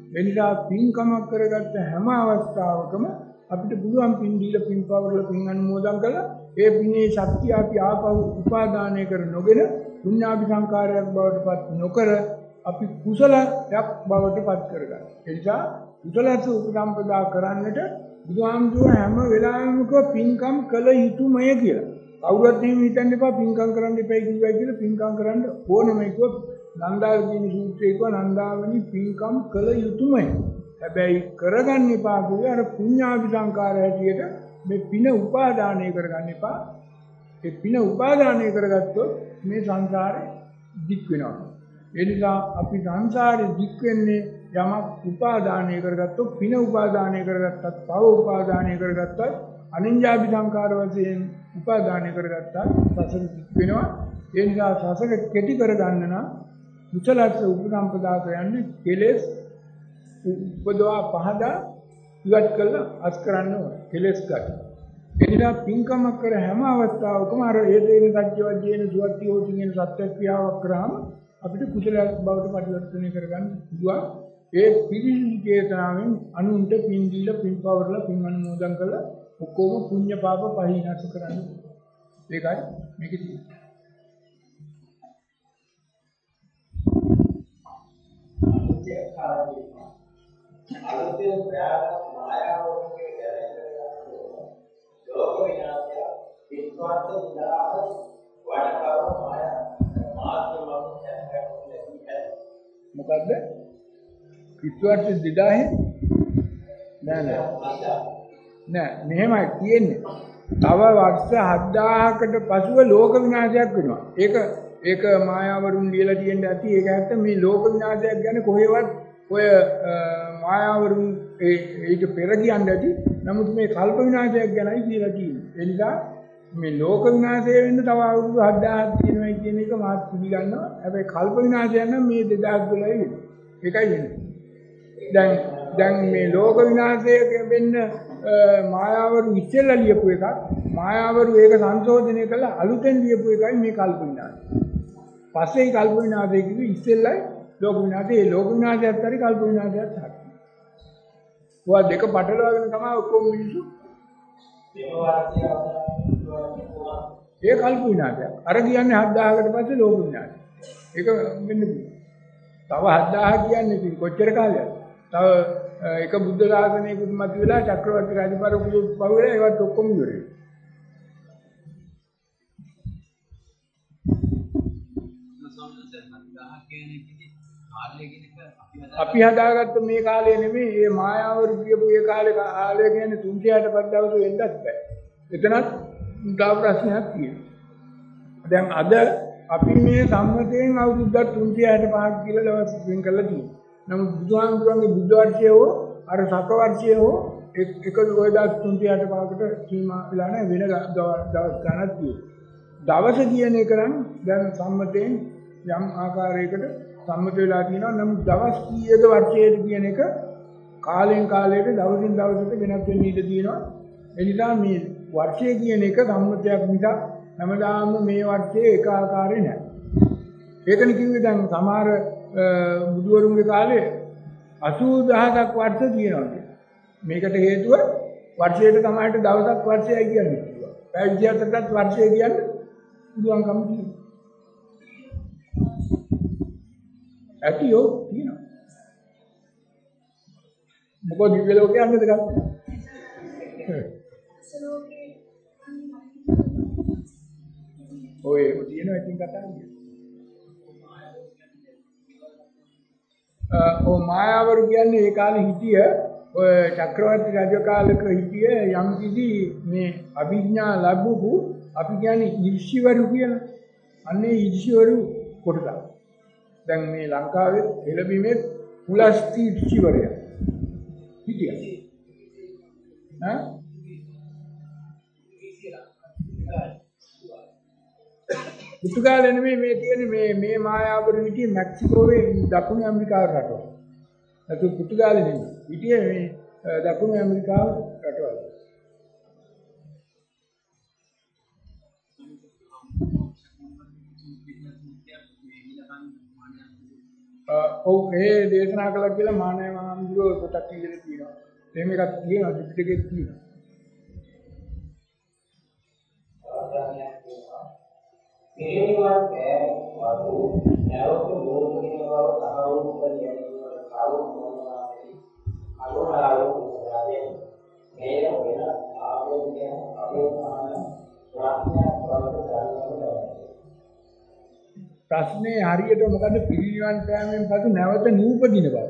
එනිසා පින්කමක් කරගත්ත හැම අවස්ථාවකම අපිට පුළුවන් පින් දීලා පින් පවරලා පින් අනුමෝදන් කරලා ඒ පිනේ ශක්තිය අපි ආපහු උපාදානය කර නොගෙන පුණ්‍යාභි සංකාරයක් බවට පත් නොකර අපි කුසලයක් බවට පත් කරගන්න. ඒ නිසා කුසලස උපසම්පදා කරන්නට බුදුහාමුදුරුවෝ හැම වෙලාවෙම පින්කම් කළ යුතුමය කියලා. කවුරුත් එහෙම හිතන්න එපා පින්කම් කරන්න එපයි කිව්වයි කියලා පින්කම් කරන්න ඕනෙමයි කිව්වොත් නන්දාව කියන සූත්‍රයේ කිව්වා නන්දාවනි පින්කම් කළ යුතුමයි. හැබැයි කරගන්න එපා කිව්වේ අර පුණ්‍යාභි සංකාර හැටියට මේ පින උපාදානය කරගන්න එපා. ඒ පින උපාදානය කරගත්තොත් මේ සංසාරේ දික් වෙනවා. ඒ නිසා අපි සංසාරේ දික් වෙන්නේ යමක් උපාදානය කරගත්තොත් පින උපාදානය කරගත්තත් පව උපාදානය කරගත්තත් අනිඤ්ඤාභි සංකාර වශයෙන් උපාදානය කරගත්තා සසර දික් වෙනවා. ඒ නිසා සසර කෙටි කරගන්න නම් කුසලස්ස උපසම්පදා කියන්නේ කෙලෙස් උපදවා පහදා ඉවත් කළා අස් කරන්න ඕන කෙලෙස් ගන්න. ඒ නිසා පින්කම කර හැම අවස්ථාවකම අර හේතේන සත්‍යවදීන සුවත්ති හෝති කියන සත්‍ය ක්‍රියාවක් කරාම අපිට කුසලයක් බවට පරිවර්තනය කරගන්න පුළුවන්. ඒ පිළිසිදු චේතනාවෙන් අනුන්ට පින් දීලා පින් පවරලා පින් අනුමෝදන් කරලා ඔක්කොම පුණ්‍ය පාප පරිහාස කරන්න. ඒකයි මේකේ තියෙන්නේ. අලුතෙන් ප්‍රයාස මායාවෝගේ දැනෙන්න ලෝක විනාශය විශ්වාස විදාහ වඩකව මායා මාත්‍රමම දැනගන්න මොකද්ද විශ්වාස දෙදාහේ නෑ නෑ නෑ මෙහෙමයි කියන්නේ තව වර්ෂ හත්දාහකට පසුව ලෝක විනාශයක් වෙනවා. ඒක ඒක මායාවරුන් ලියලා තියෙන්න ඇති. ඒක ඇත්ත මේ ලෝක විනාශයක් ගැන කොහෙවත් ඔය මායාවරුන් ඊට පෙර කියන්නේ ඇති. නමුත් මේ කල්ප විනාශයක් ගැනයි කියලා තියෙන්නේ. ඒ නිසා මේ ලෝක විනාශය වෙන්න තව අවුරුදු හත්දාහක් තියෙනවා කියන එක මාත් පිළිගන්නවා. හැබැයි කල්ප විනාශය නම් මේ දෙදාස් දොළහේ වෙන්නේ. ඒකයි වෙන්නේ. දැන් දැන් මේ ලෝක විනාශය වෙන්න මායාවරු ඉස්සෙල්ලා ලියපු එකක් මායාවරු ඒක සංශෝධනය කළා අලුතෙන් ලියපු එකයි මේ කල්ප විනාශය. පස්සේ කල්ප විනාශය කිව්වේ ඉස්සෙල්ලයි ලෝක විනාශය. ඒ ලෝක විනාශයත් හරි කල්ප විනාශයත් හරි. ඔය දෙක පටලවාගෙන තමයි ඔක්කොම මිනිස්සු ඒ කල්ප විනාශයක්. අර කියන්නේ හත්දාහකට පස්සේ ලෝක විනාශය. ඒක වෙන්න පුළුවන්. තව හත්දාහක් කියන්නේ ඉතින් කොච්චර කාලයක්ද? තව එක බුද්ධ ශාසනයකුත් මත වෙලා චක්‍රවර්ති රජපරපුරු පහුවෙලා ඒවත් ඔක්කොම ඉවරයි. අපි හදාගත්ත මේ කාලේ නෙමෙයි මේ මායාවරු කියපු ඒ කාලේ කාලය කියන්නේ තුන්සියයට පස් දවස් වෙන්නත් බෑ. එතනත් තව ප්‍රශ්නයක් තියෙනවා. දැන් අද අපි මේ සම්මතයෙන් අවුරුද්දක් තුන්සියයට පහක් කියලා දවස් වෙන් කරලා තියෙනවා. නමුත් බුදුහාමුදුරන්ගේ බුද්ධ වර්ෂය හෝ අර සක වර්ෂය හෝ එක ඔය දවස් තුන්සියයට පහකට සීමා වෙලා නැහැ වෙන දවස් ගණනක් තියෙනවා. දවස කියන එක නම් දැන් සම්මතයෙන් යම් ආකාරයකට සම්මත වෙලා තියෙනවා. නමුත් දවස් කීයද වර්ෂයේද කියන එක කාලෙන් කාලයට දවසින් දවසට වෙනස් වෙන්න ඉඩ තියෙනවා. ඒ නිසා මේ වර්ෂය කියන එක සම්මතයක් මිසක් හැමදාම මේ වර්ෂයේ එක ආකාරේ නැහැ. ඒකනේ කිව්වේ දැන් සමහර බුදුවරුන්ගේ කාලේ අසූ දහසක් වර්ෂ තියෙනවා. මේකට හේතුව වර්ෂයට තමයි දවසක් වර්ෂයයි කියන්නේ. පැය විසිහතරටත් වර්ෂය කියන්නේ බුදුන්කම තියෙනවා. ඇතියෝ තියෙනවා. මොකද දිව්‍ය ලෝකේ යන්නද ගන්න? ඔය තියෙනවා ඉතින් කතා කරන්නේ. ඔය මායාවරු කියන්නේ ඒ කාලේ හිටිය ඔය චක්‍රවර්ති රජ කාලෙක හිටිය යම් කිසි මේ අභිඥා ලැබුවු අපි කියන්නේ ඍෂිවරු කියන අන්නේ ඍෂිවරු කොටස. දැන් මේ ලංකාවේ එළබීමේ පුලස්ති ඍෂිවරයා හිටියා. ඈ පුතුගාලේ නෙමෙයි මේ තියෙන්නේ මේ මේ මායාවරු හිටියේ මෙක්සිකෝවේ දකුණු ඇමරිකාව රටවල. ඒතු පුතුගාලේ නෙමෙයි. හිටියේ මේ දකුණු ඇමරිකාව රටවල. ඔව් ඒ දේශනා කළා කියලා මානව මහඳුරෝ පොතක් කියලා තියෙනවා. එහෙම එකක් තියෙනවා ත්‍රිපිටකයේ තියෙනවා. පිරිනිවන් පෑම වතු නැවත භූමිකව තහවුරු කර ගැනීමට කරුණු මොනවාදයි අනුරාධපුර රජේ මේ වෙන ආගමික අවධානය ප්‍රඥා ප්‍රවෘත්ති ප්‍රශ්නේ හරියට මොකද පිරිනිවන් පෑමෙන් පසු නැවත නූපදින බව.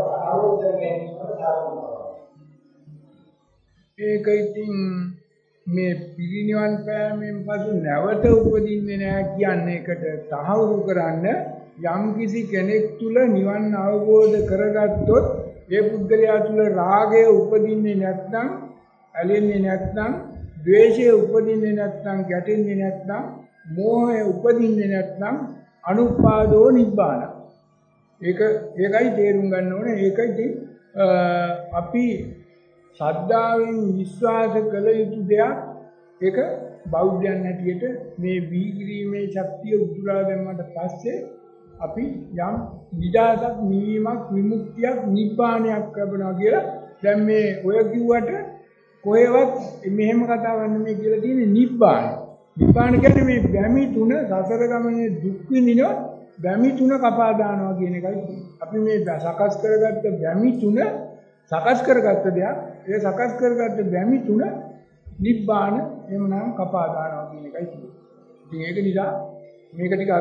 ඒක ඉතින් මේ පිරිනිවන් පෑමෙන් පසු නැවත උපදින්නේ නැහැ කියන්නේ එකට තහවුරු කරන්න යම් කිසි කෙනෙක් තුල නිවන් අවබෝධ කරගත්තොත් ඒ පුද්ගලයා තුල රාගය උපදින්නේ නැත්නම්, ඇලෙන්නේ නැත්නම්, ද්වේෂය උපදින්නේ නැත්නම්, ගැටෙන්නේ නැත්නම්, මෝහය උපදින්නේ නැත්නම් අනුපාදෝ නිබ්බාන. ඒක ඒකයි තේරුම් ගන්න ඕනේ. ඒකයි අපි ශ්‍රද්ධාවෙන් විශ්වාස කළ යුතු දෙයක්. ඒක බෞද්ධයන් හැටියට මේ වීග්‍රීමේ ශක්තිය උතුරා දැම්මට පස්සේ අපි යම් නිදාසක් නිවීමක් විමුක්තියක් නිබ්බානයක් ලැබෙනවා කියලා දැන් මේ ඔය කිව්වට කොහෙවත් මෙහෙම කතාවක් නෙමෙයි කියලා තියෙන්නේ නිබ්බාන. නිබ්බාන කියන්නේ මේ බැමි තුන සසර ගමනේ දුක් විඳින බැමි තුන කපා දානවා කියන එකයි. අපි මේ සකස් කරගත්ත බැමි තුන සකස් කරගත්ත දෙයක් ඒ සකස් කරගත්ත බැමි තුන නිබ්බාන එහෙම නම් කපා දානවා කියන එකයි තියෙන්නේ. ඉතින් ඒක නිසා මේක ටිකක්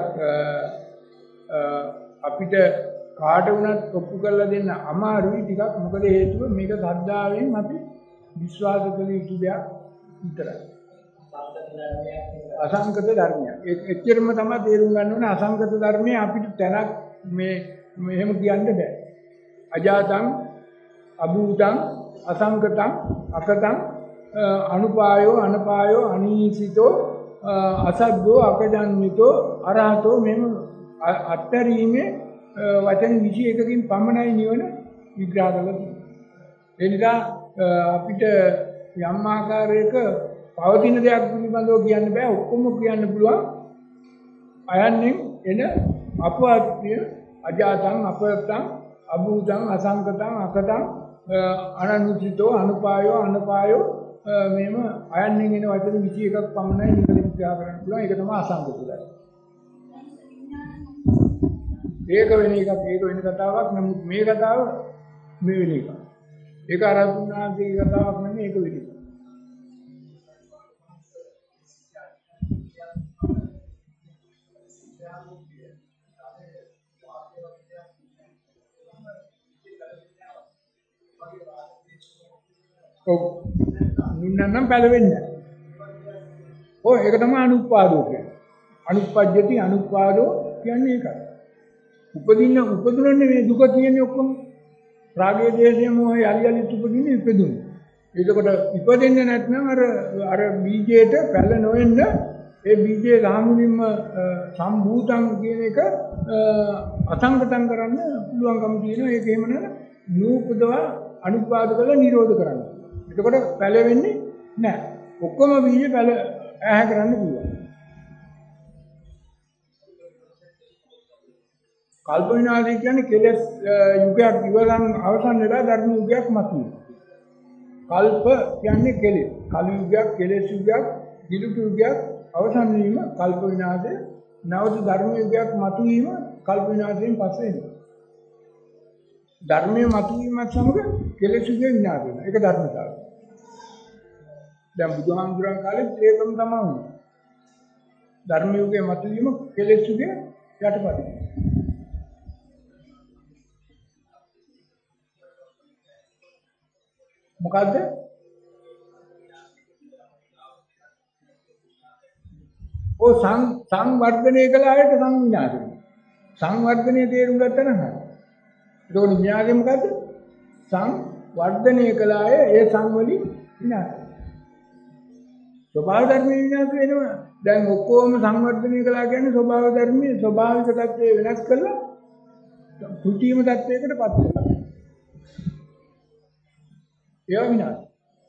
අපිට කාට වුණත් ඔප්පු කරලා දෙන්න අමාරුයි ටිකක්. මොකද හේතුව මේක ශ්‍රද්ධාවෙන් අපි විශ්වාස කළ යුතු දෙයක් විතරයි. අසංකත ධර්මයක්. ඒක එච්චරම තමයි තේරුම් ගන්න ඕනේ. අසංකත ධර්මයේ අපිට තැනක් මේ මෙහෙම කියන්න බෑ. අජාතං අභූතං අසංකතං අකතං අනුපායෝ අනපායෝ අනීසිතෝ අසද්දෝ අකජන්විතෝ අරහතෝ මෙහෙම අත්තරීමේ වචන විසි එකකින් පමණයි නිවන විග්‍රහ කරලා තියෙන්නේ. ඒ නිසා අපිට යම් ආකාරයක පවතින දෙයක් පිළිබඳව කියන්න බෑ. ඔක්කොම කියන්න පුළුවන් අයන්නේ එන අපවත්‍ය අජාතං අපතං අභූතං අසංකතං අකතං අනනුචිතෝ අනුපායෝ අනපායෝ මෙහෙම අයන්නේ එන වචන විසි එකක් පමණයි නිවන විග්‍රහ කරන්න පුළුවන්. ඒක තමයි අසංකත ධර්ම. ඒක වෙන එකක්. ඒක වෙන කතාවක්. නමුත් මේ කතාව මේ වෙන එකක්. ඒක අරතුනාගේ කතාවක් නෙමෙයි. ඒක වෙන එකක්. ඔව් නුන්නනම් පැලවෙන්නේ නැහැ. ඔය ඒක තමයි අනුපාදෝ කියන්නේ. අනුපජ්ජති අනුපාදෝ කියන්නේ ඒකයි. උපදින්න උපදුනන්නේ මේ දුක කියන්නේ ඔක්කොම රාගය දේශය මොහය යලි යලි උපදින්නේ ඉපදුනේ. ඒකකොට ඉපදෙන්නේ නැත්නම් අර අර බීජයට පැල නොවෙන්න ඒ බීජයේ රාමුලින්ම සම්භූතං කියන එක අසංගතං කරන්න පුළුවන්කම තියෙනවා. ඒක එහෙම නැත්නම් නූපදවා අනුපාද කරලා නිරෝධ කරන්න. එතකොට පැලෙන්නේ නැහැ. ඔක්කොම බීජ පැල ඈහ කරන්න පුළුවන්. කල්ප විනාශය කියන්නේ කෙලස් යුගයක් ඉවරන් අවසන් වෙලා ධර්ම යුගයක් මතුවෙනවා. කල්ප කියන්නේ කෙලෙස්. කලි යුගයක්, කෙලස් යුගයක්, දිලුතු යුගයක් අවසන් වීම කල්ප විනාශය. නැවත ධර්ම යුගයක් මතුවීම කල්ප විනාශයෙන් පස්සේ එනවා. ධර්මයේ මතුවීමත් සමග කෙලෙස් යුගය විනාශ වෙනවා. ඒක ධර්මතාවය. දැන් බුදුහාමුදුරන් කාලේ ඒකම තමයි වුනේ. ධර්ම යුගයේ මතුවීම කෙලෙස් යුගය යටපත් වෙනවා. මොකද්ද? ඔය සං සංවර්ධනය කළ අයට සංවිනාශ වෙනවා. සංවර්ධනයේ තේරුම් ගත්තා නම් හරි. ඒකෝන න්‍යායෙ මොකද්ද? සංවර්ධනය කළ අය ඒ සංවලින් විනාශ වෙනවා. ස්වභාව ධර්මයේ විනාශ වෙනවා. දැන් ඔක්කොම සංවර්ධනය කළා කියන්නේ ස්වභාව ධර්මයේ ස්වභාවික தත්ත්වය වෙනස් කරලා කුටීම தත්ත්වයකට පත් වෙනවා. ඒ විනාශ.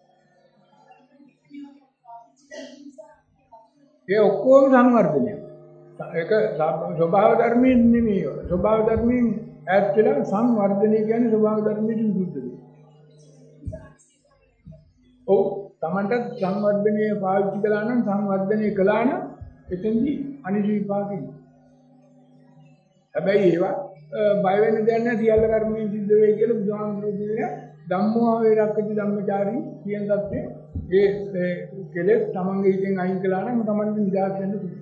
ඒ ඔක්කොම සංවර්ධනය. ඒක ස්වභාව ධර්මයෙන් නෙමෙයි. ස්වභාව ධර්මයෙන් ඈත් වෙලා සංවර්ධනය කියන්නේ ස්වභාව ධර්මයට විරුද්ධද? ඔව් Tamanට සංවර්ධනය පාවිච්චි කළා නම් සංවර්ධනය කළා නම් එතෙන්දී අනිත් විපාකෙයි. හැබැයි ඒවා බය වෙන්න දෙයක් නැහැ සියල්ල කර්මයෙන් සිද්ධ වෙයි කියලා බුදුහාමුදුරුවෝ කියන්නේ ධම්මෝ වේරක්කති ධම්මචාරී කියන தත්ත්වය ඒ කෙලෙස් තමන්ගේ හිතෙන් අයින් කළා නම් තමන්ට නිදහස් වෙන්න පුළුවන්.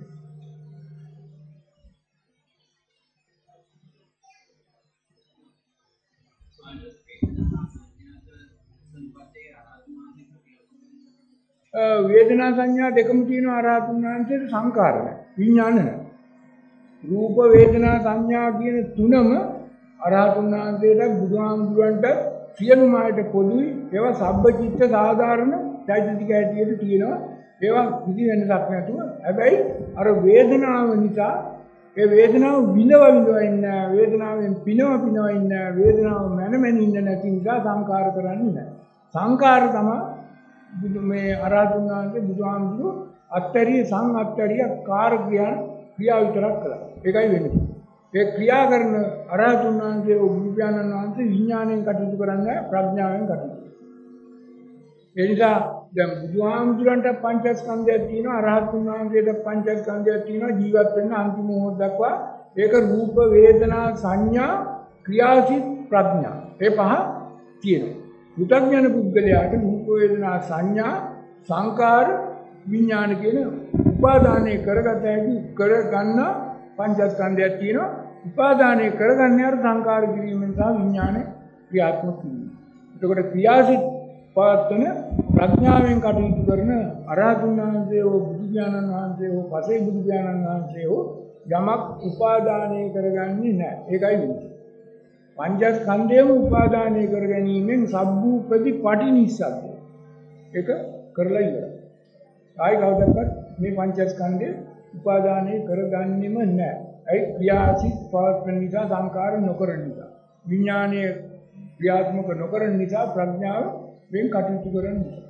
වේදනා සංඥා දෙකම තියෙනවා අරහතුන් වහන්සේට සංකාර නැහැ විඥාන නැහැ. රූප වේදනා සංඥා කියන තුනම අරහතුන් වහන්සේට බුදුහාමුදුරන්ට සියලුම ආයත පොදුයි. ඒවා සබ්බචිත්ත සාධාරණ චෛතසික හැටියට තියෙනවා. ඒවා කිසි වෙනසක් නැතුව. හැබැයි අර වේදනාව නිසා ඒ වේදනාව විඳව විඳව ඉන්න වේදනාවෙන් පිනව පිනව ඉන්න වේදනාව මන මන ඉන්න නැති නිසා සංකාර කරන්නේ නැහැ. සංකාර තමයි බුදු මේ අරහතුන් වහන්සේ බුදුහාමුදුරුවෝ අත්තරිය සං අත්තරිය කාර්ය ක්‍රියා ක්‍රියා විතරක් කළා. ඒකයි වෙන්නේ. ඒ ක්‍රියා කරන අරහතුන් වහන්සේ බුදු පියාණන් වහන්සේ විඥාණයෙන් කටයුතු කරන්නේ ප්‍රඥාවෙන් කටයුතු. ඒ නිසා දැන් බුදුහාමුදුරන්ට පංචස්කන්ධයක් තියෙනවා අරහතුන් වහන්සේට පංචස්කන්ධයක් තියෙනවා ජීවත් වෙන්න අන්තිම මොහොත දක්වා ඒක රූප වේදනා සංඥා ක්‍රියාසිත ප්‍රඥා. ඒ පහ තියෙනවා. මුතඥාන පුද්ගලයාට රූප වේදනා සංඥා සංකාර විඥාන කියන උපාදානය කරගත හැකි කරගන්න පංචස්කන්ධයක් තියෙනවා. උපාදානය කරගන්නේ අර සංකාර කිරීමෙන් සහ විඥාන ක්‍රියාත්මක වීම. එතකොට ක්‍රියාසිත පවත්වන ප්‍රඥාවෙන් කටයුතු කරන අරහතුන් වහන්සේ හෝ බුදු පියාණන් වහන්සේ හෝ පසේ බුදු පියාණන් වහන්සේ හෝ යමක් උපාදානය කරගන්නේ නැහැ. ඒකයි වෙන්නේ. පංචස්කන්ධයම උපාදානය කර ගැනීමෙන් සබ්බූපදී පටිනිස්සග්ග. ඒක කරලා ඉවරයි. ආයි කවදාවත් මේ පංචස්කන්ධය උපාදානය කරගන්නෙම නැහැ. ඒ ක්‍රියාසිත පවත්වන නිසා සංකාර නොකරන නිසා. විඥානීය ක්‍රියාත්මක නොකරන නිසා ප්‍රඥාව වෙන් කටයුතු කරන නිසා.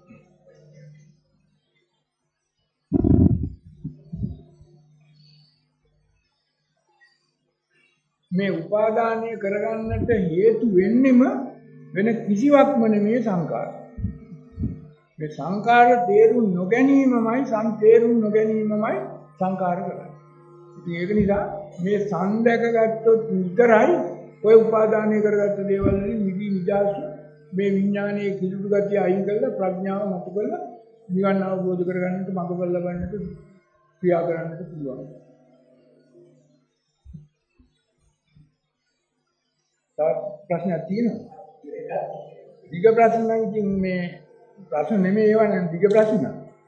මේ උපාදානය කරගන්නට හේතු වෙන්නෙම වෙන කිසිවක්ම නෙමේ සංකාර. මේ සංකාර තේරුම් නොගැනීමමයි සංතේරුම් නොගැනීමමයි සංකාර කරන්නේ. ඉතින් ඒක නිසා මේ සංදක ගත්තොත් විතරයි ඔය උපාදානය කරගත්ත දේවල් වලින් මිදි නිදාස් මේ විඥානයේ කිලුඩු ගතිය අයින් කරලා ප්‍රඥාව මතු කරලා නිවන් අවබෝධ කරගන්නට මඟපල් ලබන්නට ක්‍රියා කරන්නට පුළුවන්. ප්‍රශ්නයක් තියෙනවා. දිග ප්‍රශ්න නම් ඉතින් මේ ප්‍රශ්න නෙමෙයි ඒවා නම් දිග ප්‍රශ්න.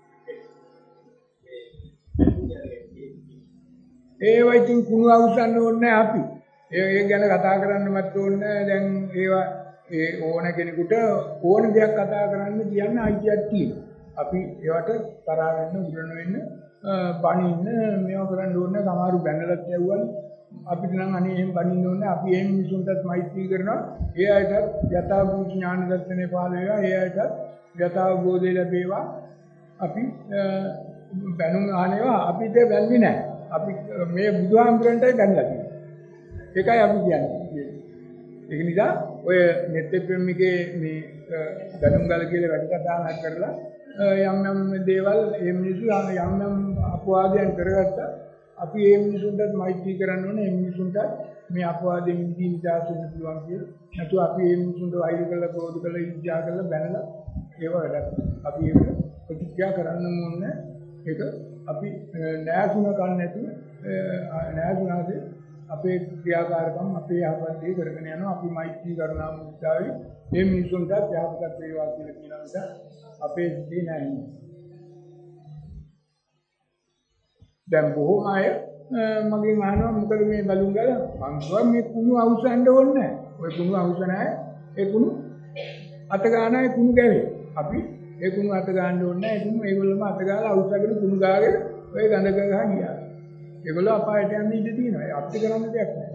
ඒවා ඉතින් කුණු අවසන් ඕනේ අපි. ඒ ඒ ගැන කතා කරන්නවත් ඕනේ දැන් ඒවා ඒ ඕන කෙනෙකුට ඕන දෙයක් කතා කරන්න කියන්න අයිතියක් තියෙනවා. අපි ඒවට තරහ වෙන්න උග්‍රණ වෙන්න බණින්න මේවා කරන්න ඕනේ. සමහරු බැනලත් යවුවා. අපිට නම් අනේ එහෙම බණින්න ඕනේ. අපි එහෙම මිනිසුන්ටත් මෛත්‍රී කරනවා. ඒ අයටත් යථාභූත ඥාන දර්ශනේ පහළ වේවා. ඒ අයටත් යථාභෝධය ලැබේවා. අපි බැනුම් ආනේවා අපිට බැන්නේ නැහැ. අපි මේ බුදුහාමුදුරන්ටයි බැනලා තියෙන්නේ. ඒකයි අපි කියන්නේ. ඒක නිසා ඔය net F M එකේ මේ ගණුම්ගල කියලා වැඩසටහනක් කරලා යම් යම් දේවල් මේ මිනිස්සු යම් යම් අපවාදයන් කරගත්තා. අපි මේ මිනිසුන්ටත් මෛත්‍රී කරන්න ඕනේ. මේ මිනිසුන්ට මේ අපවාදයෙන් මිදී නිදහස් වෙන්න පුළුවන් කියලා. නැතු අපි මේ මිනිසුන්ට වෛර කරලා ක්‍රෝධ කරලා ඉච්ඡා කරලා බැනලා ඒව වැඩක්. අපි ඒක ප්‍රතික්‍රියා කරන්න ඕනේ. ඒක අපි නෑසුන කල් නැතුව නෑසුනාසේ අපේ ක්‍රියාකාරකම් අපේ යහපත් දේ කරගෙන යනවා. අපි මෛත්‍රී කරුණා මුදිතාවේ මේ මිනිසුන්ට යහපතක් වේවා කියලා කියන නිසා අපේ සිතේ නැහැ. දැන් බොහෝ අය මගෙන් අහනවා මොකද මේ බැලුම් ගල මං කියවා මේ කුණු අවසන්ඩ ඕනේ නැහැ. ඔය කුණු අවසන අය ඒ කුණු අත ගන්නයි කුණු ගැවේ. අපි ඒ කුණු අත ගන්න ඕනේ නැහැ. ඒ කුණු ඒගොල්ලෝම අත ගාලා අවසගෙන කුණු ගාගෙන ඔය ගඳ ගහ ගියා. ඒගොල්ලෝ අපායට යන්න ඉඩ තියෙනවා. ඒ අපිට කරන්න දෙයක් නැහැ.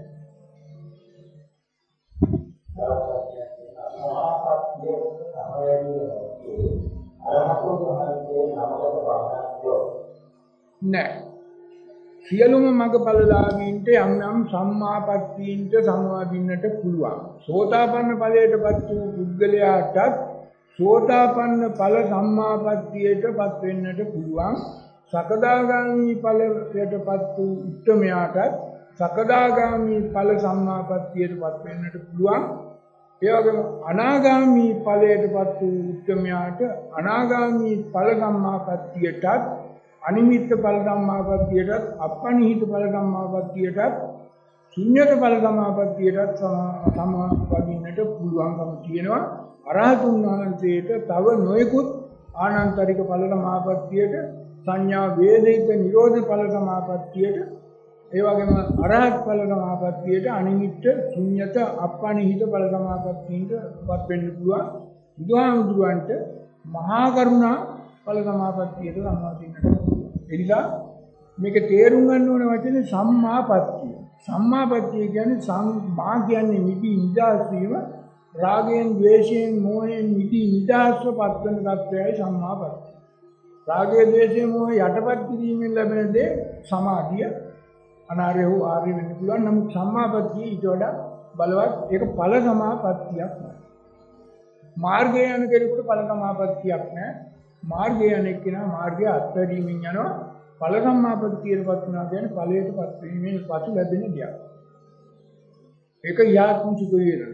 නෑ. සියලුම මගපලලාභීන්ට යම් යම් සම්මාපත්තීන්ට සමවදින්නට පුළුවන්. සෝතාපන්න ඵලයටපත් වූ පුද්ගලයාටත් සෝතාපන්න ඵල සම්මාපත්තියටපත් වෙන්නට පුළුවන්. සකදාගාමි ඵලයටපත් වූ උත්තමයාටත් සකදාගාමි ඵල සම්මාපත්තියටපත් වෙන්නට පුළුවන්. ඒ වගේම අනාගාමි ඵලයටපත් වූ උත්තමයාට අනාගාමි ඵල සම්මාපත්තියටත් අනිමිත්ත ඵල සම්මාපත්තියටත් අපනිහිත ඵල සම්මාපත්තියටත් ශුන්‍යත ඵල සම්මාපත්තියටත් සමවදින්නට පුළුවන්කම තියෙනවා. අරහතුන් වහන්සේට තව නොයෙකුත් ආනන්තරික ඵල සමාපත්තියට සංඥා වේදික නිරෝධ ඵල සමාපත්තියට ඒ වගේම අරහත් ඵල සමාපත්තියට අනිමිත්ත ශුන්‍යත අපනිහිත ඵල සමාපත්තියටපත් වෙන්න පුළුවන්. බුදුහාමුදුරන්ට මහා කරුණා ඵල සමාපත්තියට සම්මාදින්නට පුළුවන්. ඒ නිසා මේක තේරුම් ගන්න ඕන වචනේ සම්මාපත්තිය. සම්මාපත්තිය කියන්නේ සම්මා කියන්නේ නිදි නිදාස් වීම, රාගයෙන්, ද්වේෂයෙන්, මෝහයෙන් නිදි නිදාස්ව පත්වන තත්ත්වයයි සම්මාපත්තිය. රාගය, ද්වේෂය, මෝහය යටපත් කිරීමෙන් ලැබෙන දේ සමාධිය. අනාර්ය වූ ආර්ය වෙන්න පුළුවන්. නමුත් සම්මාපත්තිය ඊට වඩා බලවත්. ඒක ඵල සමාපත්තියක් නෑ. මාර්ගය යන කෙනෙකුට ඵල සමාපත්තියක් නෑ. මාර්ගය යන එක්කෙනා මාර්ගය අත්හැරීමෙන් යනවා. ඵල සම්මාපත්තියටපත් වෙනවා කියන්නේ ඵලයටපත් වීමෙන් පසු ලැබෙන දෙයක්. ඒක යාත්ම සුඛ වේදනා.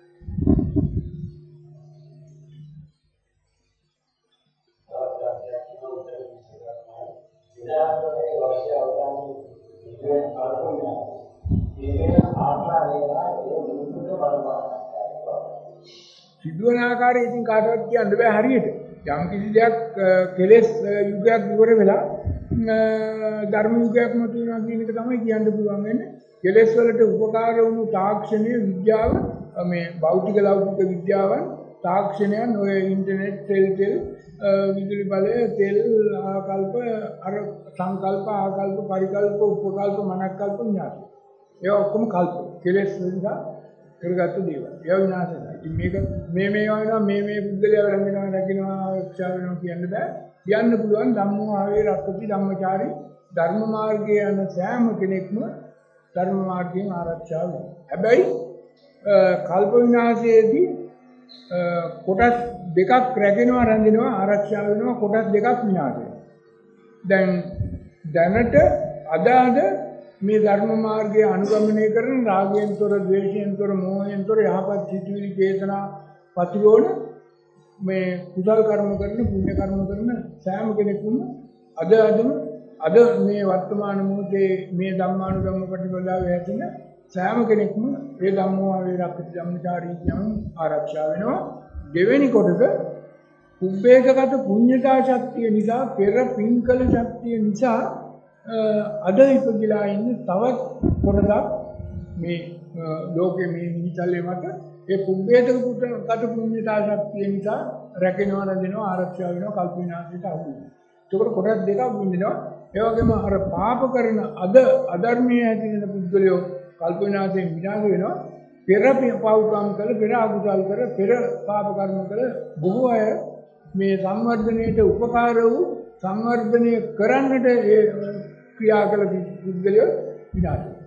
සිදුවන ආකාරය ඉතින් කාටවත් කියන්න බෑ හරියට. යම් කිසි දෙයක් කෙලෙස් යුගයක් ඉවර වෙලා ධර්ම යුගයක් මත වෙනවා කියන එක තමයි කියන්න පුළුවන් වෙන්නේ. කෙලෙස් වලට උපකාර වුණු තාක්ෂණීය විද්‍යාව මේ භෞතික ලෞකික විද්‍යාවන් තාක්ෂණයන් ඔය ඉන්ටර්නෙට් තෙල් තෙල් විදුලි බලය තෙල් ආකල්ප අර සංකල්ප ආකල්ප පරිකල්ප උපකල්ප මනක්කල්ප විනාශ. ඒවා ඔක්කොම කල්ප කෙලෙස් නිසා කරගත්ත දේවල්. ඒවා විනාශ වෙනවා. ඉතින් මේක මේ මේ වෙනවා මේ මේ බුද්ධලයා රැඳෙනවා රැකිනවා ආරක්ෂා වෙනවා කියන්න බෑ. කියන්න පුළුවන් ධම්මෝ ආවේ රක්කති ධම්මචාරී ධර්ම මාර්ගයේ යන සෑම කෙනෙක්ම ධර්ම මාර්ගයෙන් ආරක්ෂා වෙනවා. හැබැයි කල්ප විනාශයේදී කොටස් දෙකක් රැගෙනවා රැඳෙනවා ආරක්ෂා වෙනවා කොටස් දෙකක් විනාශ වෙනවා. දැන් දැනට අද අද මේ ධර්ම මාර්ගය අනුගමනය කරන රාගයෙන් තොර, ද්වේෂයෙන් තොර, මෝහයෙන් තොර යහපත් සිතුවිලි චේතනා පතිරෝණ මේ කුසල කර්ම කරන, පුණ්‍ය කර්ම කරන සෑම කෙනෙකුම අද අදම අද මේ වර්තමාන මොහොතේ මේ ධම්මානුගම ප්‍රතිපදාවේ ඇතින සෑම කෙනෙක්ම මේ ධම්මෝ ආවේ රක්කති ධම්මචාරී කියන ආරක්ෂා වෙනවා. දෙවෙනි කොටස කුබ්බේකගත පුඤ්ඤතා ශක්තිය නිසා, පෙර පින්කල ශක්තිය නිසා අද ඉපදිලා ඉන්න තවත් කොටසක් මේ ලෝකයේ මේ නිචලයේ මත ඒ කුබ්බේකගත පුඤ්ඤතා ශක්තිය නිසා රැකෙනවා, රැඳෙනවා, ආරක්ෂා වෙනවා, කල්ප විනාශයට අහු වෙනවා. ඒකට කොටස් දෙකක් විඳිනවා. ඒ වගේම අර පාප කරන අද අධර්මයේ ඇතිවෙන පුද්ගලයෝ කල්ප විනාශයෙන් විනාශ වෙනවා. පෙර පව්කම් කළ, පෙර අකුසල් කර, පෙර පාප කර්ම කළ බොහෝ අය මේ සංවර්ධනයට උපකාර වූ සංවර්ධනය කරන්නට ඒ ක්‍රියා කළ පුද්ගලයෝ විනාශ වෙනවා.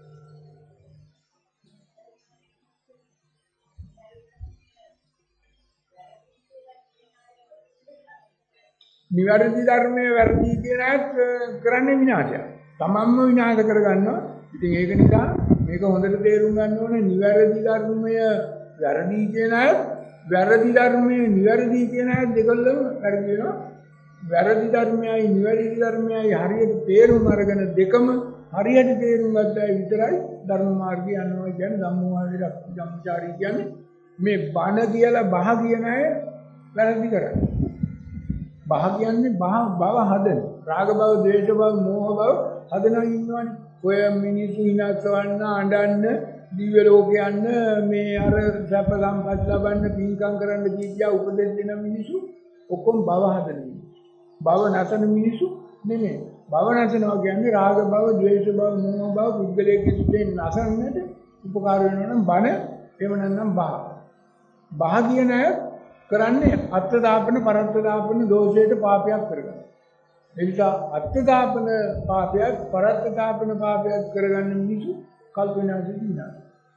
නිවැරදි ධර්මයේ වැරදි කියන අයත් කරන්නේ විනාශය. තමන්ම විනාශ කරගන්නවා. ඉතින් ඒක නිසා මේක හොඳට තේරුම් ගන්න ඕනේ. නිවැරදි ධර්මය වැරදි කියන අයත්, වැරදි ධර්මයේ නිවැරදි කියන අයත් දෙකල්ලම වැරදි වෙනවා. වැරදි ධර්මයයි නිවැරදි ධර්මයයි හරියට තේරුම් අරගෙන දෙකම හරියට තේරුම් ගත්තයි විතරයි ධර්ම මාර්ගය යනවා කියන්නේ ධම්මෝ ආවේ රක්කති ධම්මචාරී කියන්නේ මේ බණ කියලා බහ කියන අය වැරදි කරන්නේ. බහ කියන්නේ බහ බව හදන. රාග බව, ද්වේෂ බව, මෝහ බව හදනවා ඉන්නවනේ. ඔය මිනිස්සු හිනාසවන්න, අඬන්න, දිව්‍ය ලෝක යන්න, මේ අර සැප සම්පත් ලබන්න, පින්කම් කරන්න කියා උපදෙස් දෙන මිනිස්සු ඔක්කොම බව හදන මිනිස්සු. බව නැසන මිනිස්සු නෙමෙයි. බව නැසනවා කියන්නේ රාග බව, ද්වේෂ බව, මෝහ බව පුද්ගලයේ කිසිදෙයක් නැසන්නට උපකාර වෙනවා නම් බණ, එහෙම නැත්නම් බහ. බහ කියන අය කරන්නේ අත්ත දාපන, පරත්ත දාපන දෝෂයට පාපයක් කරගන්න. ඒ නිසා අත්ථාපන පාපයක් පරත්ථාපන පාපයක් කරගන්න මිනිස්සු කල්පනා සිටිනවා.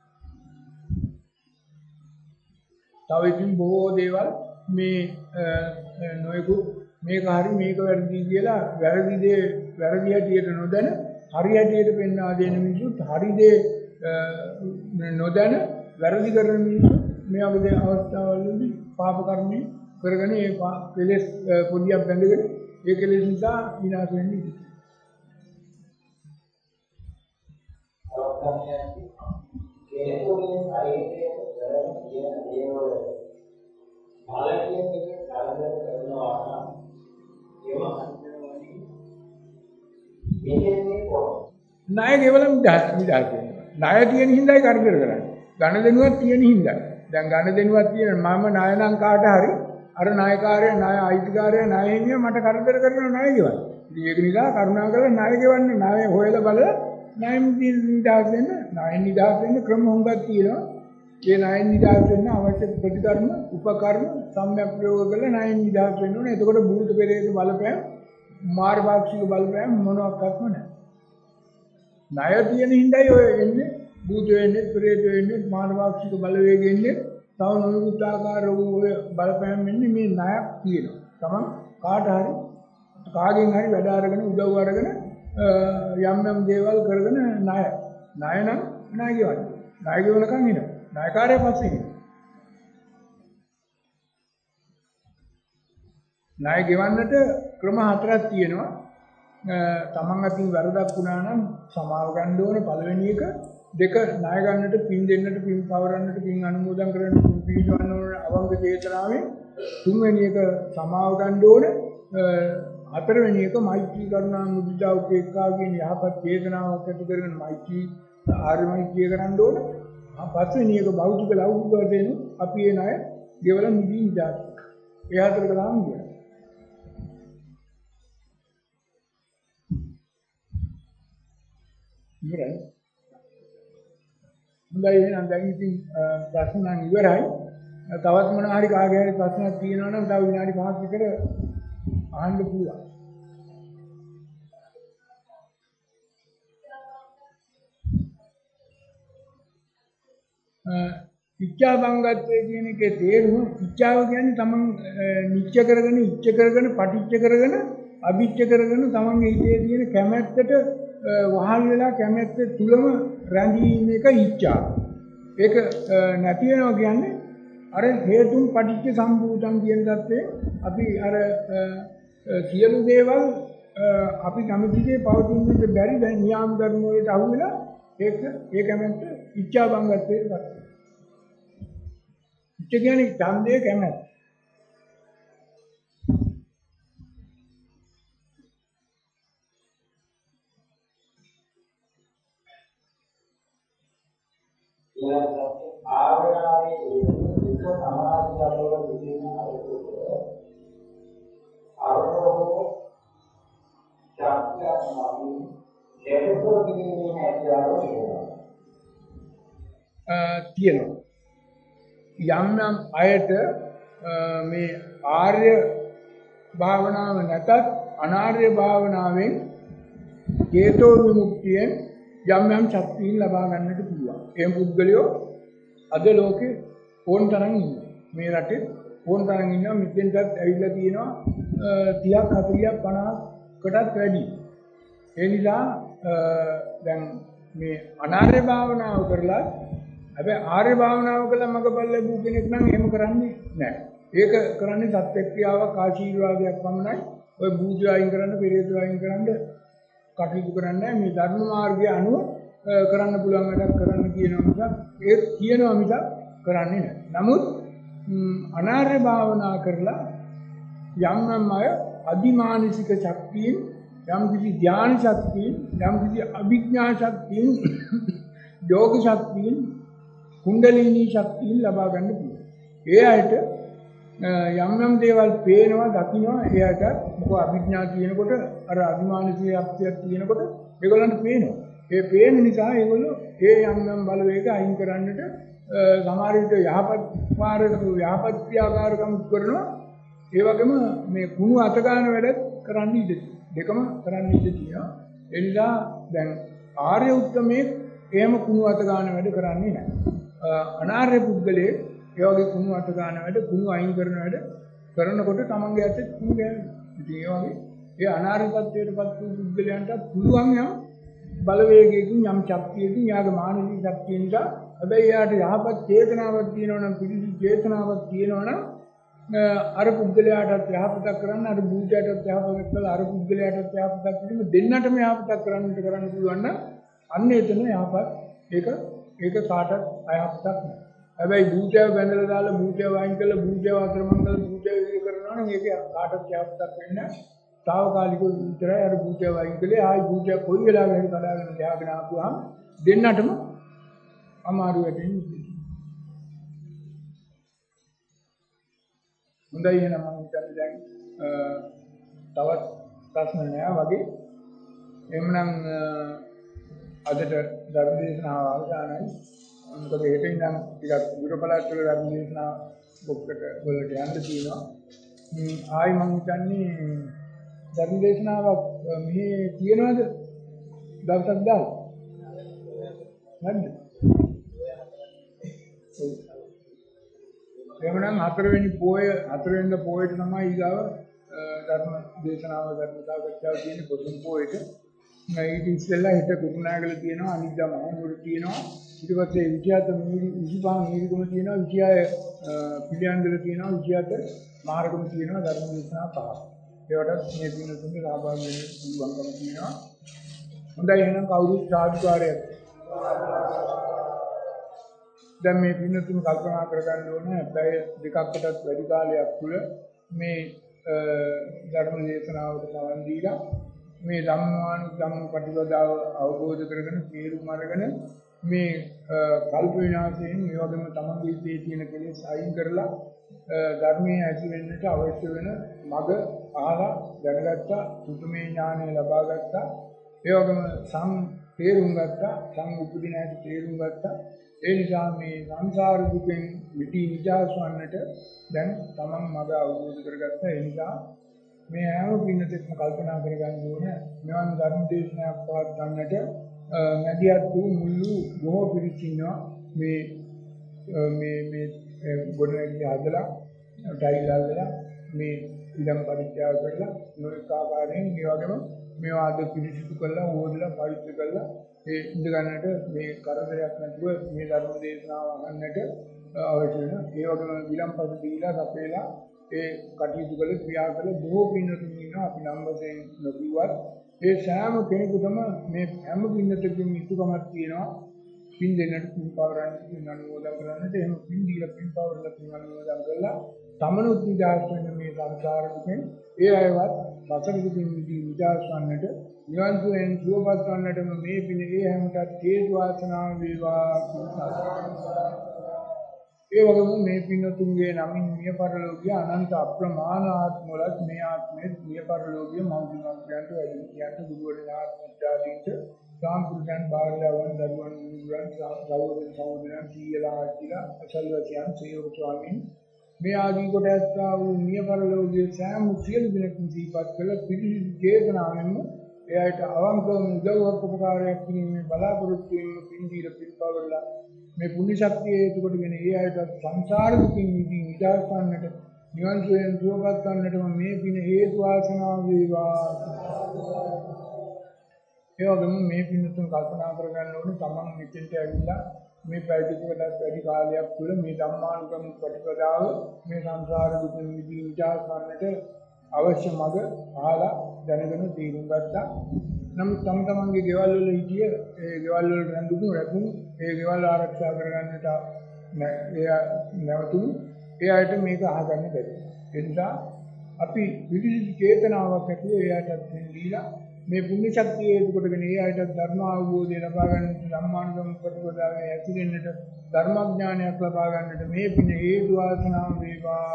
තව ඉතින් බොහෝ දේවල් මේ නොයෙකු මේක හරි මේක වැරදි කියලා වැරදි දේ වැරදි හැටියට නොදැන හරි හැටියට පෙන්වා දෙන මිනිස්සුත් හරි දේ නොදැන වැරදි කරන මිනිස්සු මේ වගේ අවස්ථාවලදී පාප කර්මී කරගෙන ඒ කෙලෙස් පොඩියක් බැඳගෙන ඒ කෙලෙස් නිසා විනාශ වෙන්නේ ඉතින්. කෙනෙකුගේ ශරීරයේ කරන කියන දේවල් බලයෙන් එක කරදර කරනවා නම් ඒව අන්තිමවදී මෙහෙන්නේ කොහොමද? ණය ගෙවල නිදාස් වෙනවා. ණය තියෙන හින්දායි කරදර කරන්නේ. ඝන දෙනුවක් තියෙන හින්දා. දැන් ඝන දෙනුවක් තියෙන මම ණය නම් කාට හරි අර ණයකාරය ණය අයිතිකාරය ණය හිමිය මට කරදර කරන ණය ගෙවන්න. ඉතින් ඒක නිසා කරුණාකරලා ණය ගෙවන්න ණය හොයලා බලලා ණයෙන් නිදාස් වෙන්න ණයෙන් නිදාස් වෙන්න ක්‍රම හොඟක් තියෙනවා. ඒ ණයෙන් නිදාස් වෙන්න අවශ්‍ය ප්‍රතිකර්ම උපකර්ම සම්‍යක් ප්‍රයෝග කරලා ණයෙන් නිදාස් වෙන්න ඕනේ. එතකොට භූත පෙරේත බලපෑම් මාර්ගාක්ෂික බලපෑම් මොනවාක්වත්ම නැහැ. ණය තියෙන හින්දායි ඔය එන්නේ භූත වෙන්නේ ප්‍රේත වෙන්නේ මානවාක්ෂික බලවේග එන්නේ තව නොයෙකුත් ආකාර වූ ඔය බලපෑම් වෙන්නේ මේ ණයක් තියෙනවා. තමන් කාට හරි කාගෙන් හරි වැඩ අරගෙන උදව් අරගෙන යම් යම් දේවල් කරගෙන ණය ණය නම් ණය ගෙවන්නේ. ණය ගෙවනකන් ඉනවා. ණයකාරය පස්සේ ඉනවා. ණය ගෙවන්නට ක්‍රම හතරක් තියෙනවා. තමන් අතින් වැරදක් වුණා නම් සමාව ගන්න ඕන පළවෙනි එක දෙක ණය ගන්නට පින් දෙන්නට පින් පවරන්නට පින් අනුමෝදන් කරන්නට පින් පිළිවන්න ඕන අවංග චේතනාවෙන් තුන්වෙනි එක සමාව ගන්න ඕන හතරවෙනි එක මෛත්‍රී කරුණා මුදිතා උපේක්ඛා කියන යහපත් චේතනාවක් ඇති කරගෙන මෛත්‍රී ආර්ය මෛත්‍රිය කරන්න ඕන පස්වෙනි එක භෞතික ලෞකික වශයෙන් අපි ඒ ණය ගෙවල මිදී ඉඳලා ඒ හතර කළාම කියනවා. ඉවරයි. හොඳයි එහෙනම් දැන් ඉතින් ප්‍රශ්න නම් ඉවරයි. තවත් මොනවා හරි කාගේ හරි ප්‍රශ්නක් තියෙනවා නම් තව විනාඩි පහක් විතර අහන්න පුළුවන්. ඉච්ඡා බංගත්වයේ කියන එකේ තේරුම ඉච්ඡාව කියන්නේ තමන් නිච්ච කරගෙන ඉච්ඡ කරගෙන පටිච්ච කරගෙන අභිච්ඡ කරගෙන තමන්ගේ හිතේ තියෙන කැමැත්තට වහල් වෙලා කැමැත්ත තුලම රැඳීම එක ඉච්ඡා. ඒක නැති වෙනවා කියන්නේ අර හේතුන් පටිච්ච සම්භූතම් කියන தත්ත්වයේ අපි අර සියලු දේවල් අපි කැමතිගේ පවතින්නට බැරි දැන් නියාම ධර්ම වලට අහු වෙලා ඒක ඒ කැමැත්ත ඉච්ඡා බංගත්වයට පත් වෙනවා. ඉච්ඡා කියන්නේ ඡන්දයේ කැමැත්ත. ආවරණයේ වික සමාජයවල විදින අරමුණ අරමුණ ශාස්ත්‍රඥානි දෙකෝ දිනේ හැදියාව තියෙනවා. යම් යම් අයට මේ ආර්ය භාවනාව නැතත් අනාර්ය භාවනාවෙන් හේතෝ විමුක්තියෙන් යම් යම් ශක්තිය ලබා ගන්නට පුළුවන්. ඒ පුද්ගලයෝ අද ලෝකේ ඕන තරම් ඉන්නවා. මේ රටේ ඕන තරම් ඉන්නවා. මෙතෙන්ටත් ඇවිල්ලා තියෙනවා තිහක් හතළිහක් පනහකටත් වැඩි. ඒ නිසා දැන් මේ අනාර්ය භාවනාව කරලා හැබැයි ආර්ය භාවනාව කළා මගපල් ලැබුව කෙනෙක් නම් එහෙම කරන්නේ නැහැ. ඒක කරන්නේ සත්‍යක්‍රියාවක් ආශීර්වාදයක් පමණයි. ඔය බූජ අයින් කරන්න, පෙරේත අයින් කරන්න කටයුතු කරන්නේ මේ ධර්ම මාර්ගය අනුව කරන්න පුළුවන් වැඩක් කරන්න කියනවා මිසක් ඒ කියනවා මිසක් කරන්නේ නැහැ. නමුත් අනාර්ය භාවනා කරලා යම් යම් අය අදිමානසික ශක්තියෙන් යම් කිසි ධ්‍යාන ශක්තියෙන් යම් කිසි අභිඥා ශක්තියෙන් යෝග ශක්තියෙන් කුණ්ඩලිනී ශක්තියෙන් ලබා ගන්න පුළුවන්. ඒ අයට යම් යම් දේවල් පේනවා දකින්නවා එයාට මොකද අභිඥා කියනකොට අර අභිමානසික ශක්තියක් කියනකොට ඒගොල්ලන්ට පේනවා. ඒ පේන නිසා ඒගොල්ලෝ ඒ යම් යම් බලවේග අයින් කරන්නට සමහර විට යහපත් පාරක යහපත් ක්‍රියාකාරකම් කරනවා. ඒ වගේම මේ කුණු අත ගන්න වැඩ කරන්න ඉඩ දෙකම කරන්න ඉඩ තියෙනවා. ඒ නිසා දැන් ආර්ය උත්තමයේ එහෙම කුණු අත ගන්න වැඩ කරන්නේ නැහැ. අනාර්ය පුද්ගලයේ ඒ වගේ කුණු අත ගන්න වැඩ කුණු අයින් කරන වැඩ කරනකොට තමන්ගේ ඇත්තේ කුණු ගෑවෙනවා. ඉතින් ඒ වගේ ඒ අනාර්ය තත්ත්වයටපත් වූ පුද්ගලයන්ට පුළුවන් යම් බලවේගයකින් යම් ශක්තියකින් යාගේ මානසික ශක්තිය නිසා හැබැයි යාට යහපත් චේතනාවක් තියෙනවා නම් පිළිසිදු චේතනාවක් තියෙනවා නම් අර පුද්ගලයාටත් යහපතක් කරන්න අර භූතයටත් යහපතක් කළා අර පුද්ගලයාටත් යහපතක් කිරීම දෙන්නටම යහපතක් කරන්නට කරන්න පුළුවන් නම් අන්න එතන යහපත් ඒක ඒක කාටත් අයහපතක් නෑ. හැබැයි භූතයව බැඳලා දාලා භූතයව වයින් කරලා භූතයව අතරමංගල භූතයව ඉදිරි කරනවා නම් ඒක කාටත් යහපතක් වෙන්නේ නෑ. తాවකාලිකව විතරයි අර භූතයව වයින් කළේ ආයි භූතය කොයි වෙලාවෙ හරි කඩාගෙන ගහගෙන ආපුවාම දෙන්නටම අමාරු වෙන්නේ. හොඳයි එහෙනම් මම හිතන්නේ දැන් තවත් ප්‍රශ්න නෑ වගේ. එhmenan අදට ධර්ම දේශනාව අවසానයි. මොකද හෙට ඉඳන් ටිකක් දුරපළාත් වල ධර්ම දේශනාව බොක්කට වලට යන්න තියෙනවා. ආයි මම හිතන්නේ ධර්ම දේශනාවක් මෙහි තියෙනවද? දවසක් දාලා. නැද්ද? එhmenan හතරවෙනි පොය හතරවෙනි පොයට තමයි ඊගාව ධර්ම දේශනාව ධර්ම සාකච්ඡාව තියෙන්නේ පොදුම පොයට. ඊට ඉස්සෙල්ලා හිට කුරුණෑගල තියෙනවා අනිද්දා මහනුවර තියෙනවා ඊට පස්සේ විජයත විසිපහ මීරිගම තියෙනවා විජය පිළියන්දල තියෙනවා විජයත මාර්ගම තියෙනවා ධර්ම දේශනා පහ. ඒවටත් මේ දින තුනේ සහභාගී වෙන්න පුළුවන්කම තියෙනවා. හොඳයි එහෙනම් කවුරුත් සාධුකාරයක්. දැන් මේ පින්නතුන් කල්පනා කරගන්න ඕනේ පැය දෙකකටත් වැඩි කාලයක් තුළ මේ ධර්ම දේශනාවට සවන් දීලා මේ ධම්මානුධම්ම ප්‍රතිපදාව අවබෝධ කරගෙන තේරුම් අරගෙන මේ කල්ප විනාශයෙන් මේ වගේම තමන්ගේ හිතේ තියෙන කෙලෙස් අයින් කරලා ධර්මයේ ඇතිවෙන්නට අවශ්‍ය වෙන මඟ අහලා දැනගත්තා සුතමේ ඥානය ලබා ගත්තා ඒ වගේම සම් තේරුම් ගත්තා සම් උපදින හැටි තේරුම් ගත්තා. ඒ නිසා මේ සංසාර දුකෙන් මිටි නිදහස් වන්නට දැන් තමන් මඟ අවබෝධ කරගත්තා. ඒ නිසා මේ හැම පින්නතෙක්ම කල්පනා කරගන්න ඕනේ මෙවන් ධර්ම දේශනාවක් පවත් ගන්නට මැදිහත් වූ මුළු බොහෝ පිරිස ඉන්නවා මේ මේ මේ ගොඩනැගිලි හදලා ටයිල් හදලා මේ ඉඩම් පරිත්‍යාග කරලා නොඑක ආකාරයෙන් ඒ වගේම මේවා අද පිරිසිදු කරලා ඕදලා පවිත්‍ර කරලා ඒ ඉඳ ගන්නට මේ කරදරයක් නැතුව මේ ධර්ම දේශනාව අහන්නට අවශ්‍ය වෙනවා. ඒ වගේම විලම්පස දීලා සපේලා ඒ කටයුතු කළ ක්‍රියා කළ බොහෝ පින්නතුන් ඉන්නවා. අපි නම් වශයෙන් නොකියුවත් ඒ සෑම කෙනෙකුටම මේ හැම පින්නතකින් යුතුයකමක් තියෙනවා. පින් දෙන්නට පින් පවරන්න පින් අනුමෝදන් කරන්නට එහෙම පින් දීලා පින් පවරලා පින් අනුමෝදන් කරලා තමනුත් නිදහස් වෙන මේ සංසාර දුකෙන් ඒ අයවත් සසර දුකින් නිදහස් වන්නට නිවන් සුවෙන් සුවපත් වන්නටම මේ පින ඒ හැමතත් හේතු වාසනා වේවා. ඒ වගේම මේ පින්නතුන්ගේ නමින් මිය පරලෝකීය අනන්ත අප්‍රමාණ ආත්මවලත් මේ ආත්මයේ මිය පරලෝකීය මෞර්තිමත්යන්ට වැඩිහිටියන්ට ගුරුවරයන් ආත්මත්‍යාදීන්ට සාම්පුරුෂයන් භාර්යාවන් දරුවන් මුරුවන් සහෝදර සහෝදරයන් සීයලා ආච්චිලා අසල්වැසියන් සේවක ස්වාමීන් මේ ආදී කොට ඇත්තා වූ මිය පරලෝකීය සෑම සියලු දෙනෙකුම සිහිපත් කළ පිරිසිදු චේතනාවෙන්ම එයාට අවංකවම උදව්වක් උපකාරයක් කිරීමේ බලාපොරොත්තු වෙන පින්දීර පිළිපවරලා මේ පුණ්‍ය ශක්තිය හේතු කොටගෙන ඒ අයට සංසාර දුකින් මිදී නිදහස් වන්නට නිවන් සුවයෙන් සුවපත් වන්නටම මේ පින හේතු වාසනා වේවා. ඒ වගේම මේ පින්නතුන් කල්පනා කරගන්න ඕනේ තමන් මෙතෙන්ට ඇවිල්ලා මේ පැවිදිකටත් වැඩි කාලයක් තුළ මේ ධම්මානුගම ප්‍රතිපදාව මේ සංසාර දුකින් මිදී නිදහස් වන්නට අවශ්‍ය මඟ අහලා දැනගෙන තීරුම් ගත්තා. නමුත් තම තමන්ගේ ගෙවල් වල හිටිය ඒ ගෙවල් වල රැඳුණු රැකුණු ඒ ගෙවල් ආරක්ෂා කරගන්නට ඒ නැවතුණු ඒ අයට මේක අහගන්න බැහැ. ඒ නිසා අපි විවිධ චේතනාවක් ඇතුළේ ඒ අයටත් දීලා මේ පුණ්‍ය ශක්තිය හේතු කොටගෙන ඒ අයට ධර්ම අවබෝධය ලබා ගන්නට ධම්මානුගම ප්‍රතිපදාවේ ඇතිවෙන්නට ධර්මඥානයක් ලබා ගන්නට මේ පින හේතු වාසනා වේවා.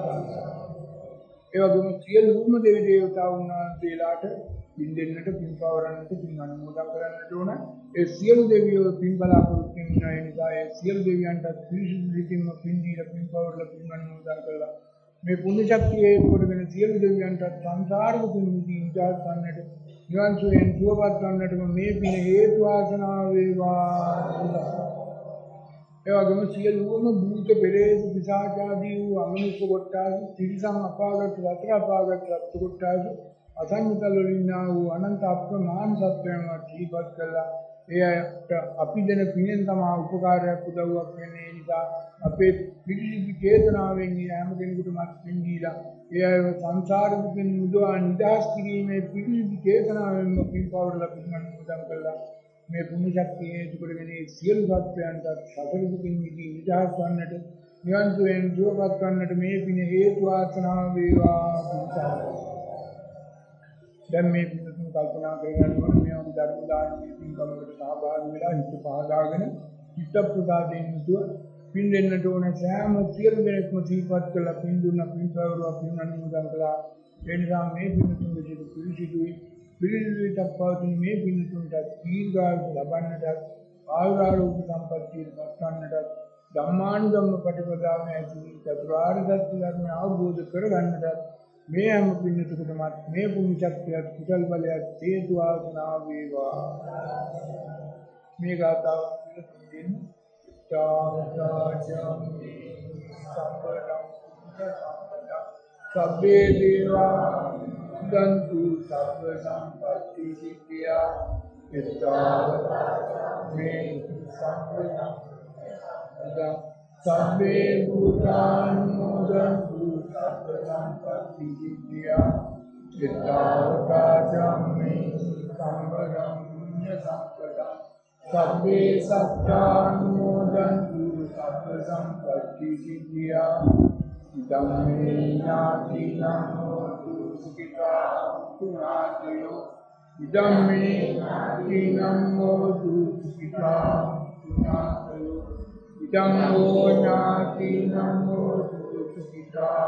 ඒ වගේම සියලුම දෙවි දේවතාවුන් වහන්සේලාට පින් දෙන්නට පින් පවරන්නට පින් අනුමෝදන් කරන්නට ඕන. ඒ සියලු දෙවියෝ පින් බලාපොරොත්තු වෙන නිසා ඒ සියලු දෙවියන්ට පිරිසිදු රීතියෙන්ම පින් දීලා පින් පවරලා පින් අනුමෝදන් කළා මේ පුණ්‍ය ශක්තියේ කොටගෙන සියලු දෙවියන්ට සංසාර දුකින් නිදහස් වන්නට නිවන් සුවයෙන් සුවපත් වන්නට මේ පින හේතු වාසනා වේවා. ඒ වගේම සියලුම භූත පෙරේත පිසාච ආදී වූ අමනුෂ්‍ය කොට්ටාස තිරිසන් අපාගත රතර අපාගත රත් කොට්ටාස අසංගතල වලින්නා වූ අනන්ත අප්‍රමාණ සත්‍යයන් වටීපත් කළා. එයට අපි දෙන පිනෙන් තමයි උපකාරයක් උදව්වක් වෙන්නේ. ඒ නිසා අපේ පිළිසිදු චේතනාවෙන් මේ හැම කෙනෙකුටම පින් දීලා ඒ අය සංසාර දුකින් මුදවා නිදහස් කිරීමේ පිළිසිදු චේතනාවෙන් පින් පවරලා පින් අනුමෝදන් කළා. මේ පුණ්‍ය ශක්තිය හේතු කරගෙන සියලු සත්වයන්ට සතර දුකින් මිදී නිදහස් වන්නට නිවන් සුවයෙන් සුවපත් වන්නට මේ පින හේතු වාසනා වේවා. දැන් මේ පින්තුන් කල්පනා කරගන්න ඕනේ මේ වගේ ධර්ම දානයේ පින්කමකට සහභාගී වෙලා හිත පහදාගෙන චිත්ත ප්‍රසාදයෙන් යුතුව පින් දෙන්නට ඕන. සෑම සියලු දෙනෙක්ම සිහිපත් කළා පින් දුන්නා පින් පවරුවා පින් අනුමෝදන් කළා. ඒ නිසා මේ පින්තුන් විදිහට පිළිසිදුයි පිළිසිදුයි තප්පවතුන් මේ පින්තුන්ට දීර්ඝායු ලබන්නට ආයුරාරෝග්‍ය සම්පන්නිය පත්වන්නට ධම්මානුධම්ම ප්‍රතිපදාවේ ඇති චතුරාර්ය සත්‍ය ධර්ම අවබෝධ කරගන්නට මේ හැම පින්නතුකටමත් මේ පුණ්‍ය ශක්තියත් කුසල් බලයත් හේතු වාසනා වේවා. මේ ගාථාව පිළිතුරින් තාවතාචම්මි සම්පදං සම්පදං සබ්බේ දේවා දන්තු සබ්බ සම්පatti සිද්ධියා තාවතාචම්මි සම්පදං සබ්බේ භූතානුමෝදන්තු සබ්බ සම්පatti සිද්ධියා තාවතාචම්මි සම්පදං සම්පදං සබ්බේ සත්තානුමෝදන්තු සබ්බ සම්පatti සිද්ධියා ධම්මේ ඥාතිනං හෝතු සුඛිතා පුඤ්ඤාතයෝ ධම්මේ ඥාතිනං හෝතු සුඛිතා පුඤ්ඤාතයෝ ධම්මෝ ඥාතිනං හෝතු සුඛිතා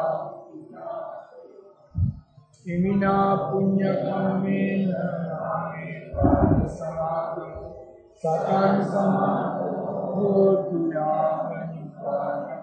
පුඤ්ඤාතයෝ ඉමිනා පුඤ්ඤ කම්මේන ආමේ සමාධි සතං සමාධෝ හෝතු යාමනිපාත